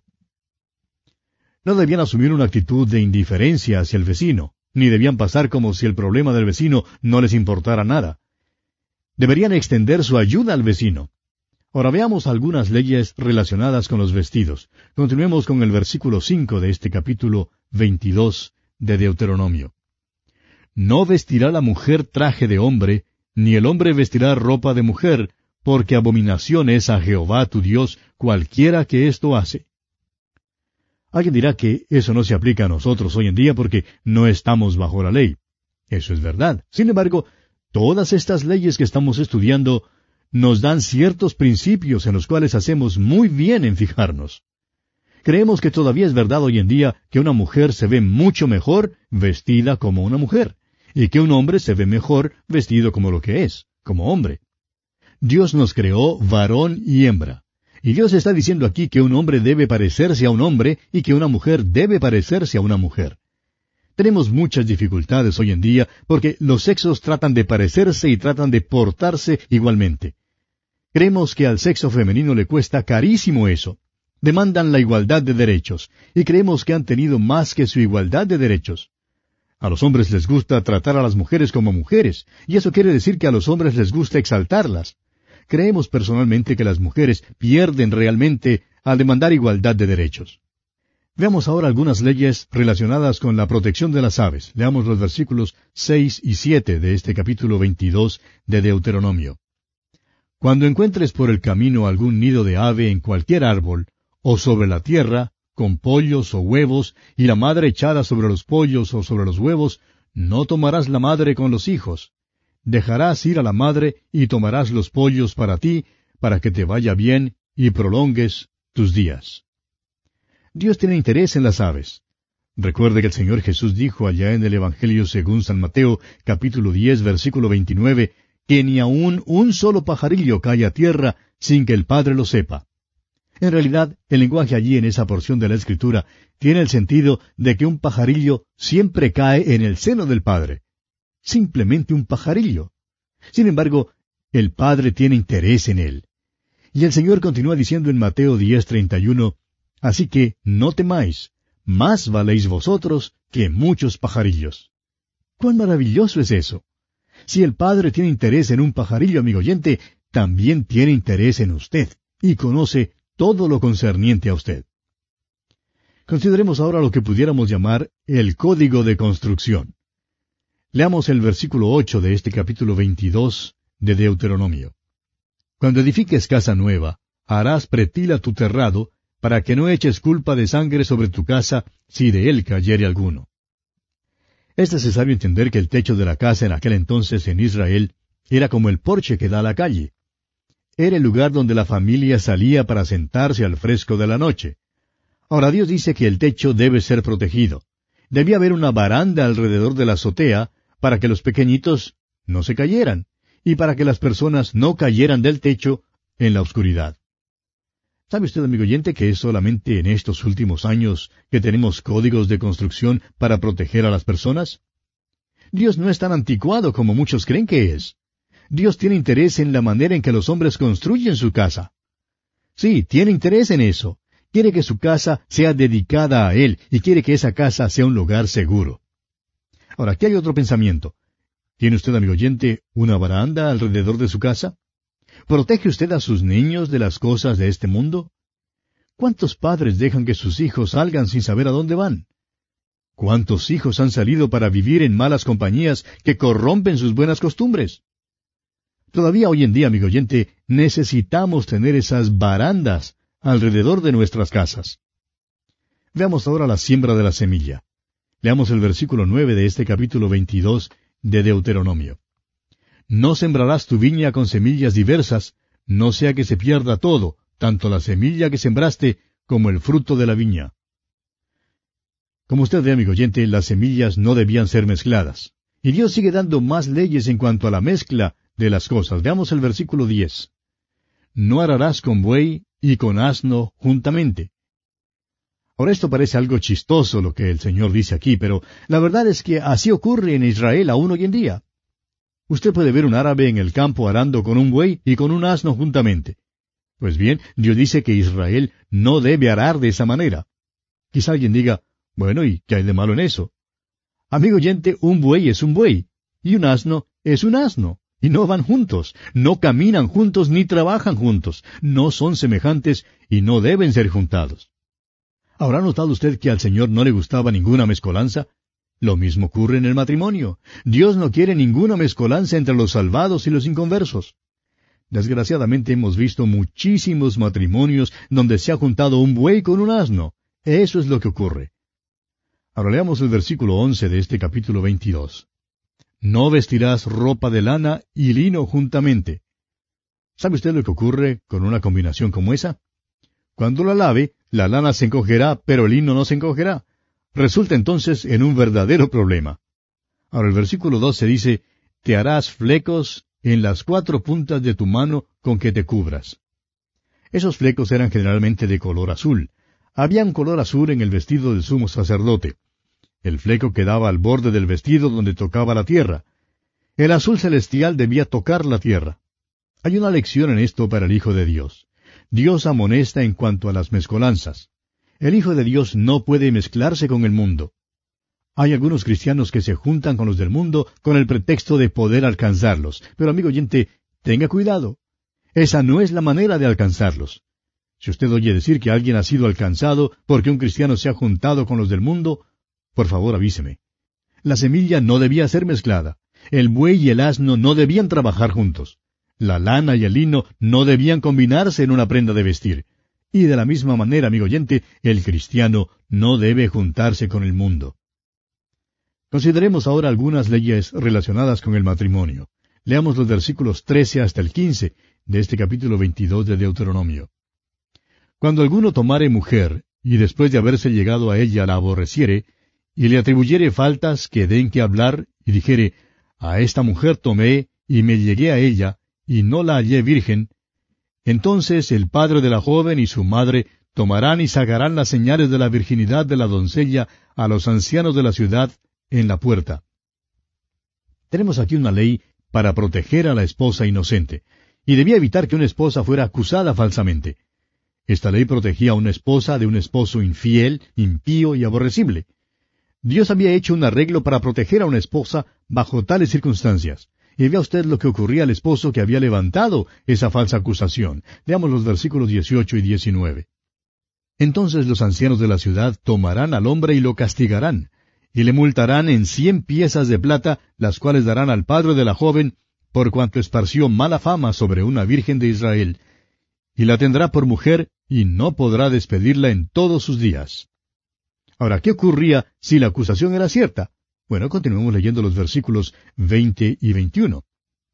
No debían asumir una actitud de indiferencia hacia el vecino, ni debían pasar como si el problema del vecino no les importara nada. Deberían extender su ayuda al vecino. Ahora veamos algunas leyes relacionadas con los vestidos. Continuemos con el versículo 5 de este capítulo 22 de Deuteronomio. No vestirá la mujer traje de hombre, ni el hombre vestirá ropa de mujer, porque abominación es a Jehová tu Dios cualquiera que esto hace. Alguien dirá que eso no se aplica a nosotros hoy en día porque no estamos bajo la ley. Eso es verdad. Sin embargo, todas estas leyes que estamos estudiando nos dan ciertos principios en los cuales hacemos muy bien en fijarnos. Creemos que todavía es verdad hoy en día que una mujer se ve mucho mejor vestida como una mujer, y que un hombre se ve mejor vestido como lo que es, como hombre. Dios nos creó varón y hembra. Y Dios está diciendo aquí que un hombre debe parecerse a un hombre y que una mujer debe parecerse a una mujer. Tenemos muchas dificultades hoy en día porque los sexos tratan de parecerse y tratan de portarse igualmente. Creemos que al sexo femenino le cuesta carísimo eso. Demandan la igualdad de derechos, y creemos que han tenido más que su igualdad de derechos. A los hombres les gusta tratar a las mujeres como mujeres, y eso quiere decir que a los hombres les gusta exaltarlas. Creemos personalmente que las mujeres pierden realmente al demandar igualdad de derechos. Veamos ahora algunas leyes relacionadas con la protección de las aves. Leamos los versículos 6 y 7 de este capítulo 22 de Deuteronomio. Cuando encuentres por el camino algún nido de ave en cualquier árbol, o sobre la tierra, con pollos o huevos, y la madre echada sobre los pollos o sobre los huevos, no tomarás la madre con los hijos. Dejarás ir a la madre y tomarás los pollos para ti, para que te vaya bien y prolongues tus días. Dios tiene interés en las aves. Recuerde que el Señor Jesús dijo allá en el Evangelio según San Mateo, capítulo 10, versículo 29, que ni aun un solo pajarillo cae a tierra sin que el Padre lo sepa. En realidad, el lenguaje allí en esa porción de la Escritura tiene el sentido de que un pajarillo siempre cae en el seno del Padre. Simplemente un pajarillo. Sin embargo, el Padre tiene interés en él. Y el Señor continúa diciendo en Mateo 10:31, así que no temáis, más valéis vosotros que muchos pajarillos. ¡Cuán maravilloso es eso! Si el Padre tiene interés en un pajarillo, amigo oyente, también tiene interés en usted, y conoce todo lo concerniente a usted. Consideremos ahora lo que pudiéramos llamar el código de construcción. Leamos el versículo 8 de este capítulo 22 de Deuteronomio. Cuando edifiques casa nueva, harás pretil a tu terrado, para que no eches culpa de sangre sobre tu casa, si de él cayere alguno. Es necesario entender que el techo de la casa en aquel entonces en Israel era como el porche que da a la calle. Era el lugar donde la familia salía para sentarse al fresco de la noche. Ahora Dios dice que el techo debe ser protegido. Debía haber una baranda alrededor de la azotea para que los pequeñitos no se cayeran, y para que las personas no cayeran del techo en la oscuridad. ¿Sabe usted, amigo oyente, que es solamente en estos últimos años que tenemos códigos de construcción para proteger a las personas? Dios no es tan anticuado como muchos creen que es. Dios tiene interés en la manera en que los hombres construyen su casa. Sí, tiene interés en eso. Quiere que su casa sea dedicada a Él, y quiere que esa casa sea un lugar seguro. Ahora, aquí hay otro pensamiento. ¿Tiene usted, amigo oyente, una baranda alrededor de su casa? ¿Protege usted a sus niños de las cosas de este mundo? ¿Cuántos padres dejan que sus hijos salgan sin saber a dónde van? ¿Cuántos hijos han salido para vivir en malas compañías que corrompen sus buenas costumbres? Todavía hoy en día, amigo oyente, necesitamos tener esas barandas alrededor de nuestras casas. Veamos ahora la siembra de la semilla. Leamos el versículo 9 de este capítulo 22 de Deuteronomio. No sembrarás tu viña con semillas diversas, no sea que se pierda todo, tanto la semilla que sembraste como el fruto de la viña. Como usted ve, amigo oyente, las semillas no debían ser mezcladas. Y Dios sigue dando más leyes en cuanto a la mezcla de las cosas. Veamos el versículo 10. No ararás con buey y con asno juntamente. Ahora esto parece algo chistoso lo que el Señor dice aquí, pero la verdad es que así ocurre en Israel aún hoy en día. Usted puede ver un árabe en el campo arando con un buey y con un asno juntamente. Pues bien, Dios dice que Israel no debe arar de esa manera. Quizá alguien diga, bueno, ¿y qué hay de malo en eso? Amigo oyente, un buey es un buey, y un asno es un asno, y no van juntos, no caminan juntos ni trabajan juntos, no son semejantes y no deben ser juntados. ¿Habrá notado usted que al Señor no le gustaba ninguna mezcolanza? Lo mismo ocurre en el matrimonio. Dios no quiere ninguna mezcolanza entre los salvados y los inconversos. Desgraciadamente hemos visto muchísimos matrimonios donde se ha juntado un buey con un asno. Eso es lo que ocurre. Ahora leamos el versículo 11 de este capítulo 22. No vestirás ropa de lana y lino juntamente. ¿Sabe usted lo que ocurre con una combinación como esa? Cuando la lave, la lana se encogerá, pero el lino no se encogerá. Resulta entonces en un verdadero problema. Ahora el versículo 12 dice, te harás flecos en las 4 puntas de tu mano con que te cubras. Esos flecos eran generalmente de color azul. Había un color azul en el vestido del sumo sacerdote. El fleco quedaba al borde del vestido donde tocaba la tierra. El azul celestial debía tocar la tierra. Hay una lección en esto para el Hijo de Dios. Dios amonesta en cuanto a las mezcolanzas. El Hijo de Dios no puede mezclarse con el mundo. Hay algunos cristianos que se juntan con los del mundo con el pretexto de poder alcanzarlos. Pero amigo oyente, tenga cuidado. Esa no es la manera de alcanzarlos. Si usted oye decir que alguien ha sido alcanzado porque un cristiano se ha juntado con los del mundo, por favor avíseme. La semilla no debía ser mezclada. El buey y el asno no debían trabajar juntos. La lana y el lino no debían combinarse en una prenda de vestir. Y de la misma manera, amigo oyente, el cristiano no debe juntarse con el mundo. Consideremos ahora algunas leyes relacionadas con el matrimonio. Leamos los versículos 13 hasta el 15 de este capítulo 22 de Deuteronomio. Cuando alguno tomare mujer, y después de haberse llegado a ella la aborreciere, y le atribuyere faltas que den que hablar, y dijere, a esta mujer tomé, y me llegué a ella, y no la hallé virgen, entonces el padre de la joven y su madre tomarán y sacarán las señales de la virginidad de la doncella a los ancianos de la ciudad en la puerta. Tenemos aquí una ley para proteger a la esposa inocente, y debía evitar que una esposa fuera acusada falsamente. Esta ley protegía a una esposa de un esposo infiel, impío y aborrecible. Dios había hecho un arreglo para proteger a una esposa bajo tales circunstancias. Y vea usted lo que ocurría al esposo que había levantado esa falsa acusación. Leamos los versículos 18 y 19. Entonces los ancianos de la ciudad tomarán al hombre y lo castigarán, y le multarán en 100 piezas de plata, las cuales darán al padre de la joven, por cuanto esparció mala fama sobre una virgen de Israel, y la tendrá por mujer, y no podrá despedirla en todos sus días. Ahora, ¿qué ocurría si la acusación era cierta? Bueno, continuemos leyendo los versículos 20 y 21.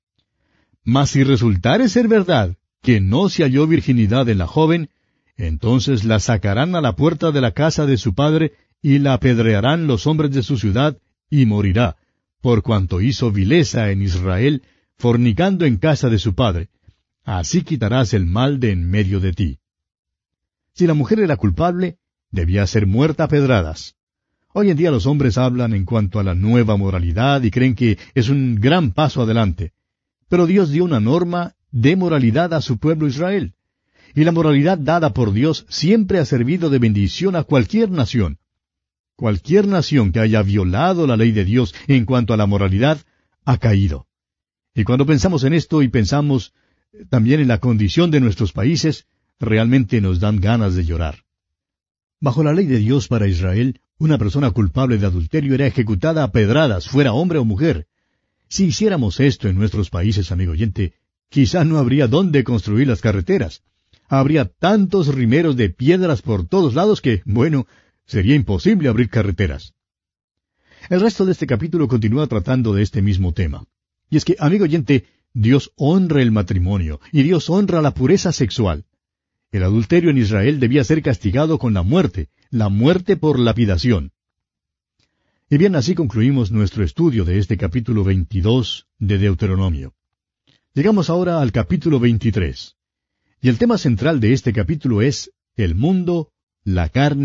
Mas si resultare ser verdad que no se halló virginidad en la joven, entonces la sacarán a la puerta de la casa de su padre, y la apedrearán los hombres de su ciudad, y morirá, por cuanto hizo vileza en Israel, fornicando en casa de su padre. Así quitarás el mal de en medio de ti. Si la mujer era culpable, debía ser muerta a pedradas. Hoy en día los hombres hablan en cuanto a la nueva moralidad y creen que es un gran paso adelante. Pero Dios dio una norma de moralidad a su pueblo Israel. Y la moralidad dada por Dios siempre ha servido de bendición a cualquier nación. Cualquier nación que haya violado la ley de Dios en cuanto a la moralidad, ha caído. Y cuando pensamos en esto y pensamos también en la condición de nuestros países, realmente nos dan ganas de llorar. Bajo la ley de Dios para Israel, una persona culpable de adulterio era ejecutada a pedradas, fuera hombre o mujer. Si hiciéramos esto en nuestros países, amigo oyente, quizá no habría dónde construir las carreteras. Habría tantos rimeros de piedras por todos lados que, bueno, sería imposible abrir carreteras. El resto de este capítulo continúa tratando de este mismo tema. Y es que, amigo oyente, Dios honra el matrimonio, y Dios honra la pureza sexual. El adulterio en Israel debía ser castigado con la muerte por lapidación. Y bien, así concluimos nuestro estudio de este capítulo 22 de Deuteronomio. Llegamos ahora al capítulo 23. Y el tema central de este capítulo es el mundo, la carne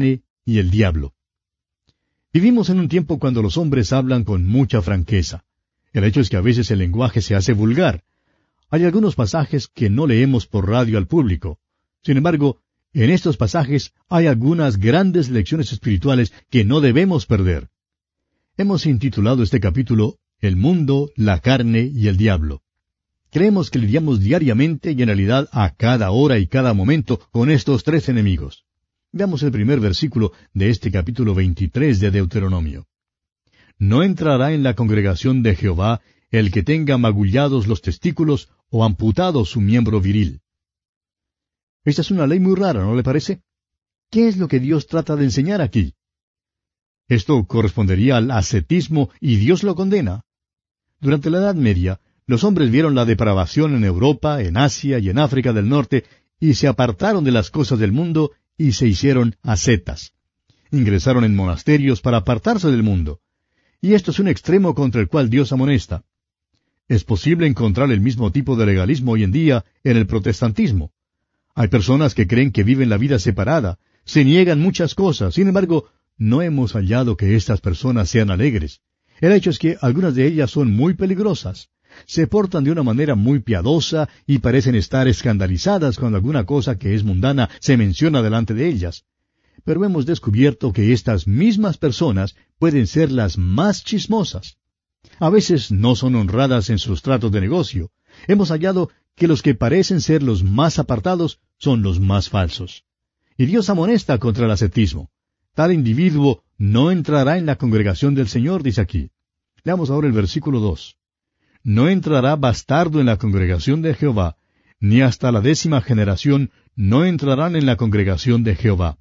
y el diablo. Vivimos en un tiempo cuando los hombres hablan con mucha franqueza. El hecho es que a veces el lenguaje se hace vulgar. Hay algunos pasajes que no leemos por radio al público. Sin embargo, en estos pasajes hay algunas grandes lecciones espirituales que no debemos perder. Hemos intitulado este capítulo El mundo, la carne y el diablo. Creemos que lidiamos diariamente y en realidad a cada hora y cada momento con estos tres enemigos. Veamos el primer versículo de este capítulo 23 de Deuteronomio. No entrará en la congregación de Jehová el que tenga magullados los testículos o amputado su miembro viril. Esta es una ley muy rara, ¿no le parece? ¿Qué es lo que Dios trata de enseñar aquí? Esto correspondería al ascetismo y Dios lo condena. Durante la Edad Media, los hombres vieron la depravación en Europa, en Asia y en África del Norte, y se apartaron de las cosas del mundo y se hicieron ascetas. Ingresaron en monasterios para apartarse del mundo. Y esto es un extremo contra el cual Dios amonesta. Es posible encontrar el mismo tipo de legalismo hoy en día en el protestantismo. Hay personas que creen que viven la vida separada, se niegan muchas cosas, sin embargo, no hemos hallado que estas personas sean alegres. El hecho es que algunas de ellas son muy peligrosas. Se portan de una manera muy piadosa y parecen estar escandalizadas cuando alguna cosa que es mundana se menciona delante de ellas. Pero hemos descubierto que estas mismas personas pueden ser las más chismosas. A veces no son honradas en sus tratos de negocio. Hemos hallado que los que parecen ser los más apartados son los más falsos. Y Dios amonesta contra el ascetismo. Tal individuo no entrará en la congregación del Señor, dice aquí. Leamos ahora el versículo 2. No entrará bastardo en la congregación de Jehová, ni hasta la 10ª generación no entrarán en la congregación de Jehová.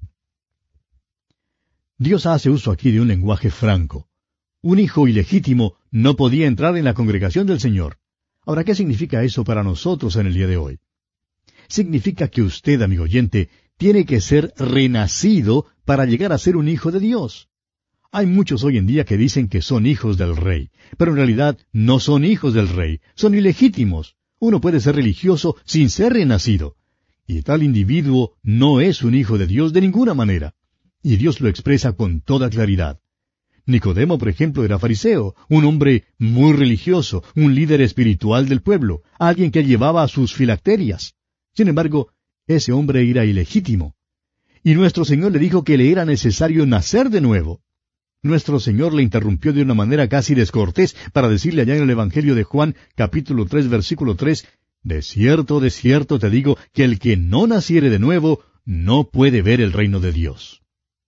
Dios hace uso aquí de un lenguaje franco. Un hijo ilegítimo no podía entrar en la congregación del Señor. Ahora, ¿qué significa eso para nosotros en el día de hoy? Significa que usted, amigo oyente, tiene que ser renacido para llegar a ser un hijo de Dios. Hay muchos hoy en día que dicen que son hijos del rey, pero en realidad no son hijos del rey, son ilegítimos. Uno puede ser religioso sin ser renacido. Y tal individuo no es un hijo de Dios de ninguna manera. Y Dios lo expresa con toda claridad. Nicodemo, por ejemplo, era fariseo, un hombre muy religioso, un líder espiritual del pueblo, alguien que llevaba sus filacterias. Sin embargo, ese hombre era ilegítimo. Y nuestro Señor le dijo que le era necesario nacer de nuevo. Nuestro Señor le interrumpió de una manera casi descortés para decirle allá en el Evangelio de Juan, capítulo 3, versículo 3, de cierto te digo, que el que no naciere de nuevo, no puede ver el reino de Dios.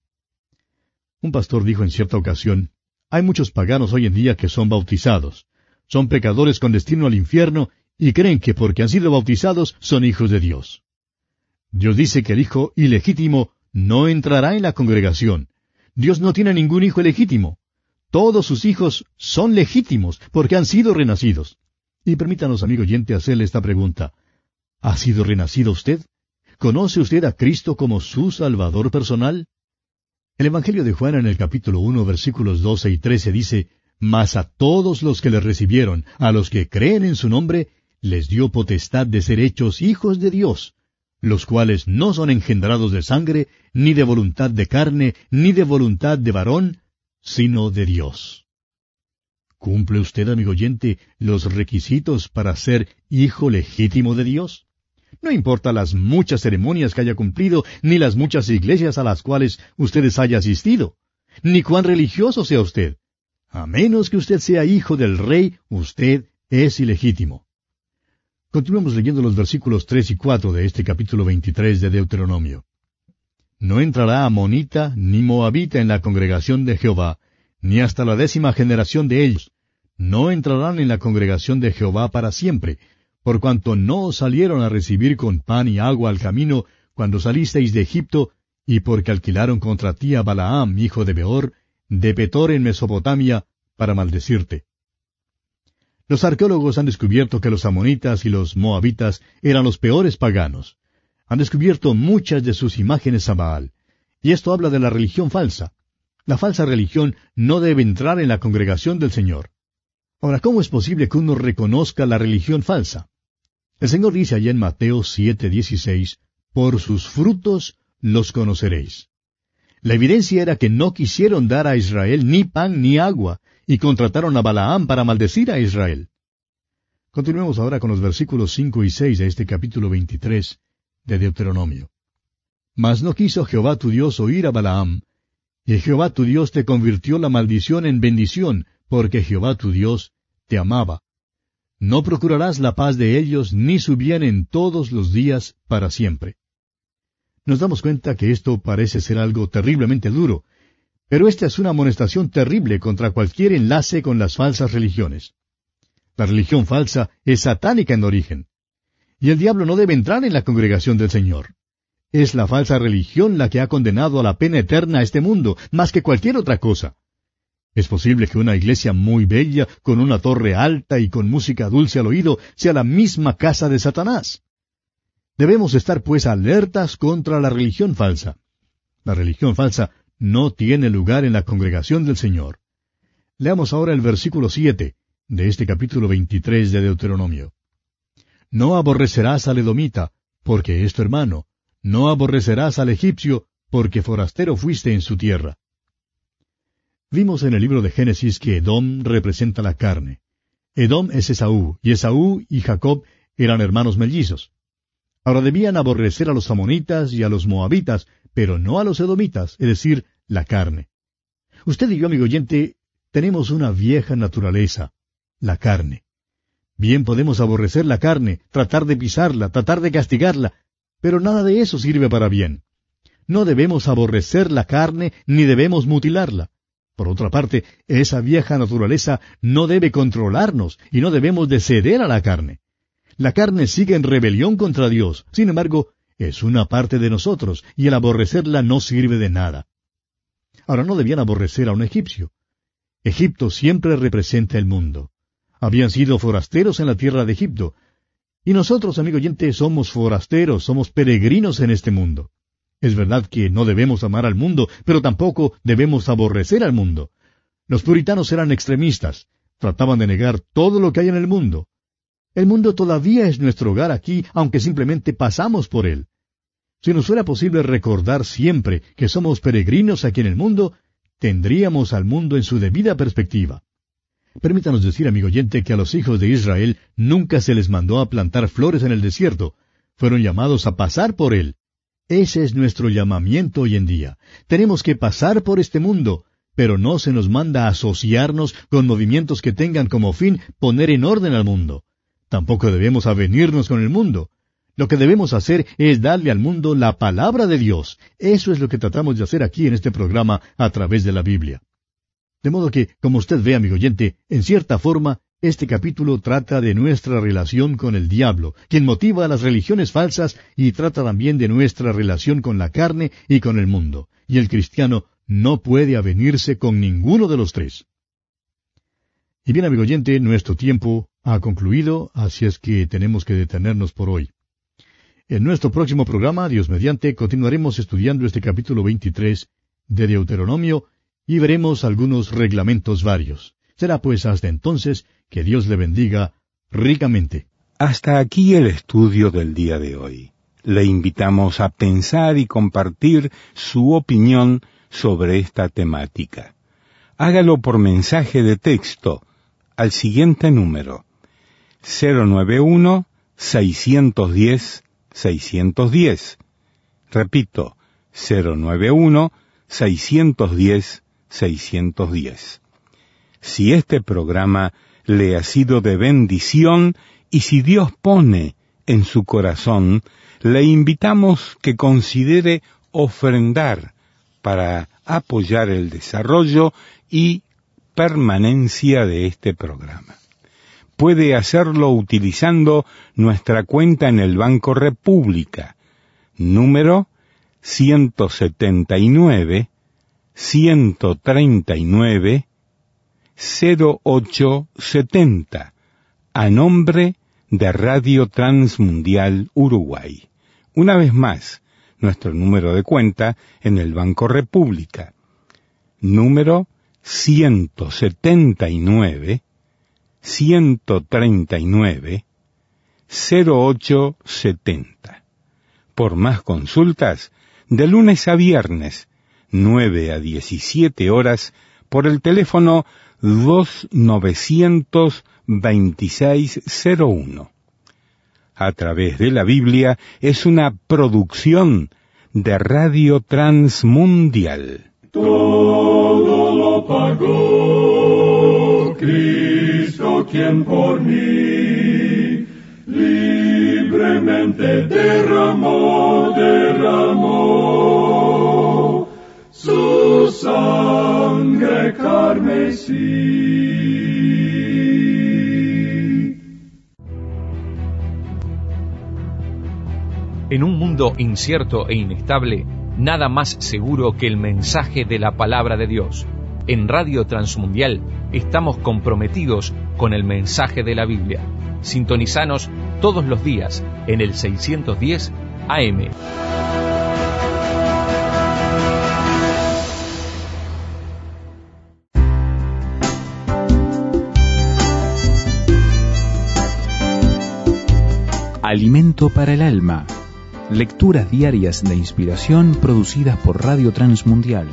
Un pastor dijo en cierta ocasión, hay muchos paganos hoy en día que son bautizados. Son pecadores con destino al infierno y creen que porque han sido bautizados son hijos de Dios. Dios dice que el hijo ilegítimo no entrará en la congregación. Dios no tiene ningún hijo ilegítimo. Todos sus hijos son legítimos porque han sido renacidos. Y permítanos, amigo oyente, hacerle esta pregunta. ¿Ha sido renacido usted? ¿Conoce usted a Cristo como su Salvador personal? El Evangelio de Juan en el capítulo 1, versículos 12 y 13 dice, Mas a todos los que le recibieron, a los que creen en su nombre, les dio potestad de ser hechos hijos de Dios, los cuales no son engendrados de sangre, ni de voluntad de carne, ni de voluntad de varón, sino de Dios. ¿Cumple usted, amigo oyente, los requisitos para ser hijo legítimo de Dios? No importa las muchas ceremonias que haya cumplido, ni las muchas iglesias a las cuales ustedes haya asistido, ni cuán religioso sea usted. A menos que usted sea hijo del rey, usted es ilegítimo. Continuamos leyendo los versículos 3 y 4 de este capítulo 23 de Deuteronomio. No entrará amonita ni moabita en la congregación de Jehová, ni hasta la 10ª generación de ellos. No entrarán en la congregación de Jehová para siempre, por cuanto no os salieron a recibir con pan y agua al camino cuando salisteis de Egipto, y porque alquilaron contra ti a Balaam, hijo de Beor, de Petor en Mesopotamia, para maldecirte. Los arqueólogos han descubierto que los amonitas y los moabitas eran los peores paganos. Han descubierto muchas de sus imágenes a Baal. Y esto habla de la religión falsa. La falsa religión no debe entrar en la congregación del Señor. Ahora, ¿cómo es posible que uno reconozca la religión falsa? El Señor dice allá en Mateo 7:16, Por sus frutos los conoceréis. La evidencia era que no quisieron dar a Israel ni pan ni agua, y contrataron a Balaam para maldecir a Israel. Continuemos ahora con los versículos 5 y 6 de este capítulo 23 de Deuteronomio. Mas no quiso Jehová tu Dios oír a Balaam, y Jehová tu Dios te convirtió la maldición en bendición, porque Jehová tu Dios te amaba. No procurarás la paz de ellos, ni su bien en todos los días para siempre. Nos damos cuenta que esto parece ser algo terriblemente duro, pero esta es una amonestación terrible contra cualquier enlace con las falsas religiones. La religión falsa es satánica en origen, y el diablo no debe entrar en la congregación del Señor. Es la falsa religión la que ha condenado a la pena eterna a este mundo, más que cualquier otra cosa. Es posible que una iglesia muy bella, con una torre alta y con música dulce al oído, sea la misma casa de Satanás. Debemos estar pues alertas contra la religión falsa. La religión falsa no tiene lugar en la congregación del Señor. Leamos ahora el versículo 7 de este capítulo 23 de Deuteronomio. No aborrecerás al edomita, porque es tu hermano. No aborrecerás al egipcio, porque forastero fuiste en su tierra. Vimos en el libro de Génesis que Edom representa la carne. Edom es Esaú, y Esaú y Jacob eran hermanos mellizos. Ahora debían aborrecer a los amonitas y a los moabitas, pero no a los edomitas, es decir, la carne. Usted y yo, amigo oyente, tenemos una vieja naturaleza, la carne. Bien podemos aborrecer la carne, tratar de pisarla, tratar de castigarla, pero nada de eso sirve para bien. No debemos aborrecer la carne, ni debemos mutilarla. Por otra parte, esa vieja naturaleza no debe controlarnos, y no debemos de ceder a la carne. La carne sigue en rebelión contra Dios, sin embargo, es una parte de nosotros, y el aborrecerla no sirve de nada. Ahora no debían aborrecer a un egipcio. Egipto siempre representa el mundo. Habían sido forasteros en la tierra de Egipto. Y nosotros, amigo oyente, somos forasteros, somos peregrinos en este mundo. Es verdad que no debemos amar al mundo, pero tampoco debemos aborrecer al mundo. Los puritanos eran extremistas, trataban de negar todo lo que hay en el mundo. El mundo todavía es nuestro hogar aquí, aunque simplemente pasamos por él. Si nos fuera posible recordar siempre que somos peregrinos aquí en el mundo, tendríamos al mundo en su debida perspectiva. Permítanos decir, amigo oyente, que a los hijos de Israel nunca se les mandó a plantar flores en el desierto. Fueron llamados a pasar por él. Ese es nuestro llamamiento hoy en día. Tenemos que pasar por este mundo, pero no se nos manda a asociarnos con movimientos que tengan como fin poner en orden al mundo. Tampoco debemos avenirnos con el mundo. Lo que debemos hacer es darle al mundo la palabra de Dios. Eso es lo que tratamos de hacer aquí en este programa a través de la Biblia. De modo que, como usted ve, amigo oyente, en cierta forma, este capítulo trata de nuestra relación con el diablo, quien motiva a las religiones falsas, y trata también de nuestra relación con la carne y con el mundo. Y el cristiano no puede avenirse con ninguno de los tres. Y bien, amigo oyente, nuestro tiempo ha concluido, así es que tenemos que detenernos por hoy. En nuestro próximo programa, Dios mediante, continuaremos estudiando este capítulo 23 de Deuteronomio y veremos algunos reglamentos varios. Será pues hasta entonces que Dios le bendiga ricamente. Hasta aquí el estudio del día de hoy. Le invitamos a pensar y compartir su opinión sobre esta temática. Hágalo por mensaje de texto al siguiente número: 091-610-610. Repito, 091-610-610. Si este programa le ha sido de bendición y si Dios pone en su corazón, le invitamos que considere ofrendar para apoyar el desarrollo y permanencia de este programa. Puede hacerlo utilizando nuestra cuenta en el Banco República, número 179-139-0870, a nombre de Radio Transmundial Uruguay. Una vez más, nuestro número de cuenta en el Banco República, número 179-139-0870. Por más consultas, de lunes a viernes, 9 a 17 horas, por el teléfono 2900-2601. A través de la Biblia es una producción de Radio Transmundial. Todo lo pagó Cristo, quien por mí libremente derramó su sangre carmesí. En un mundo incierto e inestable, nada más seguro que el mensaje de la palabra de Dios. En Radio Transmundial estamos comprometidos con el mensaje de la Biblia. Sintonizanos todos los días en el 610 AM. Alimento para el alma. Lecturas diarias de inspiración producidas por Radio Transmundial.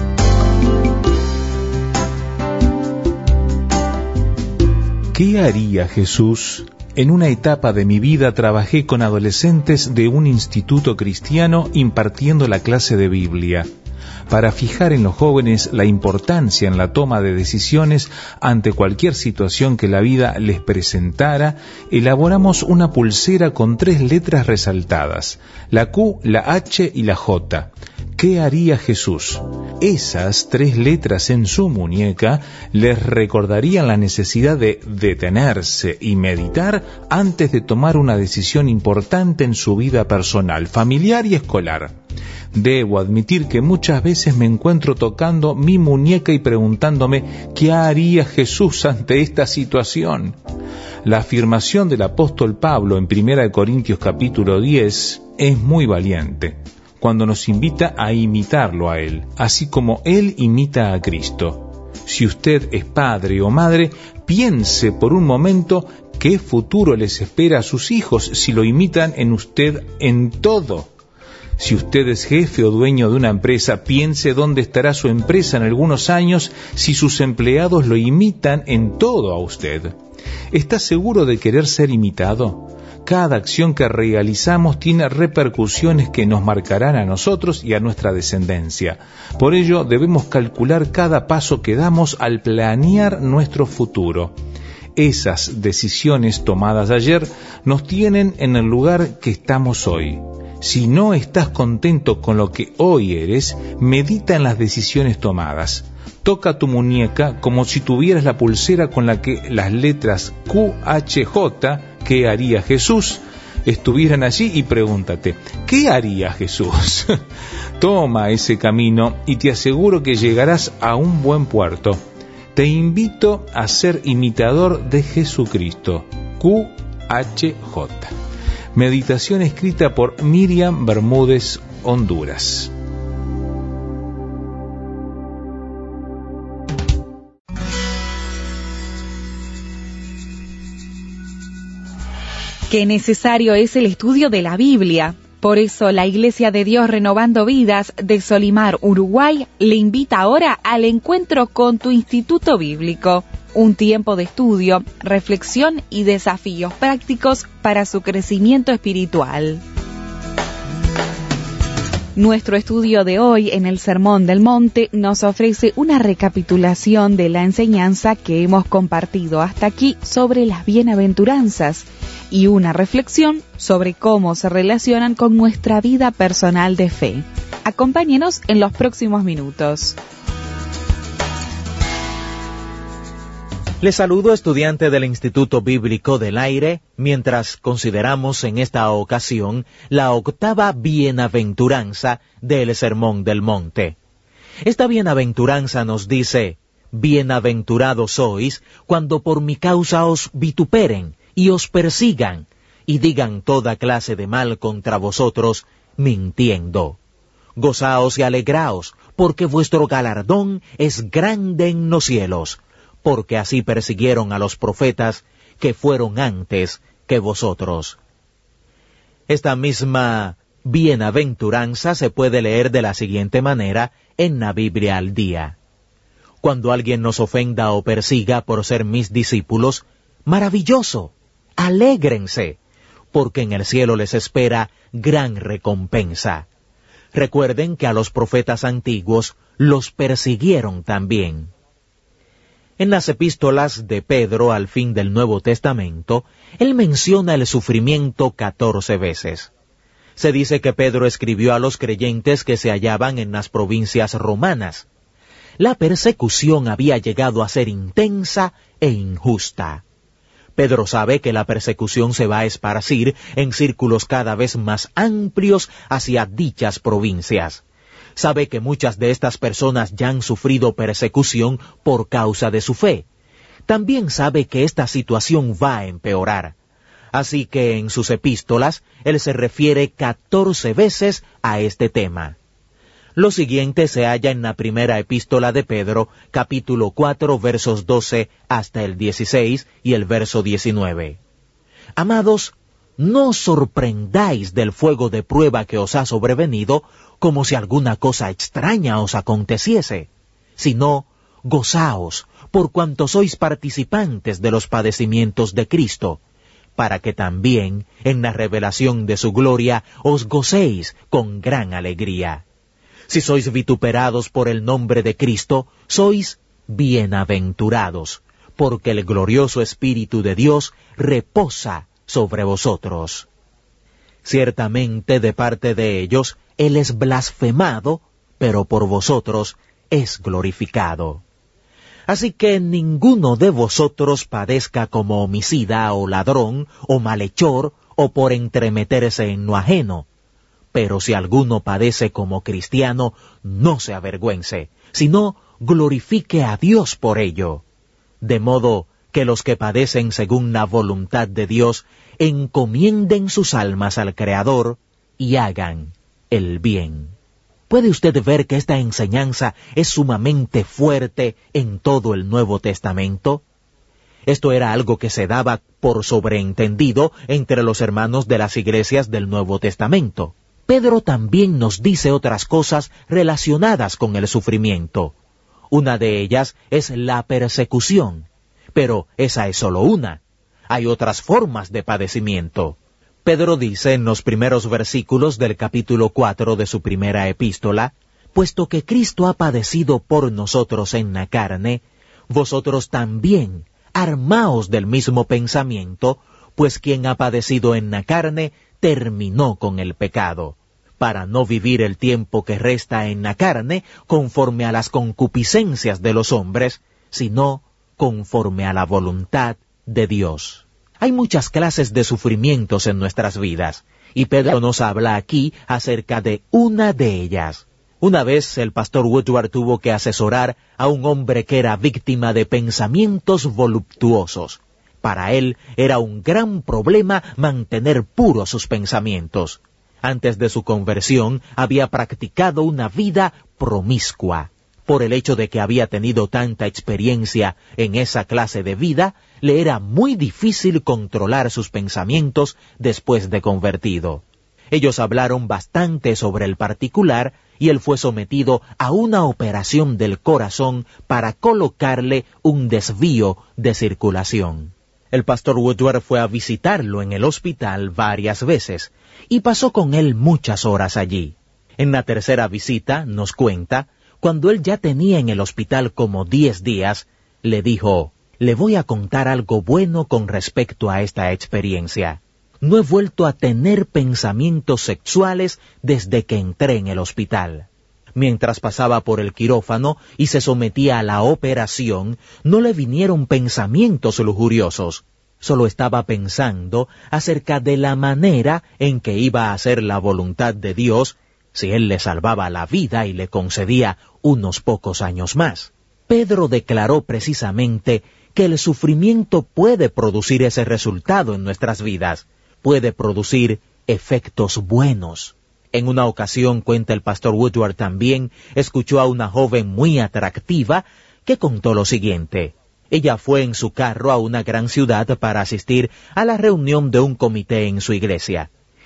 ¿Qué haría Jesús? En una etapa de mi vida trabajé con adolescentes de un instituto cristiano impartiendo la clase de Biblia, para fijar en los jóvenes la importancia en la toma de decisiones ante cualquier situación que la vida les presentara. Elaboramos una pulsera con 3 letras resaltadas, la Q, la H y la J. ¿Qué haría Jesús? Esas 3 letras en su muñeca les recordarían la necesidad de detenerse y meditar antes de tomar una decisión importante en su vida personal, familiar y escolar. Debo admitir que muchas veces me encuentro tocando mi muñeca y preguntándome ¿qué haría Jesús ante esta situación? La afirmación del apóstol Pablo en 1 Corintios capítulo 10 es muy valiente, cuando nos invita a imitarlo a Él, así como Él imita a Cristo. Si usted es padre o madre, piense por un momento qué futuro les espera a sus hijos si lo imitan en usted en todo. Si usted es jefe o dueño de una empresa, piense dónde estará su empresa en algunos años si sus empleados lo imitan en todo a usted. ¿Está seguro de querer ser imitado? Cada acción que realizamos tiene repercusiones que nos marcarán a nosotros y a nuestra descendencia. Por ello, debemos calcular cada paso que damos al planear nuestro futuro. Esas decisiones tomadas ayer nos tienen en el lugar que estamos hoy. Si no estás contento con lo que hoy eres, medita en las decisiones tomadas. Toca tu muñeca como si tuvieras la pulsera con la que las letras Q, H, J, ¿qué haría Jesús?, estuvieran allí y pregúntate, ¿qué haría Jesús? Toma ese camino y te aseguro que llegarás a un buen puerto. Te invito a ser imitador de Jesucristo. Q, H, J. Meditación escrita por Miriam Bermúdez, Honduras. Qué necesario es el estudio de la Biblia. Por eso la Iglesia de Dios Renovando Vidas de Solimar, Uruguay, le invita ahora al encuentro con tu Instituto Bíblico. Un tiempo de estudio, reflexión y desafíos prácticos para su crecimiento espiritual. Nuestro estudio de hoy en el Sermón del Monte nos ofrece una recapitulación de la enseñanza que hemos compartido hasta aquí sobre las bienaventuranzas y una reflexión sobre cómo se relacionan con nuestra vida personal de fe. Acompáñenos en los próximos minutos. Les saludo, estudiante del Instituto Bíblico del Aire, mientras consideramos en esta ocasión la 8ª bienaventuranza del Sermón del Monte. Esta bienaventuranza nos dice: bienaventurados sois cuando por mi causa os vituperen y os persigan, y digan toda clase de mal contra vosotros, mintiendo. Gozaos y alegraos, porque vuestro galardón es grande en los cielos, porque así persiguieron a los profetas que fueron antes que vosotros. Esta misma bienaventuranza se puede leer de la siguiente manera en la Biblia al día. Cuando alguien nos ofenda o persiga por ser mis discípulos, maravilloso, alégrense, porque en el cielo les espera gran recompensa. Recuerden que a los profetas antiguos los persiguieron también. En las epístolas de Pedro al fin del Nuevo Testamento, él menciona el sufrimiento 14 veces. Se dice que Pedro escribió a los creyentes que se hallaban en las provincias romanas. La persecución había llegado a ser intensa e injusta. Pedro sabe que la persecución se va a esparcir en círculos cada vez más amplios hacia dichas provincias. Sabe que muchas de estas personas ya han sufrido persecución por causa de su fe. También sabe que esta situación va a empeorar. Así que en sus epístolas, él se refiere 14 veces a este tema. Lo siguiente se halla en la primera epístola de Pedro, capítulo 4, versos 12 hasta el 16 y el verso 19. Amados, no os sorprendáis del fuego de prueba que os ha sobrevenido, como si alguna cosa extraña os aconteciese, sino gozaos, por cuanto sois participantes de los padecimientos de Cristo, para que también en la revelación de su gloria os gocéis con gran alegría. Si sois vituperados por el nombre de Cristo, sois bienaventurados, porque el glorioso Espíritu de Dios reposa sobre vosotros. Ciertamente de parte de ellos, Él es blasfemado, pero por vosotros es glorificado. Así que ninguno de vosotros padezca como homicida o ladrón o malhechor o por entremeterse en lo ajeno. Pero si alguno padece como cristiano, no se avergüence, sino glorifique a Dios por ello. De modo que los que padecen según la voluntad de Dios encomienden sus almas al Creador y hagan el bien. ¿Puede usted ver que esta enseñanza es sumamente fuerte en todo el Nuevo Testamento? Esto era algo que se daba por sobreentendido entre los hermanos de las iglesias del Nuevo Testamento. Pedro también nos dice otras cosas relacionadas con el sufrimiento. Una de ellas es la persecución, pero esa es solo una. Hay otras formas de padecimiento. Pedro dice en los primeros versículos del capítulo 4 de su primera epístola, puesto que Cristo ha padecido por nosotros en la carne, vosotros también armaos del mismo pensamiento, pues quien ha padecido en la carne terminó con el pecado, para no vivir el tiempo que resta en la carne conforme a las concupiscencias de los hombres, sino conforme a la voluntad de Dios. Hay muchas clases de sufrimientos en nuestras vidas, y Pedro nos habla aquí acerca de una de ellas. Una vez el pastor Woodward tuvo que asesorar a un hombre que era víctima de pensamientos voluptuosos. Para él era un gran problema mantener puros sus pensamientos. Antes de su conversión había practicado una vida promiscua. Por el hecho de que había tenido tanta experiencia en esa clase de vida, le era muy difícil controlar sus pensamientos después de convertido. Ellos hablaron bastante sobre el particular y él fue sometido a una operación del corazón para colocarle un desvío de circulación. El pastor Woodward fue a visitarlo en el hospital varias veces y pasó con él muchas horas allí. En la tercera visita, nos cuenta, cuando él ya tenía en el hospital como 10 días, le dijo, le voy a contar algo bueno con respecto a esta experiencia. No he vuelto a tener pensamientos sexuales desde que entré en el hospital. Mientras pasaba por el quirófano y se sometía a la operación, no le vinieron pensamientos lujuriosos. Solo estaba pensando acerca de la manera en que iba a hacer la voluntad de Dios si Él le salvaba la vida y le concedía unos pocos años más. Pedro declaró precisamente que el sufrimiento puede producir ese resultado en nuestras vidas, puede producir efectos buenos. En una ocasión, cuenta el pastor Woodward también, escuchó a una joven muy atractiva que contó lo siguiente. Ella fue en su carro a una gran ciudad para asistir a la reunión de un comité en su iglesia.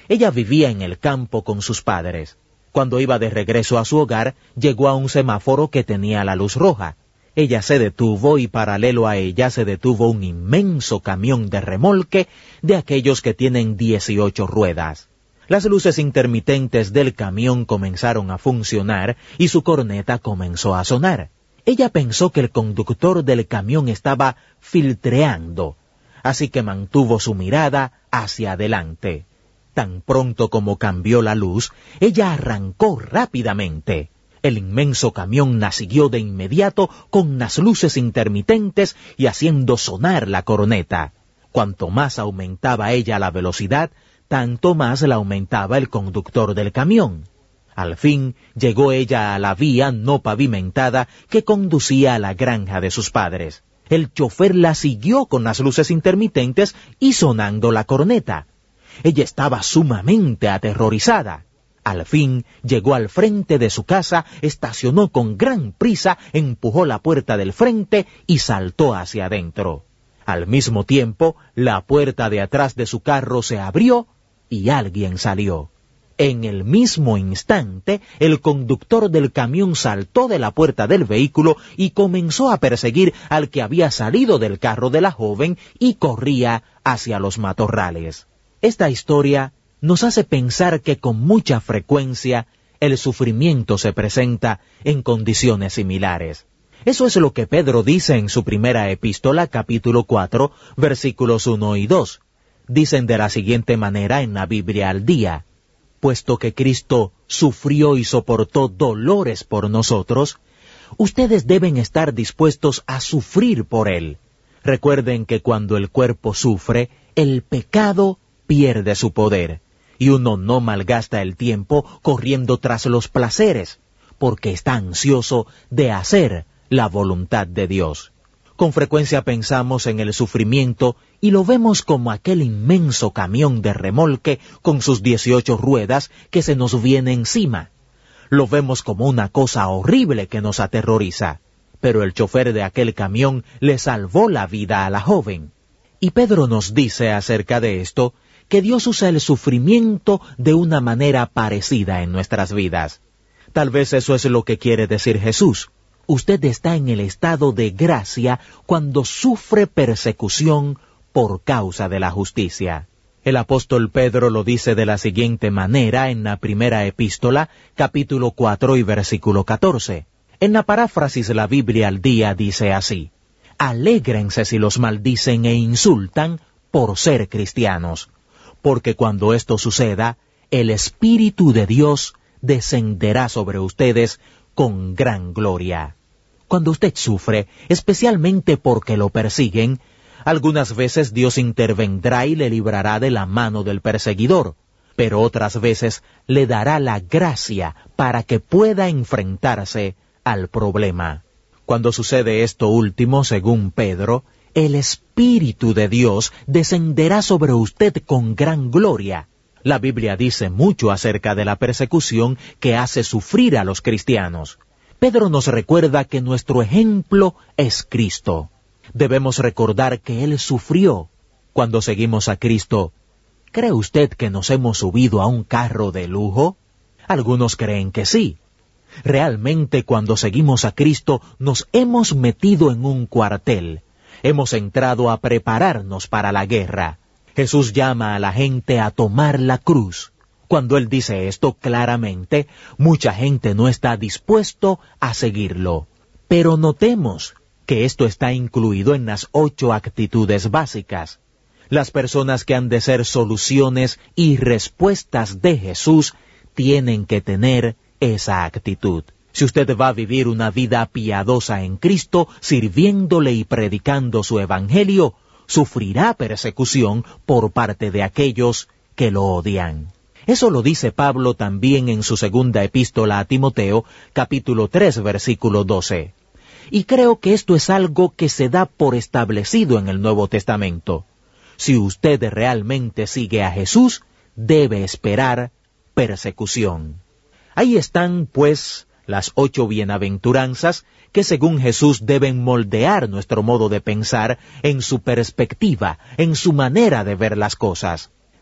Ella vivía en el campo con sus padres. Cuando iba de regreso a su hogar, llegó a un semáforo que tenía la luz roja. Ella se detuvo y paralelo a ella se detuvo un inmenso camión de remolque de aquellos que tienen 18 ruedas. Las luces intermitentes del camión comenzaron a funcionar y su corneta comenzó a sonar. Ella pensó que el conductor del camión estaba filtreando, así que mantuvo su mirada hacia adelante. Tan pronto como cambió la luz, ella arrancó rápidamente. El inmenso camión la siguió de inmediato con las luces intermitentes y haciendo sonar la corneta. Cuanto más aumentaba ella la velocidad, tanto más la aumentaba el conductor del camión. Al fin llegó ella a la vía no pavimentada que conducía a la granja de sus padres. El chofer la siguió con las luces intermitentes y sonando la corneta. Ella estaba sumamente aterrorizada. Al fin llegó al frente de su casa, estacionó con gran prisa, empujó la puerta del frente y saltó hacia adentro. Al mismo tiempo, la puerta de atrás de su carro se abrió y alguien salió. En el mismo instante, el conductor del camión saltó de la puerta del vehículo y comenzó a perseguir al que había salido del carro de la joven y corría hacia los matorrales. Esta historia nos hace pensar que con mucha frecuencia el sufrimiento se presenta en condiciones similares. Eso es lo que Pedro dice en su primera epístola, capítulo 4, versículos 1 y 2. Dicen de la siguiente manera en la Biblia al día: puesto que Cristo sufrió y soportó dolores por nosotros, ustedes deben estar dispuestos a sufrir por Él. Recuerden que cuando el cuerpo sufre, el pecado pierde su poder, y uno no malgasta el tiempo corriendo tras los placeres, porque está ansioso de hacer la voluntad de Dios. Con frecuencia pensamos en el sufrimiento y lo vemos como aquel inmenso camión de remolque con sus 18 ruedas que se nos viene encima. Lo vemos como una cosa horrible que nos aterroriza, pero el chofer de aquel camión le salvó la vida a la joven. Y Pedro nos dice acerca de esto que Dios usa el sufrimiento de una manera parecida en nuestras vidas. Tal vez eso es lo que quiere decir Jesús. Usted está en el estado de gracia cuando sufre persecución por causa de la justicia. El apóstol Pedro lo dice de la siguiente manera en la primera epístola, capítulo 4 y versículo 14. En la paráfrasis la Biblia al día dice así: alégrense si los maldicen e insultan por ser cristianos, porque cuando esto suceda, el Espíritu de Dios descenderá sobre ustedes con gran gloria. Cuando usted sufre, especialmente porque lo persiguen, algunas veces Dios intervendrá y le librará de la mano del perseguidor, pero otras veces le dará la gracia para que pueda enfrentarse al problema. Cuando sucede esto último, según Pedro, el Espíritu de Dios descenderá sobre usted con gran gloria. La Biblia dice mucho acerca de la persecución que hace sufrir a los cristianos. Pedro nos recuerda que nuestro ejemplo es Cristo. Debemos recordar que Él sufrió. Cuando seguimos a Cristo, ¿cree usted que nos hemos subido a un carro de lujo? Algunos creen que sí. Realmente cuando seguimos a Cristo nos hemos metido en un cuartel. Hemos entrado a prepararnos para la guerra. Jesús llama a la gente a tomar la cruz. Cuando Él dice esto claramente, mucha gente no está dispuesto a seguirlo. Pero notemos que esto está incluido en las 8 actitudes básicas. Las personas que han de ser soluciones y respuestas de Jesús tienen que tener esa actitud. Si usted va a vivir una vida piadosa en Cristo, sirviéndole y predicando su evangelio, sufrirá persecución por parte de aquellos que lo odian. Eso lo dice Pablo también en su segunda epístola a Timoteo, capítulo 3, versículo 12. Y creo que esto es algo que se da por establecido en el Nuevo Testamento. Si usted realmente sigue a Jesús, debe esperar persecución. Ahí están, pues, las 8 bienaventuranzas que según Jesús deben moldear nuestro modo de pensar en su perspectiva, en su manera de ver las cosas.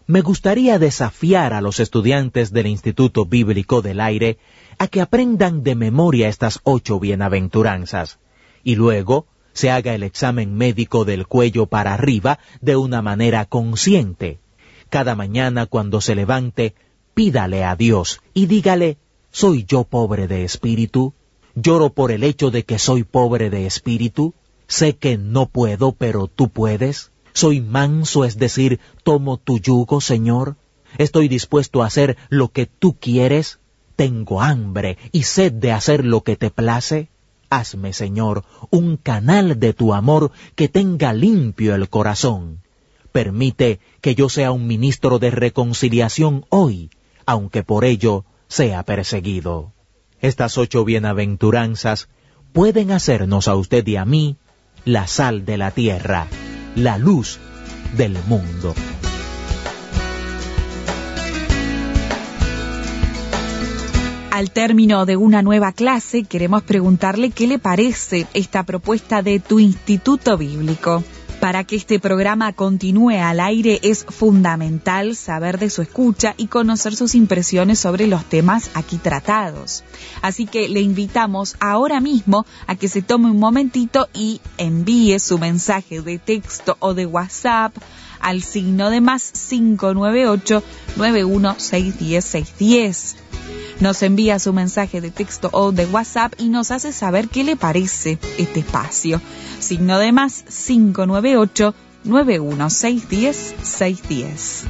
me gustaría desafiar a los estudiantes del Instituto Bíblico del Aire a que aprendan de memoria estas 8 bienaventuranzas, y luego se haga el examen médico del cuello para arriba de una manera consciente. Cada mañana cuando se levante, pídale a Dios y dígale: ¿soy yo pobre de espíritu? ¿Lloro por el hecho de que soy pobre de espíritu? Sé que no puedo, pero tú puedes. ¿Soy manso, es decir, tomo tu yugo, Señor? ¿Estoy dispuesto a hacer lo que tú quieres? ¿Tengo hambre y sed de hacer lo que te place? Hazme, Señor, un canal de tu amor que tenga limpio el corazón. Permite que yo sea un ministro de reconciliación hoy, aunque por ello sea perseguido. Estas 8 bienaventuranzas pueden hacernos a usted y a mí la sal de la tierra, la luz del mundo. Al término de una nueva clase, queremos preguntarle qué le parece esta propuesta de tu Instituto Bíblico. Para que este programa continúe al aire es fundamental saber de su escucha y conocer sus impresiones sobre los temas aquí tratados. Así que le invitamos ahora mismo a que se tome un momentito y envíe su mensaje de texto o de WhatsApp al signo de más 598-916110. Nos envía su mensaje de texto o de WhatsApp y nos hace saber qué le parece este espacio. Signo de más 598-916110.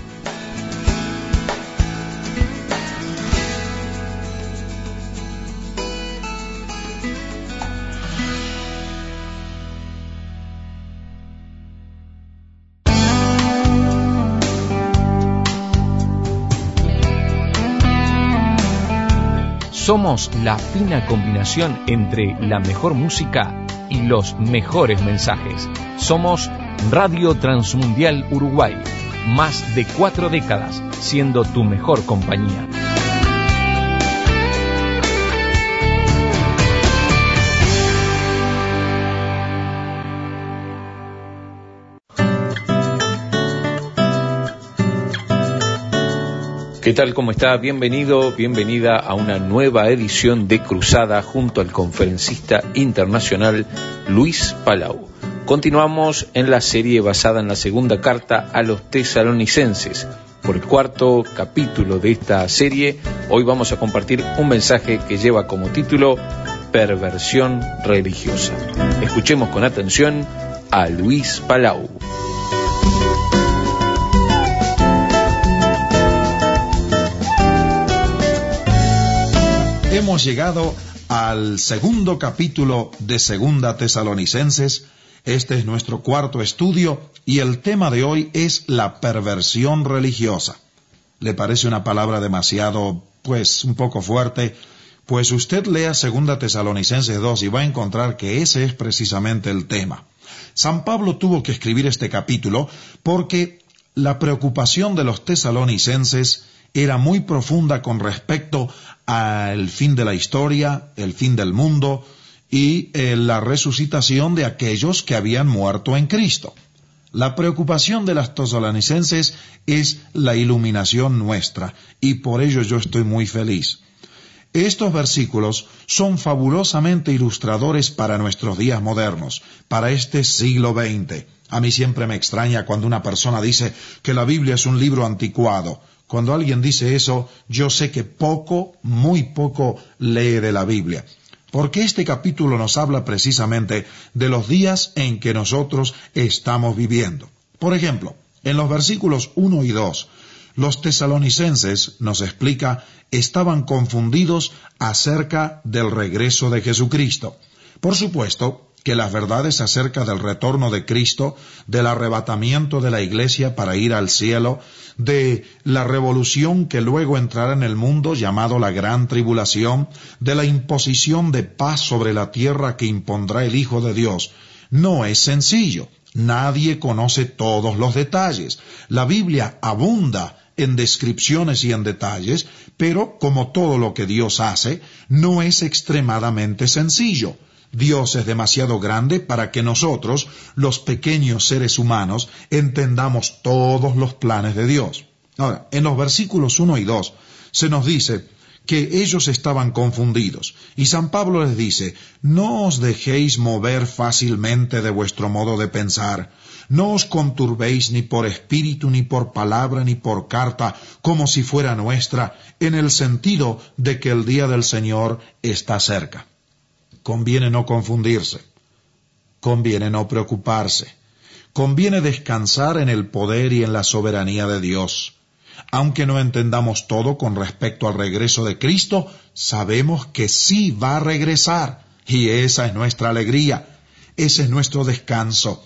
Somos la fina combinación entre la mejor música y los mejores mensajes. Somos Radio Transmundial Uruguay, más de 4 décadas siendo tu mejor compañía. ¿Qué tal? ¿Cómo está? Bienvenido, bienvenida a una nueva edición de Cruzada junto al conferencista internacional Luis Palau. Continuamos en la serie basada en la segunda carta a los tesalonicenses. Por el 4º capítulo de esta serie, hoy vamos a compartir un mensaje que lleva como título Perversión religiosa. Escuchemos con atención a Luis Palau. Hemos llegado al 2º capítulo de Segunda Tesalonicenses. Este es nuestro 4º estudio y el tema de hoy es la perversión religiosa. ¿Le parece una palabra demasiado, un poco fuerte? Pues usted lea Segunda Tesalonicenses 2 y va a encontrar que ese es precisamente el tema. San Pablo tuvo que escribir este capítulo porque la preocupación de los tesalonicenses era muy profunda con respecto al fin de la historia, el fin del mundo y la resucitación de aquellos que habían muerto en Cristo. La preocupación de las tesalonicenses es la iluminación nuestra y por ello yo estoy muy feliz. Estos versículos son fabulosamente ilustradores para nuestros días modernos, para este siglo XX. A mí siempre me extraña cuando una persona dice que la Biblia es un libro anticuado. Cuando alguien dice eso, yo sé que muy poco lee de la Biblia. Porque este capítulo nos habla precisamente de los días en que nosotros estamos viviendo. Por ejemplo, en los versículos 1 y 2, los tesalonicenses, nos explica, estaban confundidos acerca del regreso de Jesucristo. Por supuesto que las verdades acerca del retorno de Cristo, del arrebatamiento de la iglesia para ir al cielo, de la revolución que luego entrará en el mundo llamado la Gran Tribulación, de la imposición de paz sobre la tierra que impondrá el Hijo de Dios, no es sencillo. Nadie conoce todos los detalles. La Biblia abunda en descripciones y en detalles, pero como todo lo que Dios hace, no es extremadamente sencillo. Dios es demasiado grande para que nosotros, los pequeños seres humanos, entendamos todos los planes de Dios. Ahora, en los versículos 1 y 2 se nos dice que ellos estaban confundidos. Y San Pablo les dice, no os dejéis mover fácilmente de vuestro modo de pensar. No os conturbéis ni por espíritu, ni por palabra, ni por carta, como si fuera nuestra, en el sentido de que el día del Señor está cerca. Conviene no confundirse. Conviene no preocuparse. Conviene descansar en el poder y en la soberanía de Dios. Aunque no entendamos todo con respecto al regreso de Cristo, sabemos que sí va a regresar. Y esa es nuestra alegría. Ese es nuestro descanso.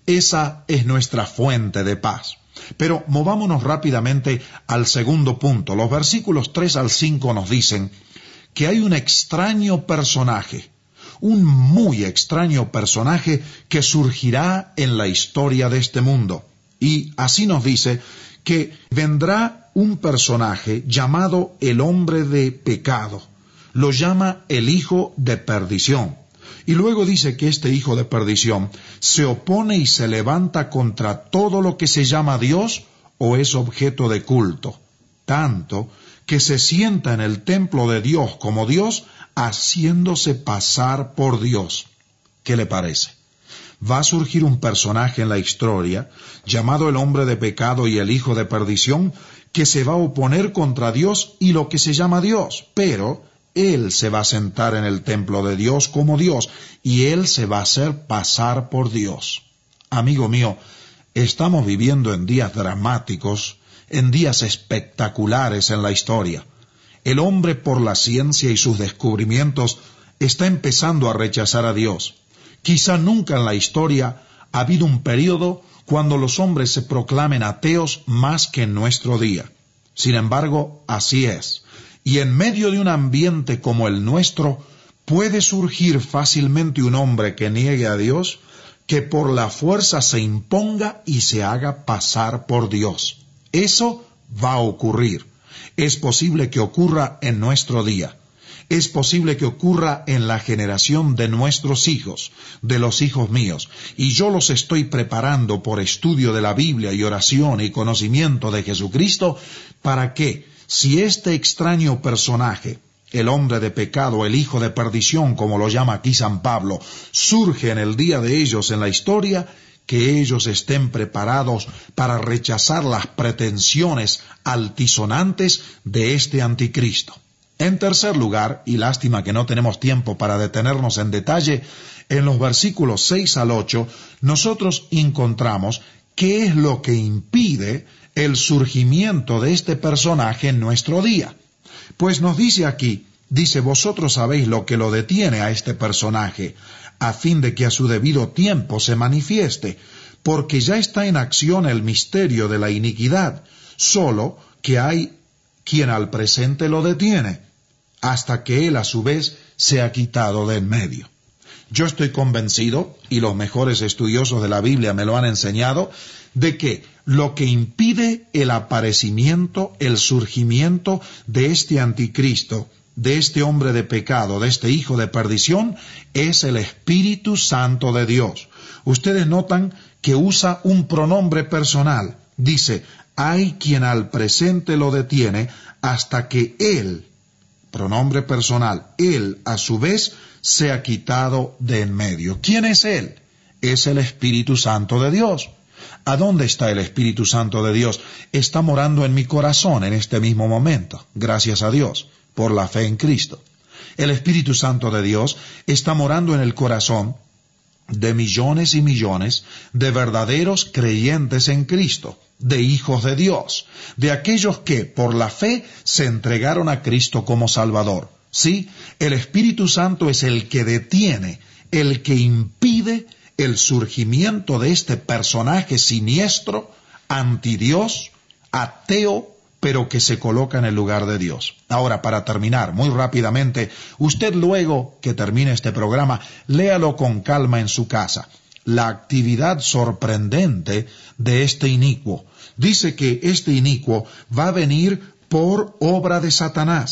Esa es nuestra fuente de paz. Pero movámonos rápidamente al segundo punto. Los versículos 3 al 5 nos dicen que hay un extraño personaje, un muy extraño personaje que surgirá en la historia de este mundo. Y así nos dice que vendrá un personaje llamado el hombre de pecado. Lo llama el hijo de perdición. Y luego dice que este hijo de perdición se opone y se levanta contra todo lo que se llama Dios o es objeto de culto, tanto que se sienta en el templo de Dios como Dios, haciéndose pasar por Dios. ¿Qué le parece? Va a surgir un personaje en la historia, llamado el hombre de pecado y el hijo de perdición, que se va a oponer contra Dios y lo que se llama Dios, pero él se va a sentar en el templo de Dios como Dios, y él se va a hacer pasar por Dios. Amigo mío, estamos viviendo en días dramáticos, en días espectaculares en la historia. El hombre, por la ciencia y sus descubrimientos, está empezando a rechazar a Dios. Quizá nunca en la historia ha habido un período cuando los hombres se proclamen ateos más que en nuestro día. Sin embargo, así es. Y en medio de un ambiente como el nuestro, puede surgir fácilmente un hombre que niegue a Dios, que por la fuerza se imponga y se haga pasar por Dios. Eso va a ocurrir. Es posible que ocurra en nuestro día. Es posible que ocurra en la generación de nuestros hijos, de los hijos míos. Y yo los estoy preparando por estudio de la Biblia y oración y conocimiento de Jesucristo, para que, si este extraño personaje, el hombre de pecado, el hijo de perdición, como lo llama aquí San Pablo, surge en el día de ellos en la historia, que ellos estén preparados para rechazar las pretensiones altisonantes de este anticristo. En tercer lugar, y lástima que no tenemos tiempo para detenernos en detalle, en los versículos 6 al 8, nosotros encontramos qué es lo que impide el surgimiento de este personaje en nuestro día. Pues nos dice aquí, dice, vosotros sabéis lo que lo detiene a este personaje, a fin de que a su debido tiempo se manifieste, porque ya está en acción el misterio de la iniquidad, solo que hay quien al presente lo detiene, hasta que él a su vez se ha quitado de en medio. Yo estoy convencido, y los mejores estudiosos de la Biblia me lo han enseñado, de que lo que impide el aparecimiento, el surgimiento de este anticristo, de este hombre de pecado, de este hijo de perdición, es el Espíritu Santo de Dios. Ustedes notan que usa un pronombre personal. Dice, hay quien al presente lo detiene hasta que él, pronombre personal, él a su vez se ha quitado de en medio. ¿Quién es él? Es el Espíritu Santo de Dios. ¿A dónde está el Espíritu Santo de Dios? Está morando en mi corazón en este mismo momento, gracias a Dios, por la fe en Cristo. El Espíritu Santo de Dios está morando en el corazón de millones y millones de verdaderos creyentes en Cristo, de hijos de Dios, de aquellos que por la fe se entregaron a Cristo como Salvador. Sí, el Espíritu Santo es el que detiene, el que impide el surgimiento de este personaje siniestro, antidios, ateo, pero que se coloca en el lugar de Dios. Ahora, para terminar, muy rápidamente, usted luego que termine este programa, léalo con calma en su casa. La actividad sorprendente de este inicuo. Dice que este inicuo va a venir por obra de Satanás.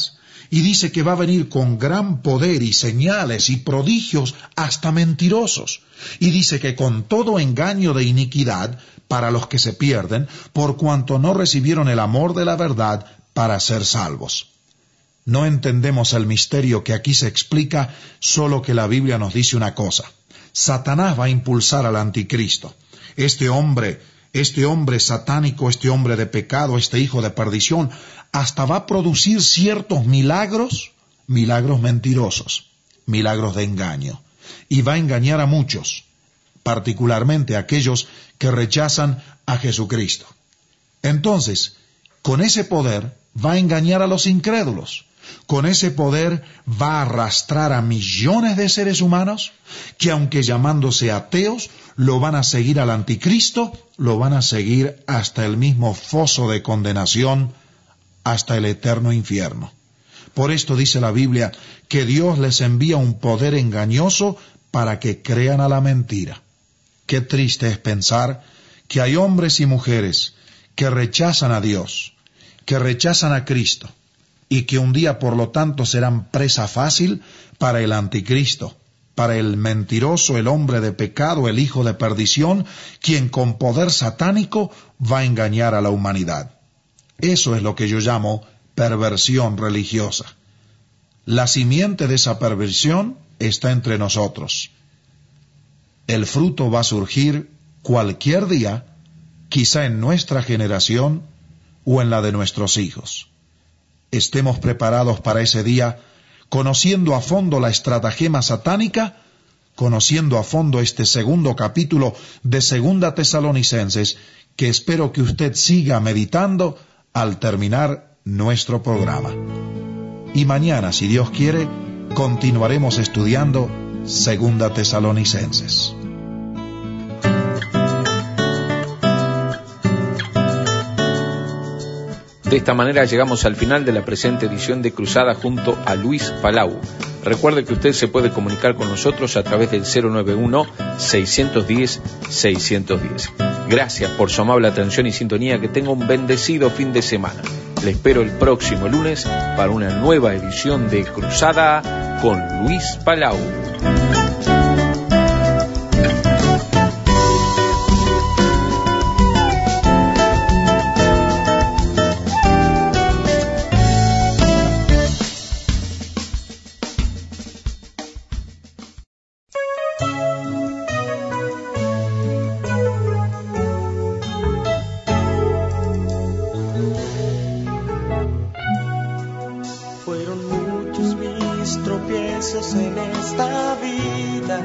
Y dice que va a venir con gran poder y señales y prodigios hasta mentirosos. Y dice que con todo engaño de iniquidad para los que se pierden, por cuanto no recibieron el amor de la verdad para ser salvos. No entendemos el misterio que aquí se explica, solo que la Biblia nos dice una cosa. Satanás va a impulsar al anticristo. Este hombre satánico, este hombre de pecado, este hijo de perdición, hasta va a producir ciertos milagros mentirosos, milagros de engaño. Y va a engañar a muchos, particularmente a aquellos que rechazan a Jesucristo. Entonces, con ese poder va a engañar a los incrédulos. Con ese poder va a arrastrar a millones de seres humanos que, aunque llamándose ateos, lo van a seguir al anticristo, lo van a seguir hasta el mismo foso de condenación, hasta el eterno infierno. Por esto dice la Biblia que Dios les envía un poder engañoso para que crean a la mentira. Qué triste es pensar que hay hombres y mujeres que rechazan a Dios, que rechazan a Cristo, y que un día, por lo tanto, serán presa fácil para el anticristo, para el mentiroso, el hombre de pecado, el hijo de perdición, quien con poder satánico va a engañar a la humanidad. Eso es lo que yo llamo perversión religiosa. La simiente de esa perversión está entre nosotros. El fruto va a surgir cualquier día, quizá en nuestra generación o en la de nuestros hijos. Estemos preparados para ese día, conociendo a fondo la estratagema satánica, conociendo a fondo este segundo capítulo de Segunda Tesalonicenses, que espero que usted siga meditando al terminar nuestro programa. Y mañana, si Dios quiere, continuaremos estudiando Segunda Tesalonicenses. De esta manera llegamos al final de la presente edición de Cruzada junto a Luis Palau. Recuerde que usted se puede comunicar con nosotros a través del 091-610-610. Gracias por su amable atención y sintonía. Que tenga un bendecido fin de semana. Le espero el próximo lunes para una nueva edición de Cruzada con Luis Palau. En esta vida,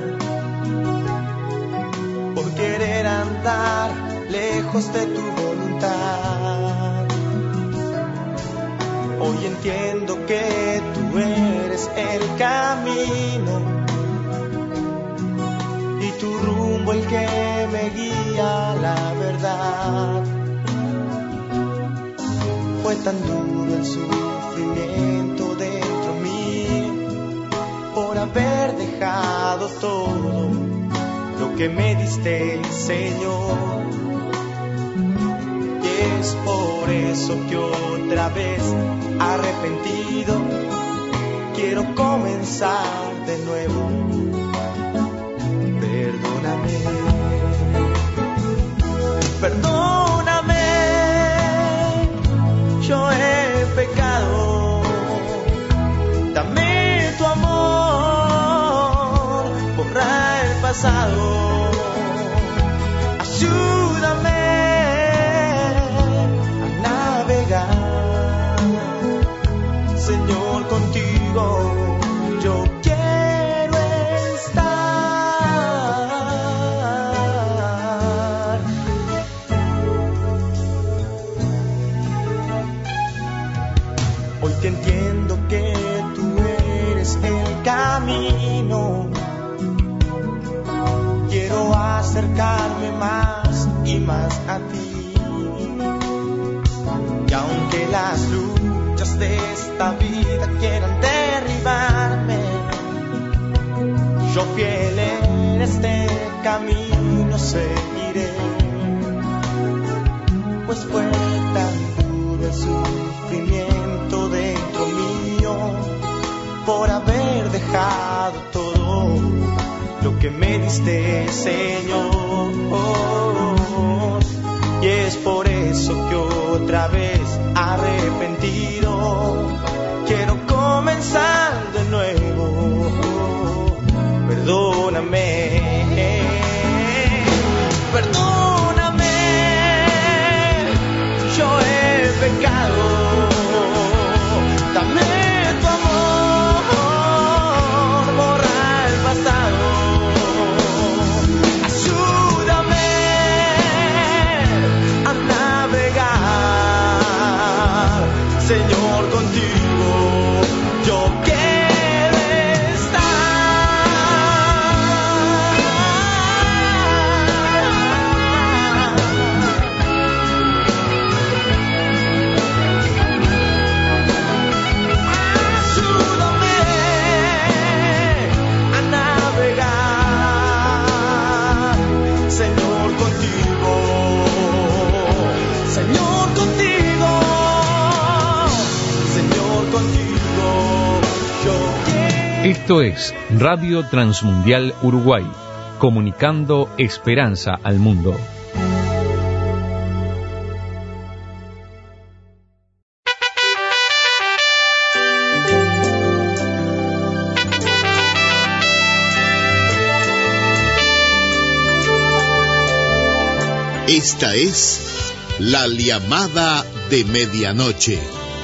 por querer andar lejos de tu voluntad. Hoy entiendo que tú eres el camino y tu rumbo el que me guía a la verdad. Fue tan duro el sufrimiento dentro mío por haber dejado todo lo que me diste, Señor. Y es por eso que otra vez, arrepentido, quiero comenzar de nuevo. Perdóname, perdóname, yo he pecado. Dame tu amor, borra el pasado. Ayúdame a navegar, Señor, contigo yo quiero estar. Hoy te entiendo que el camino, quiero acercarme más y más a ti. Y aunque las luchas de esta vida quieran derribarme, yo fiel en este camino seguiré. Pues fue tan duro el sufrimiento dentro mío por haber dejado todo lo que me diste, Señor. Y es por eso que otra vez arrepentido quiero comenzar de nuevo. Perdóname, perdóname, yo he pecado. Dame tu amor, borra el pasado. Ayúdame a navegar, Señor, contigo yo quiero estar. Ayúdame a navegar, Señor, contigo, Señor, contigo, Señor, contigo yo quiero. Esto es Radio Transmundial Uruguay, comunicando esperanza al mundo. Esta es la llamada de medianoche.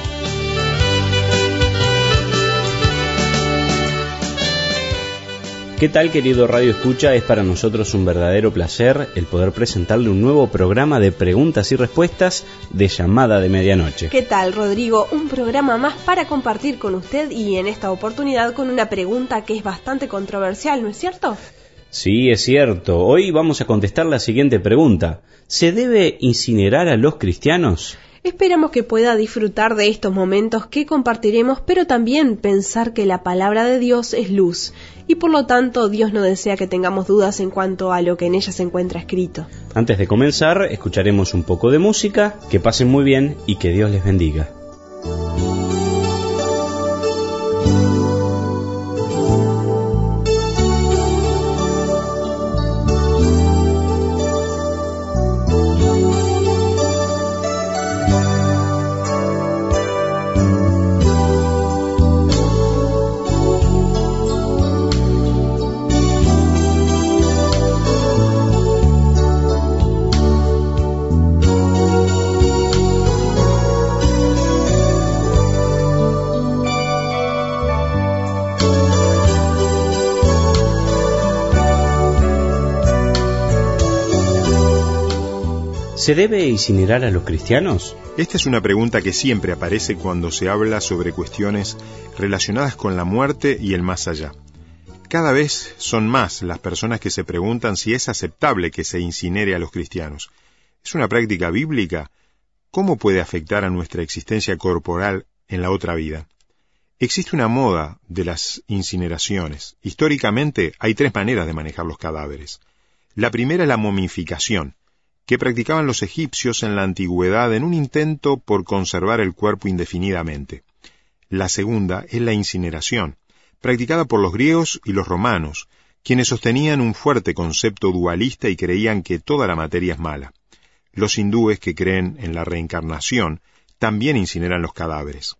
¿Qué tal, querido Radio Escucha? Es para nosotros un verdadero placer el poder presentarle un nuevo programa de preguntas y respuestas de llamada de medianoche. ¿Qué tal, Rodrigo? Un programa más para compartir con usted y en esta oportunidad con una pregunta que es bastante controversial, ¿no es cierto? Sí, es cierto. Hoy vamos a contestar la siguiente pregunta. ¿Se debe incinerar a los cristianos? Esperamos que pueda disfrutar de estos momentos que compartiremos, pero también pensar que la palabra de Dios es luz, y por lo tanto Dios no desea que tengamos dudas en cuanto a lo que en ella se encuentra escrito. Antes de comenzar, escucharemos un poco de música, que pasen muy bien y que Dios les bendiga. ¿Se debe incinerar a los cristianos? Esta es una pregunta que siempre aparece cuando se habla sobre cuestiones relacionadas con la muerte y el más allá. Cada vez son más las personas que se preguntan si es aceptable que se incinere a los cristianos. ¿Es una práctica bíblica? ¿Cómo puede afectar a nuestra existencia corporal en la otra vida? Existe una moda de las incineraciones. Históricamente hay 3 maneras de manejar los cadáveres. La primera es la momificación, que practicaban los egipcios en la antigüedad en un intento por conservar el cuerpo indefinidamente. La segunda es la incineración, practicada por los griegos y los romanos, quienes sostenían un fuerte concepto dualista y creían que toda la materia es mala. Los hindúes, que creen en la reencarnación, también incineran los cadáveres.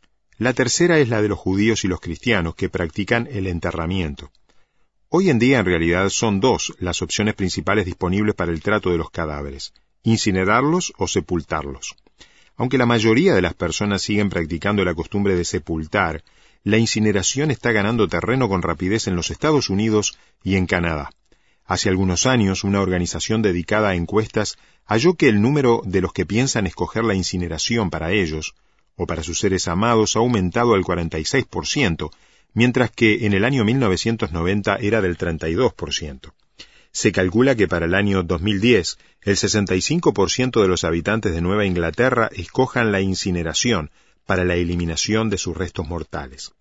La tercera es la de los judíos y los cristianos, que practican el enterramiento. Hoy en día, en realidad, son 2 las opciones principales disponibles para el trato de los cadáveres: incinerarlos o sepultarlos. Aunque la mayoría de las personas siguen practicando la costumbre de sepultar, la incineración está ganando terreno con rapidez en los Estados Unidos y en Canadá. Hace algunos años, una organización dedicada a encuestas halló que el número de los que piensan escoger la incineración para ellos o para sus seres amados ha aumentado al 46%, mientras que en el año 1990 era del 32%. Se calcula que para el año 2010, el 65% de los habitantes de Nueva Inglaterra escojan la incineración para la eliminación de sus restos mortales.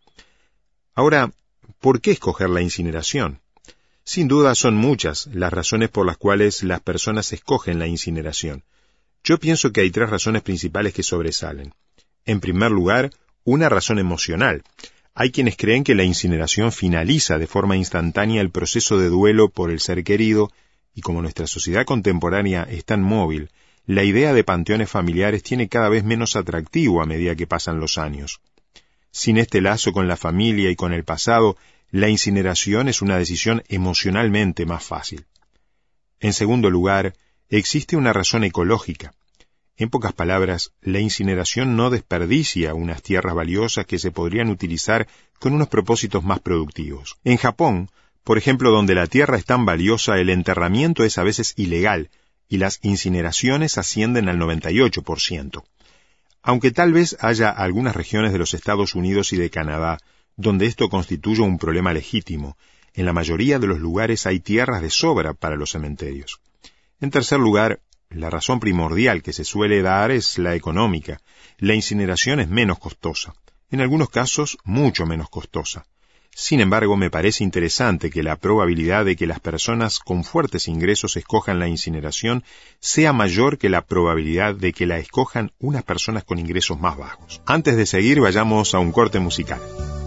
Ahora, ¿por qué escoger la incineración? Sin duda son muchas las razones por las cuales las personas escogen la incineración. Yo pienso que hay 3 razones principales que sobresalen. En primer lugar, una razón emocional. Hay quienes creen que la incineración finaliza de forma instantánea el proceso de duelo por el ser querido, y como nuestra sociedad contemporánea es tan móvil, la idea de panteones familiares tiene cada vez menos atractivo a medida que pasan los años. Sin este lazo con la familia y con el pasado, la incineración es una decisión emocionalmente más fácil. En segundo lugar, existe una razón ecológica. En pocas palabras, la incineración no desperdicia unas tierras valiosas que se podrían utilizar con unos propósitos más productivos. En Japón, por ejemplo, donde la tierra es tan valiosa, el enterramiento es a veces ilegal y las incineraciones ascienden al 98%. Aunque tal vez haya algunas regiones de los Estados Unidos y de Canadá donde esto constituye un problema legítimo, en la mayoría de los lugares hay tierras de sobra para los cementerios. En tercer lugar, la razón primordial que se suele dar es la económica. La incineración es menos costosa, en algunos casos mucho menos costosa. Sin embargo, me parece interesante que la probabilidad de que las personas con fuertes ingresos escojan la incineración sea mayor que la probabilidad de que la escojan unas personas con ingresos más bajos. Antes de seguir, vayamos a un corte musical.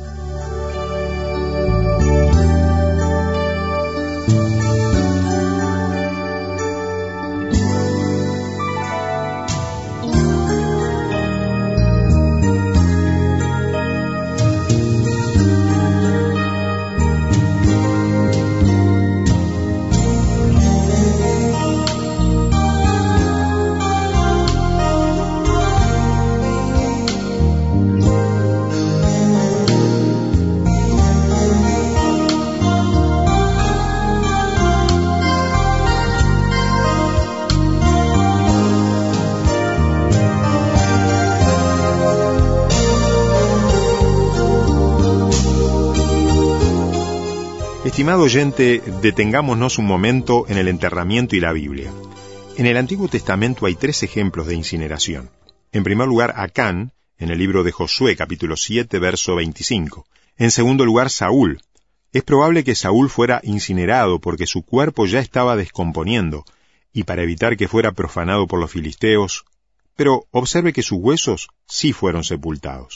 Estimado oyente, detengámonos un momento en el enterramiento y la Biblia. En el Antiguo Testamento hay 3 ejemplos de incineración. En primer lugar, Acán, en el libro de Josué, capítulo 7, verso 25. En segundo lugar, Saúl. Es probable que Saúl fuera incinerado porque su cuerpo ya estaba descomponiendo, y para evitar que fuera profanado por los filisteos, pero observe que sus huesos sí fueron sepultados.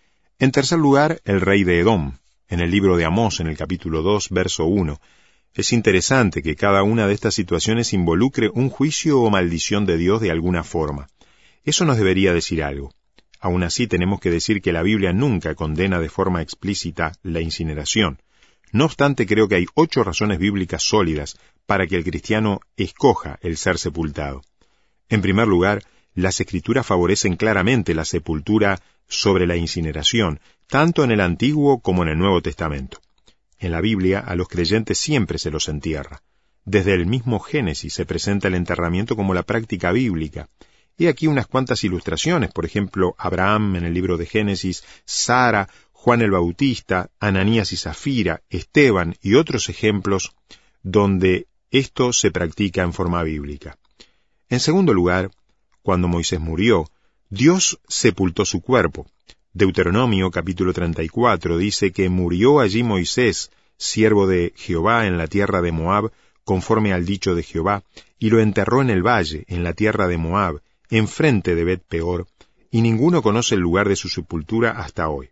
En tercer lugar, el rey de Edom. En el libro de Amós, en el capítulo 2, verso 1, es interesante que cada una de estas situaciones involucre un juicio o maldición de Dios de alguna forma. Eso nos debería decir algo. Aún así, tenemos que decir que la Biblia nunca condena de forma explícita la incineración. No obstante, creo que hay 8 razones bíblicas sólidas para que el cristiano escoja el ser sepultado. En primer lugar, las Escrituras favorecen claramente la sepultura sobre la incineración, tanto en el Antiguo como en el Nuevo Testamento. En la Biblia, a los creyentes siempre se los entierra. Desde el mismo Génesis se presenta el enterramiento como la práctica bíblica. He aquí unas cuantas ilustraciones, por ejemplo, Abraham en el libro de Génesis, Sara, Juan el Bautista, Ananías y Zafira, Esteban y otros ejemplos donde esto se practica en forma bíblica. En segundo lugar, cuando Moisés murió, Dios sepultó su cuerpo. Deuteronomio capítulo 34 dice que murió allí Moisés, siervo de Jehová en la tierra de Moab, conforme al dicho de Jehová, y lo enterró en el valle, en la tierra de Moab, enfrente de Bet-peor, y ninguno conoce el lugar de su sepultura hasta hoy.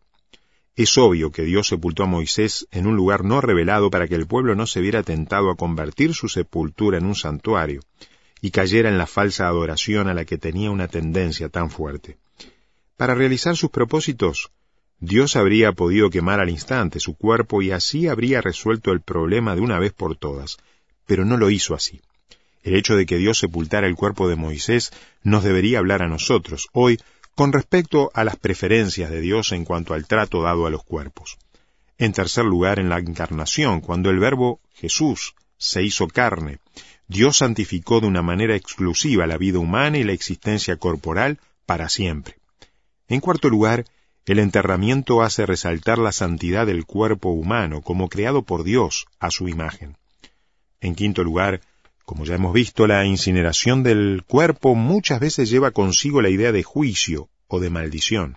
Es obvio que Dios sepultó a Moisés en un lugar no revelado para que el pueblo no se viera tentado a convertir su sepultura en un santuario, y cayera en la falsa adoración a la que tenía una tendencia tan fuerte. Para realizar sus propósitos, Dios habría podido quemar al instante su cuerpo y así habría resuelto el problema de una vez por todas, pero no lo hizo así. El hecho de que Dios sepultara el cuerpo de Moisés nos debería hablar a nosotros hoy con respecto a las preferencias de Dios en cuanto al trato dado a los cuerpos. En tercer lugar, en la encarnación, cuando el Verbo Jesús se hizo carne, Dios santificó de una manera exclusiva la vida humana y la existencia corporal para siempre. En cuarto lugar, el enterramiento hace resaltar la santidad del cuerpo humano como creado por Dios a su imagen. En quinto lugar, como ya hemos visto, la incineración del cuerpo muchas veces lleva consigo la idea de juicio o de maldición.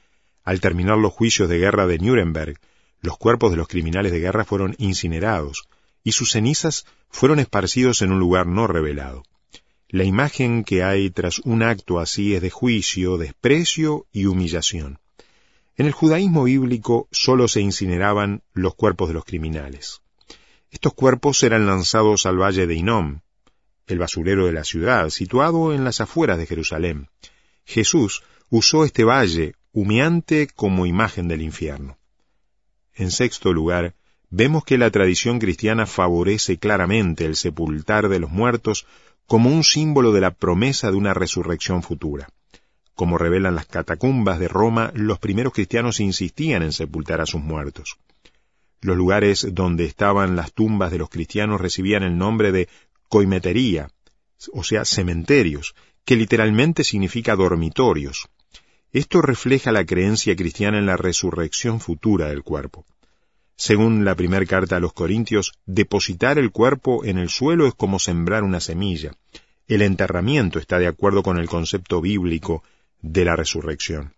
Al terminar los juicios de guerra de Nuremberg, los cuerpos de los criminales de guerra fueron incinerados y sus cenizas fueron esparcidos en un lugar no revelado. La imagen que hay tras un acto así es de juicio, desprecio y humillación. En el judaísmo bíblico solo se incineraban los cuerpos de los criminales. Estos cuerpos eran lanzados al valle de Hinnom, el basurero de la ciudad, situado en las afueras de Jerusalén. Jesús usó este valle humeante como imagen del infierno. En sexto lugar, vemos que la tradición cristiana favorece claramente el sepultar de los muertos como un símbolo de la promesa de una resurrección futura. Como revelan las catacumbas de Roma, los primeros cristianos insistían en sepultar a sus muertos. Los lugares donde estaban las tumbas de los cristianos recibían el nombre de coimetería, o sea, cementerios, que literalmente significa dormitorios. Esto refleja la creencia cristiana en la resurrección futura del cuerpo. Según la primera carta a los Corintios, depositar el cuerpo en el suelo es como sembrar una semilla. El enterramiento está de acuerdo con el concepto bíblico de la resurrección.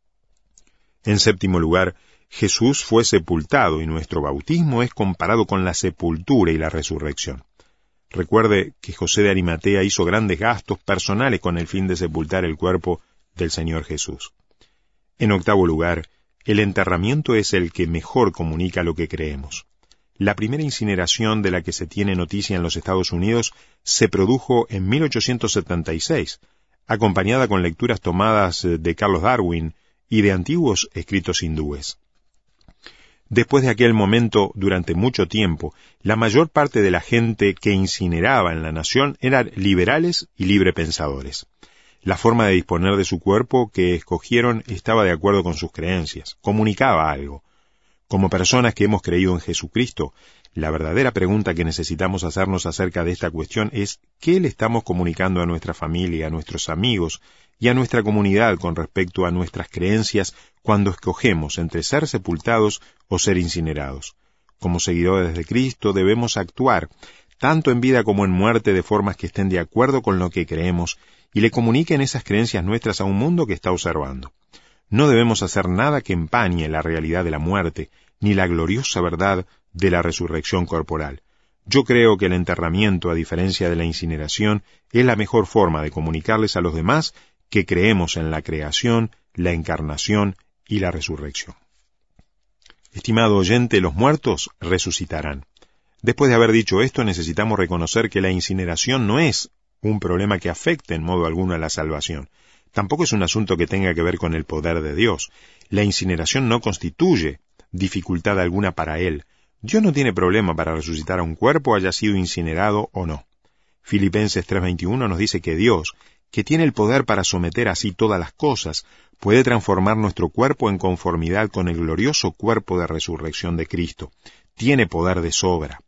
En séptimo lugar, Jesús fue sepultado y nuestro bautismo es comparado con la sepultura y la resurrección. Recuerde que José de Arimatea hizo grandes gastos personales con el fin de sepultar el cuerpo del Señor Jesús. En octavo lugar, el enterramiento es el que mejor comunica lo que creemos. La primera incineración de la que se tiene noticia en los Estados Unidos se produjo en 1876, acompañada con lecturas tomadas de Carlos Darwin y de antiguos escritos hindúes. Después de aquel momento, durante mucho tiempo, la mayor parte de la gente que incineraba en la nación eran liberales y librepensadores. La forma de disponer de su cuerpo que escogieron estaba de acuerdo con sus creencias, comunicaba algo. Como personas que hemos creído en Jesucristo, la verdadera pregunta que necesitamos hacernos acerca de esta cuestión es ¿qué le estamos comunicando a nuestra familia, a nuestros amigos y a nuestra comunidad con respecto a nuestras creencias cuando escogemos entre ser sepultados o ser incinerados? Como seguidores de Cristo debemos actuar, tanto en vida como en muerte, de formas que estén de acuerdo con lo que creemos y le comuniquen esas creencias nuestras a un mundo que está observando. No debemos hacer nada que empañe la realidad de la muerte, ni la gloriosa verdad de la resurrección corporal. Yo creo que el enterramiento, a diferencia de la incineración, es la mejor forma de comunicarles a los demás que creemos en la creación, la encarnación y la resurrección. Estimado oyente, los muertos resucitarán. Después de haber dicho esto, necesitamos reconocer que la incineración no es un problema que afecte en modo alguno a la salvación. Tampoco es un asunto que tenga que ver con el poder de Dios. La incineración no constituye dificultad alguna para Él. Dios no tiene problema para resucitar a un cuerpo, haya sido incinerado o no. Filipenses 3:21 nos dice que Dios, que tiene el poder para someter así todas las cosas, puede transformar nuestro cuerpo en conformidad con el glorioso cuerpo de resurrección de Cristo. Tiene poder de sobra.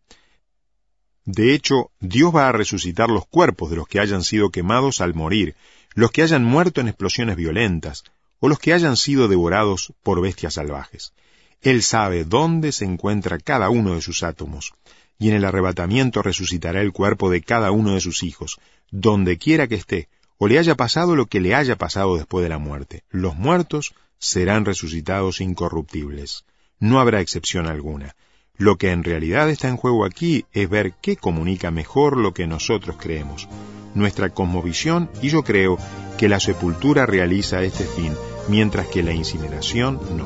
De hecho, Dios va a resucitar los cuerpos de los que hayan sido quemados al morir, los que hayan muerto en explosiones violentas, o los que hayan sido devorados por bestias salvajes. Él sabe dónde se encuentra cada uno de sus átomos, y en el arrebatamiento resucitará el cuerpo de cada uno de sus hijos, donde quiera que esté, o le haya pasado lo que le haya pasado después de la muerte. Los muertos serán resucitados incorruptibles. No habrá excepción alguna. Lo que en realidad está en juego aquí es ver qué comunica mejor lo que nosotros creemos, nuestra cosmovisión, y yo creo que la sepultura realiza este fin, mientras que la incineración no.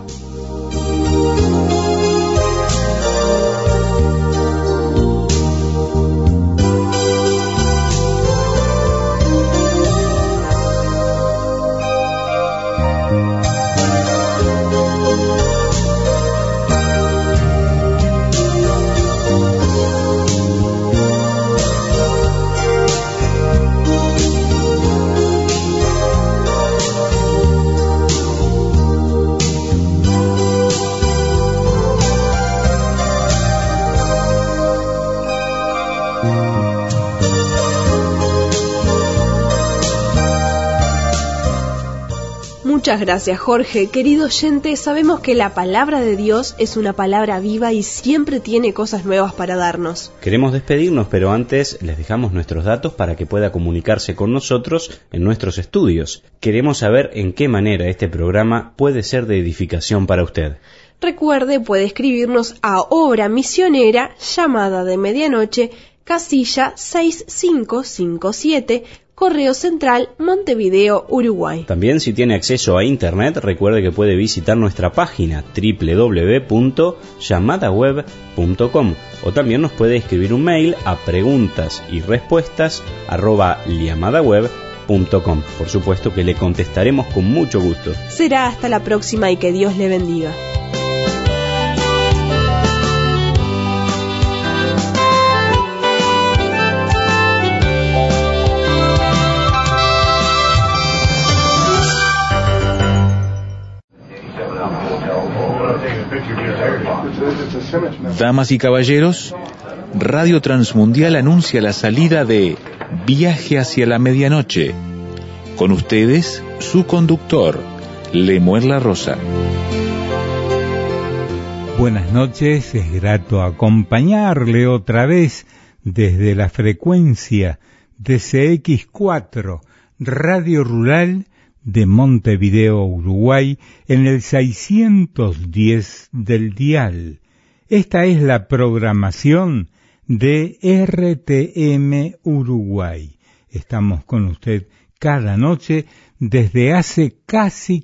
Muchas gracias, Jorge. Querido oyente, sabemos que la palabra de Dios es una palabra viva y siempre tiene cosas nuevas para darnos. Queremos despedirnos, pero antes les dejamos nuestros datos para que pueda comunicarse con nosotros en nuestros estudios. Queremos saber en qué manera este programa puede ser de edificación para usted. Recuerde, puede escribirnos a Obra Misionera, Llamada de Medianoche, casilla 6557, Correo Central, Montevideo, Uruguay. También, si tiene acceso a Internet, recuerde que puede visitar nuestra página www.llamadaweb.com, o también nos puede escribir un mail a preguntas-y-respuestas@llamadaweb.com. Por supuesto que le contestaremos con mucho gusto. Será hasta la próxima y que Dios le bendiga. Damas y caballeros, Radio Transmundial anuncia la salida de Viaje hacia la Medianoche. Con ustedes, su conductor, Lemuel La Rosa. Buenas noches, es grato acompañarle otra vez desde la frecuencia de CX4, Radio Rural de Montevideo, Uruguay, en el 610 del dial. Esta es la programación de RTM Uruguay. Estamos con usted cada noche desde hace casi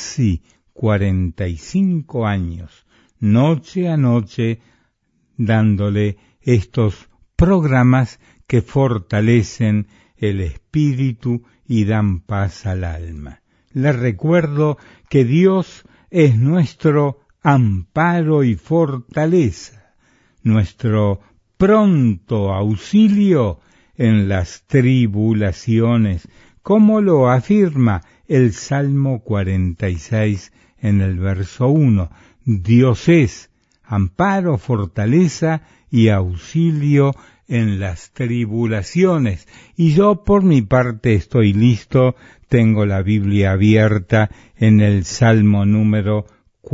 45 años, noche a noche, dándole estos programas que fortalecen el espíritu y dan paz al alma. Les recuerdo que Dios es nuestro amparo y fortaleza, nuestro pronto auxilio en las tribulaciones, como lo afirma el Salmo 46 en el verso 1. Dios es amparo, fortaleza y auxilio en las tribulaciones. Y yo por mi parte estoy listo, tengo la Biblia abierta en el Salmo número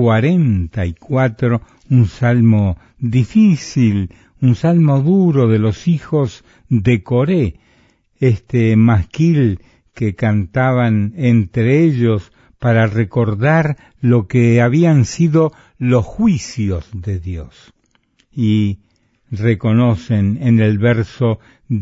44, un salmo difícil, un salmo duro de los hijos de Coré, este masquil que cantaban entre ellos para recordar lo que habían sido los juicios de Dios. Y reconocen en el verso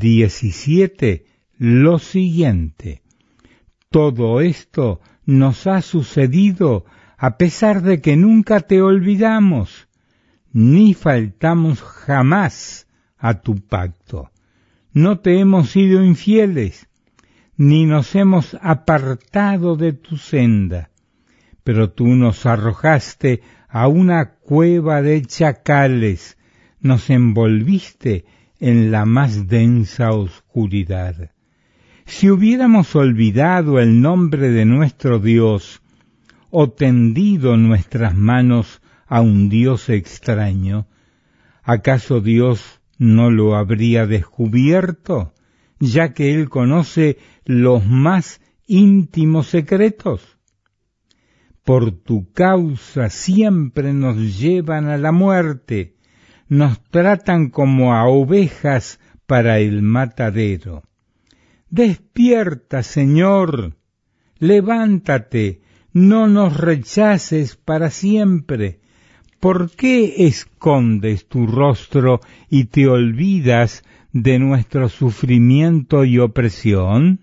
17 lo siguiente: todo esto nos ha sucedido a pesar de que nunca te olvidamos, ni faltamos jamás a tu pacto. No te hemos sido infieles, ni nos hemos apartado de tu senda, pero tú nos arrojaste a una cueva de chacales, nos envolviste en la más densa oscuridad. Si hubiéramos olvidado el nombre de nuestro Dios, o tendido nuestras manos a un Dios extraño, ¿acaso Dios no lo habría descubierto, ya que Él conoce los más íntimos secretos? Por tu causa siempre nos llevan a la muerte, nos tratan como a ovejas para el matadero. Despierta, Señor, levántate, no nos rechaces para siempre. ¿Por qué escondes tu rostro y te olvidas de nuestro sufrimiento y opresión?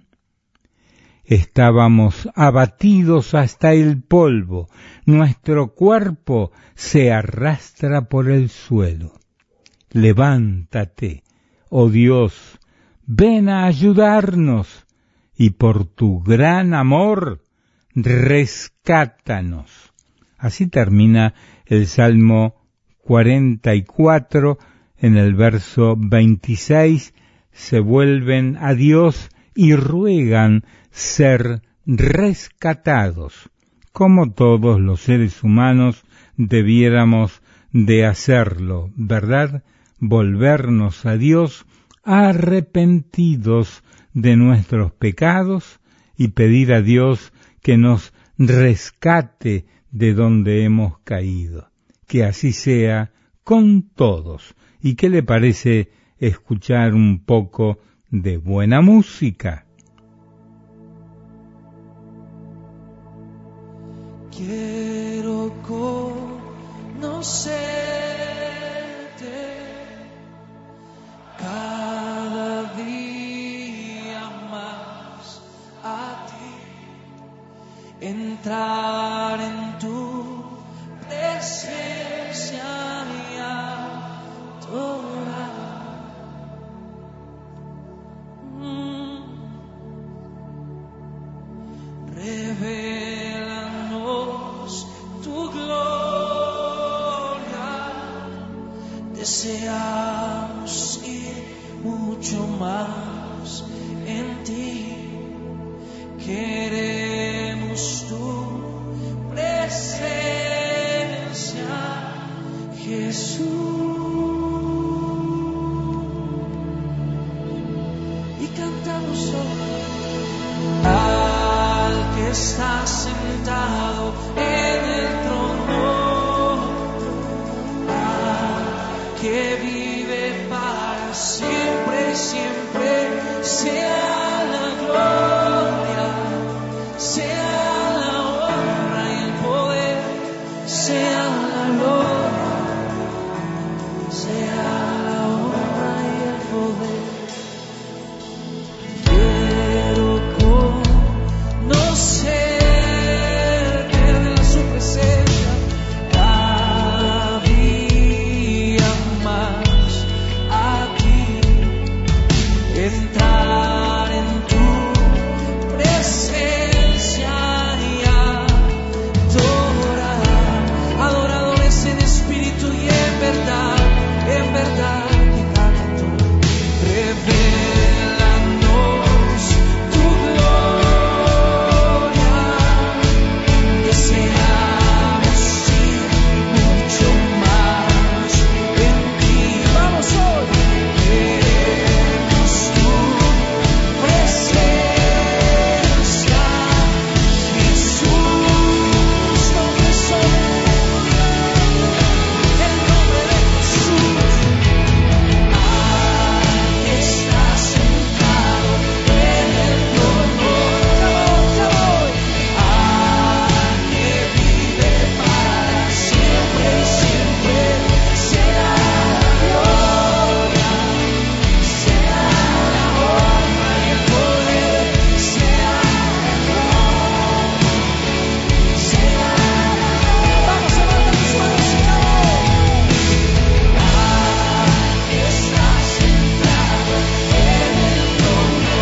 Estábamos abatidos hasta el polvo, nuestro cuerpo se arrastra por el suelo. Levántate, oh Dios, ven a ayudarnos, y por tu gran amor, rescátanos. Así termina el Salmo 44, en el verso 26, se vuelven a Dios y ruegan ser rescatados, como todos los seres humanos debiéramos de hacerlo, ¿verdad? Volvernos a Dios arrepentidos de nuestros pecados y pedir a Dios que nos rescate de donde hemos caído. Que así sea con todos. ¿Y qué le parece escuchar un poco de buena música? Quiero conocerte cada día más. entrar en tu presencia y adorar. Revélanos tu gloria, deseamos ir mucho más en ti, queremos tu presencia, Jesús. Y cantamos hoy al que está sentado en el trono, al que vive para siempre, siempre, sea la gloria, sea la honra y el poder, sea la gloria, sea la honra y el poder. Quiero conocer de su presencia cada día más a ti, entrar en tu presencia y adorar, adoradores en espíritu y en verdad que canto. Revélanos tu gloria, deseamos ir mucho más en ti. Vamos hoy, queremos tu presencia, Jesús, donde somos, el nombre de Jesús, al que está sentado en el trono, ya voy, al que vive para siempre, siempre, sea la gloria, sea la honra y el poder, sea la gloria, sea la gloria. Vamos a levantar tus manos y vamos. Al que está sentado en el trono,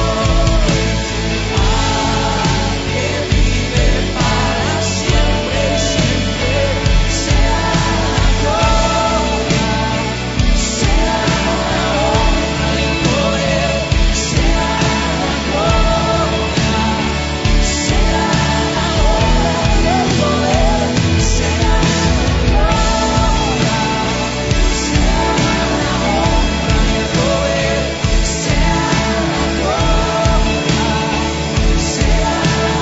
al que vive para siempre, siempre, sea la gloria, sea la honra y el poder, sea la gloria, sea la honra y el poder, sea la gloria, sea la honra y el poder, sea la gloria, sea la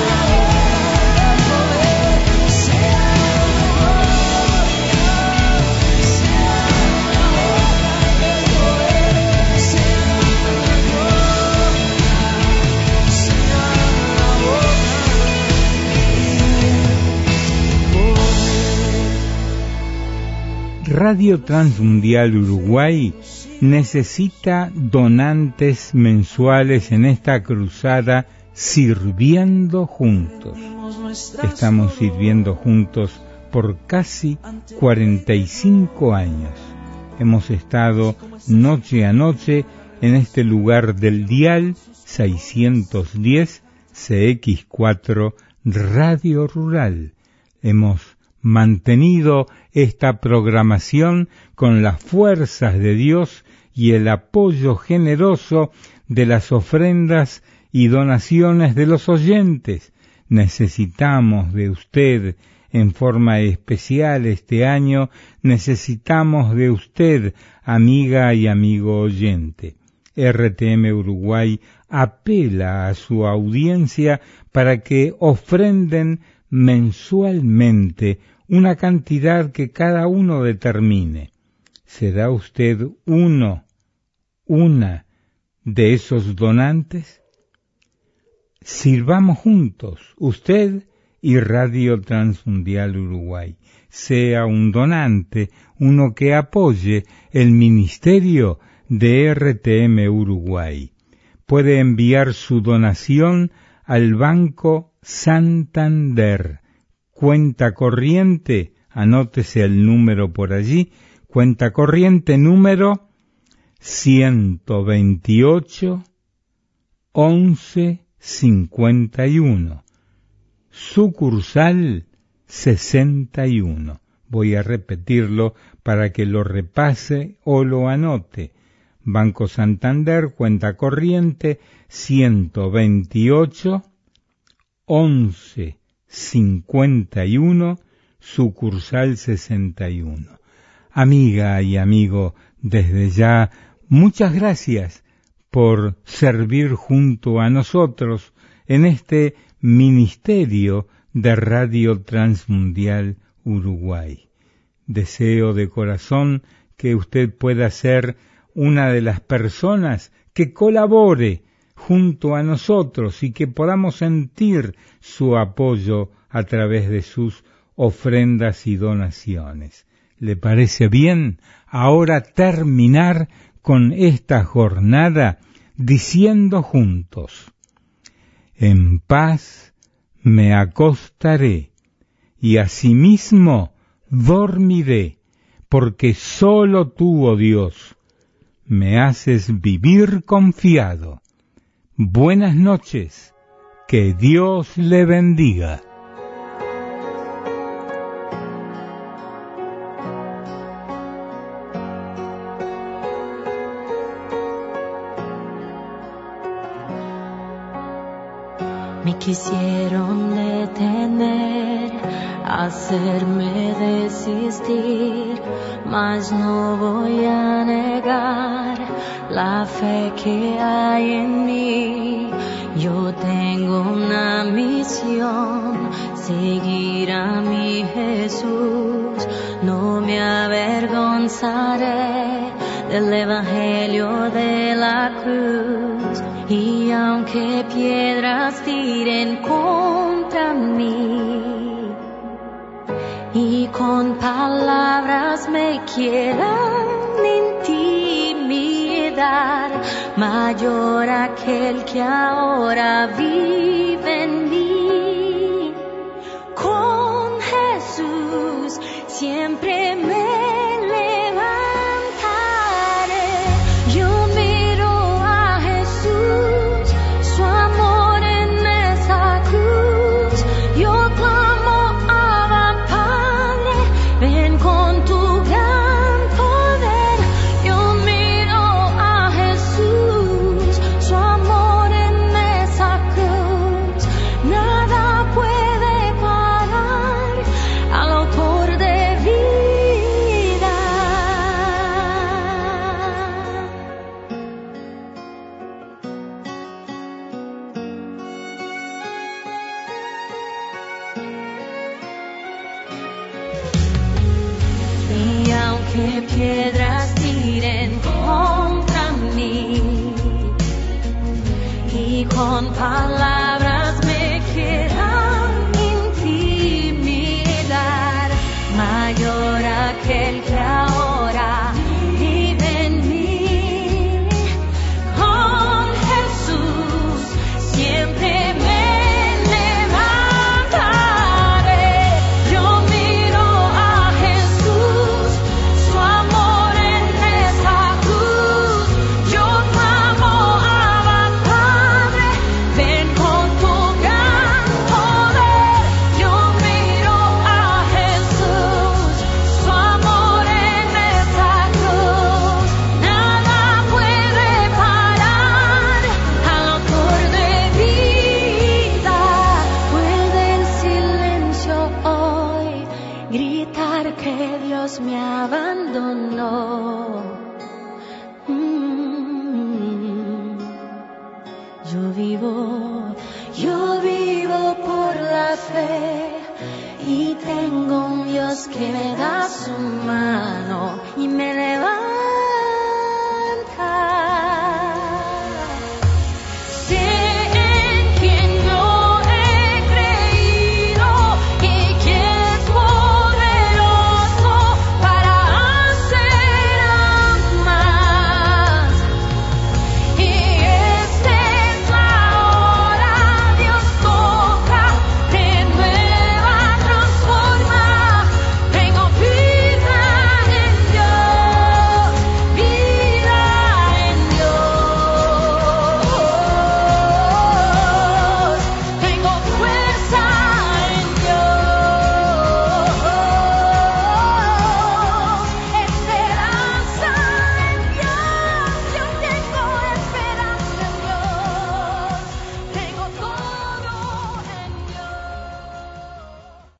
Radio Transmundial Uruguay necesita donantes mensuales en esta cruzada Sirviendo Juntos. Estamos sirviendo juntos por casi 45 años. Hemos estado noche a noche en este lugar del dial 610 CX4 Radio Rural. Hemos mantenido esta programación con las fuerzas de Dios y el apoyo generoso de las ofrendas y donaciones de los oyentes. Necesitamos de usted en forma especial este año, necesitamos de usted, amiga y amigo oyente. RTM Uruguay apela a su audiencia para que ofrenden mensualmente una cantidad que cada uno determine. ¿Será usted una de esos donantes? Sirvamos juntos, usted y Radio Transmundial Uruguay. Sea un donante, uno que apoye el ministerio de RTM Uruguay. Puede enviar su donación al Banco Santander. Cuenta corriente, anótese el número por allí, cuenta corriente número 128 11 51, sucursal 61. Voy a repetirlo para que lo repase o lo anote. Banco Santander, cuenta corriente 128 11 51, sucursal 61. Amiga y amigo, desde ya, muchas gracias por servir junto a nosotros en este ministerio de Radio Transmundial Uruguay. Deseo de corazón que usted pueda ser una de las personas que colabore junto a nosotros y que podamos sentir su apoyo a través de sus ofrendas y donaciones. ¿Le parece bien ahora terminar con esta jornada diciendo juntos: en paz me acostaré y asimismo dormiré, porque solo tú, oh Dios, me haces vivir confiado? Buenas noches, que Dios le bendiga. Me quisieron detener, hacerme desistir, mas no voy a negar la fe que hay en mí. Yo tengo una misión, seguir a mi Jesús. No me avergonzaré del Evangelio de la cruz. Y aunque piedras tiren contra mí y con palabras me quieran intimidar, mayor aquel que ahora vive en mí. Con Jesús siempre me piedras tiren contra mí y con palabras me quieran intimidar, mayor aquel que ahora vive en mí. Con Jesús siempre me Yo vivo por la fe y tengo un Dios que me da su mano.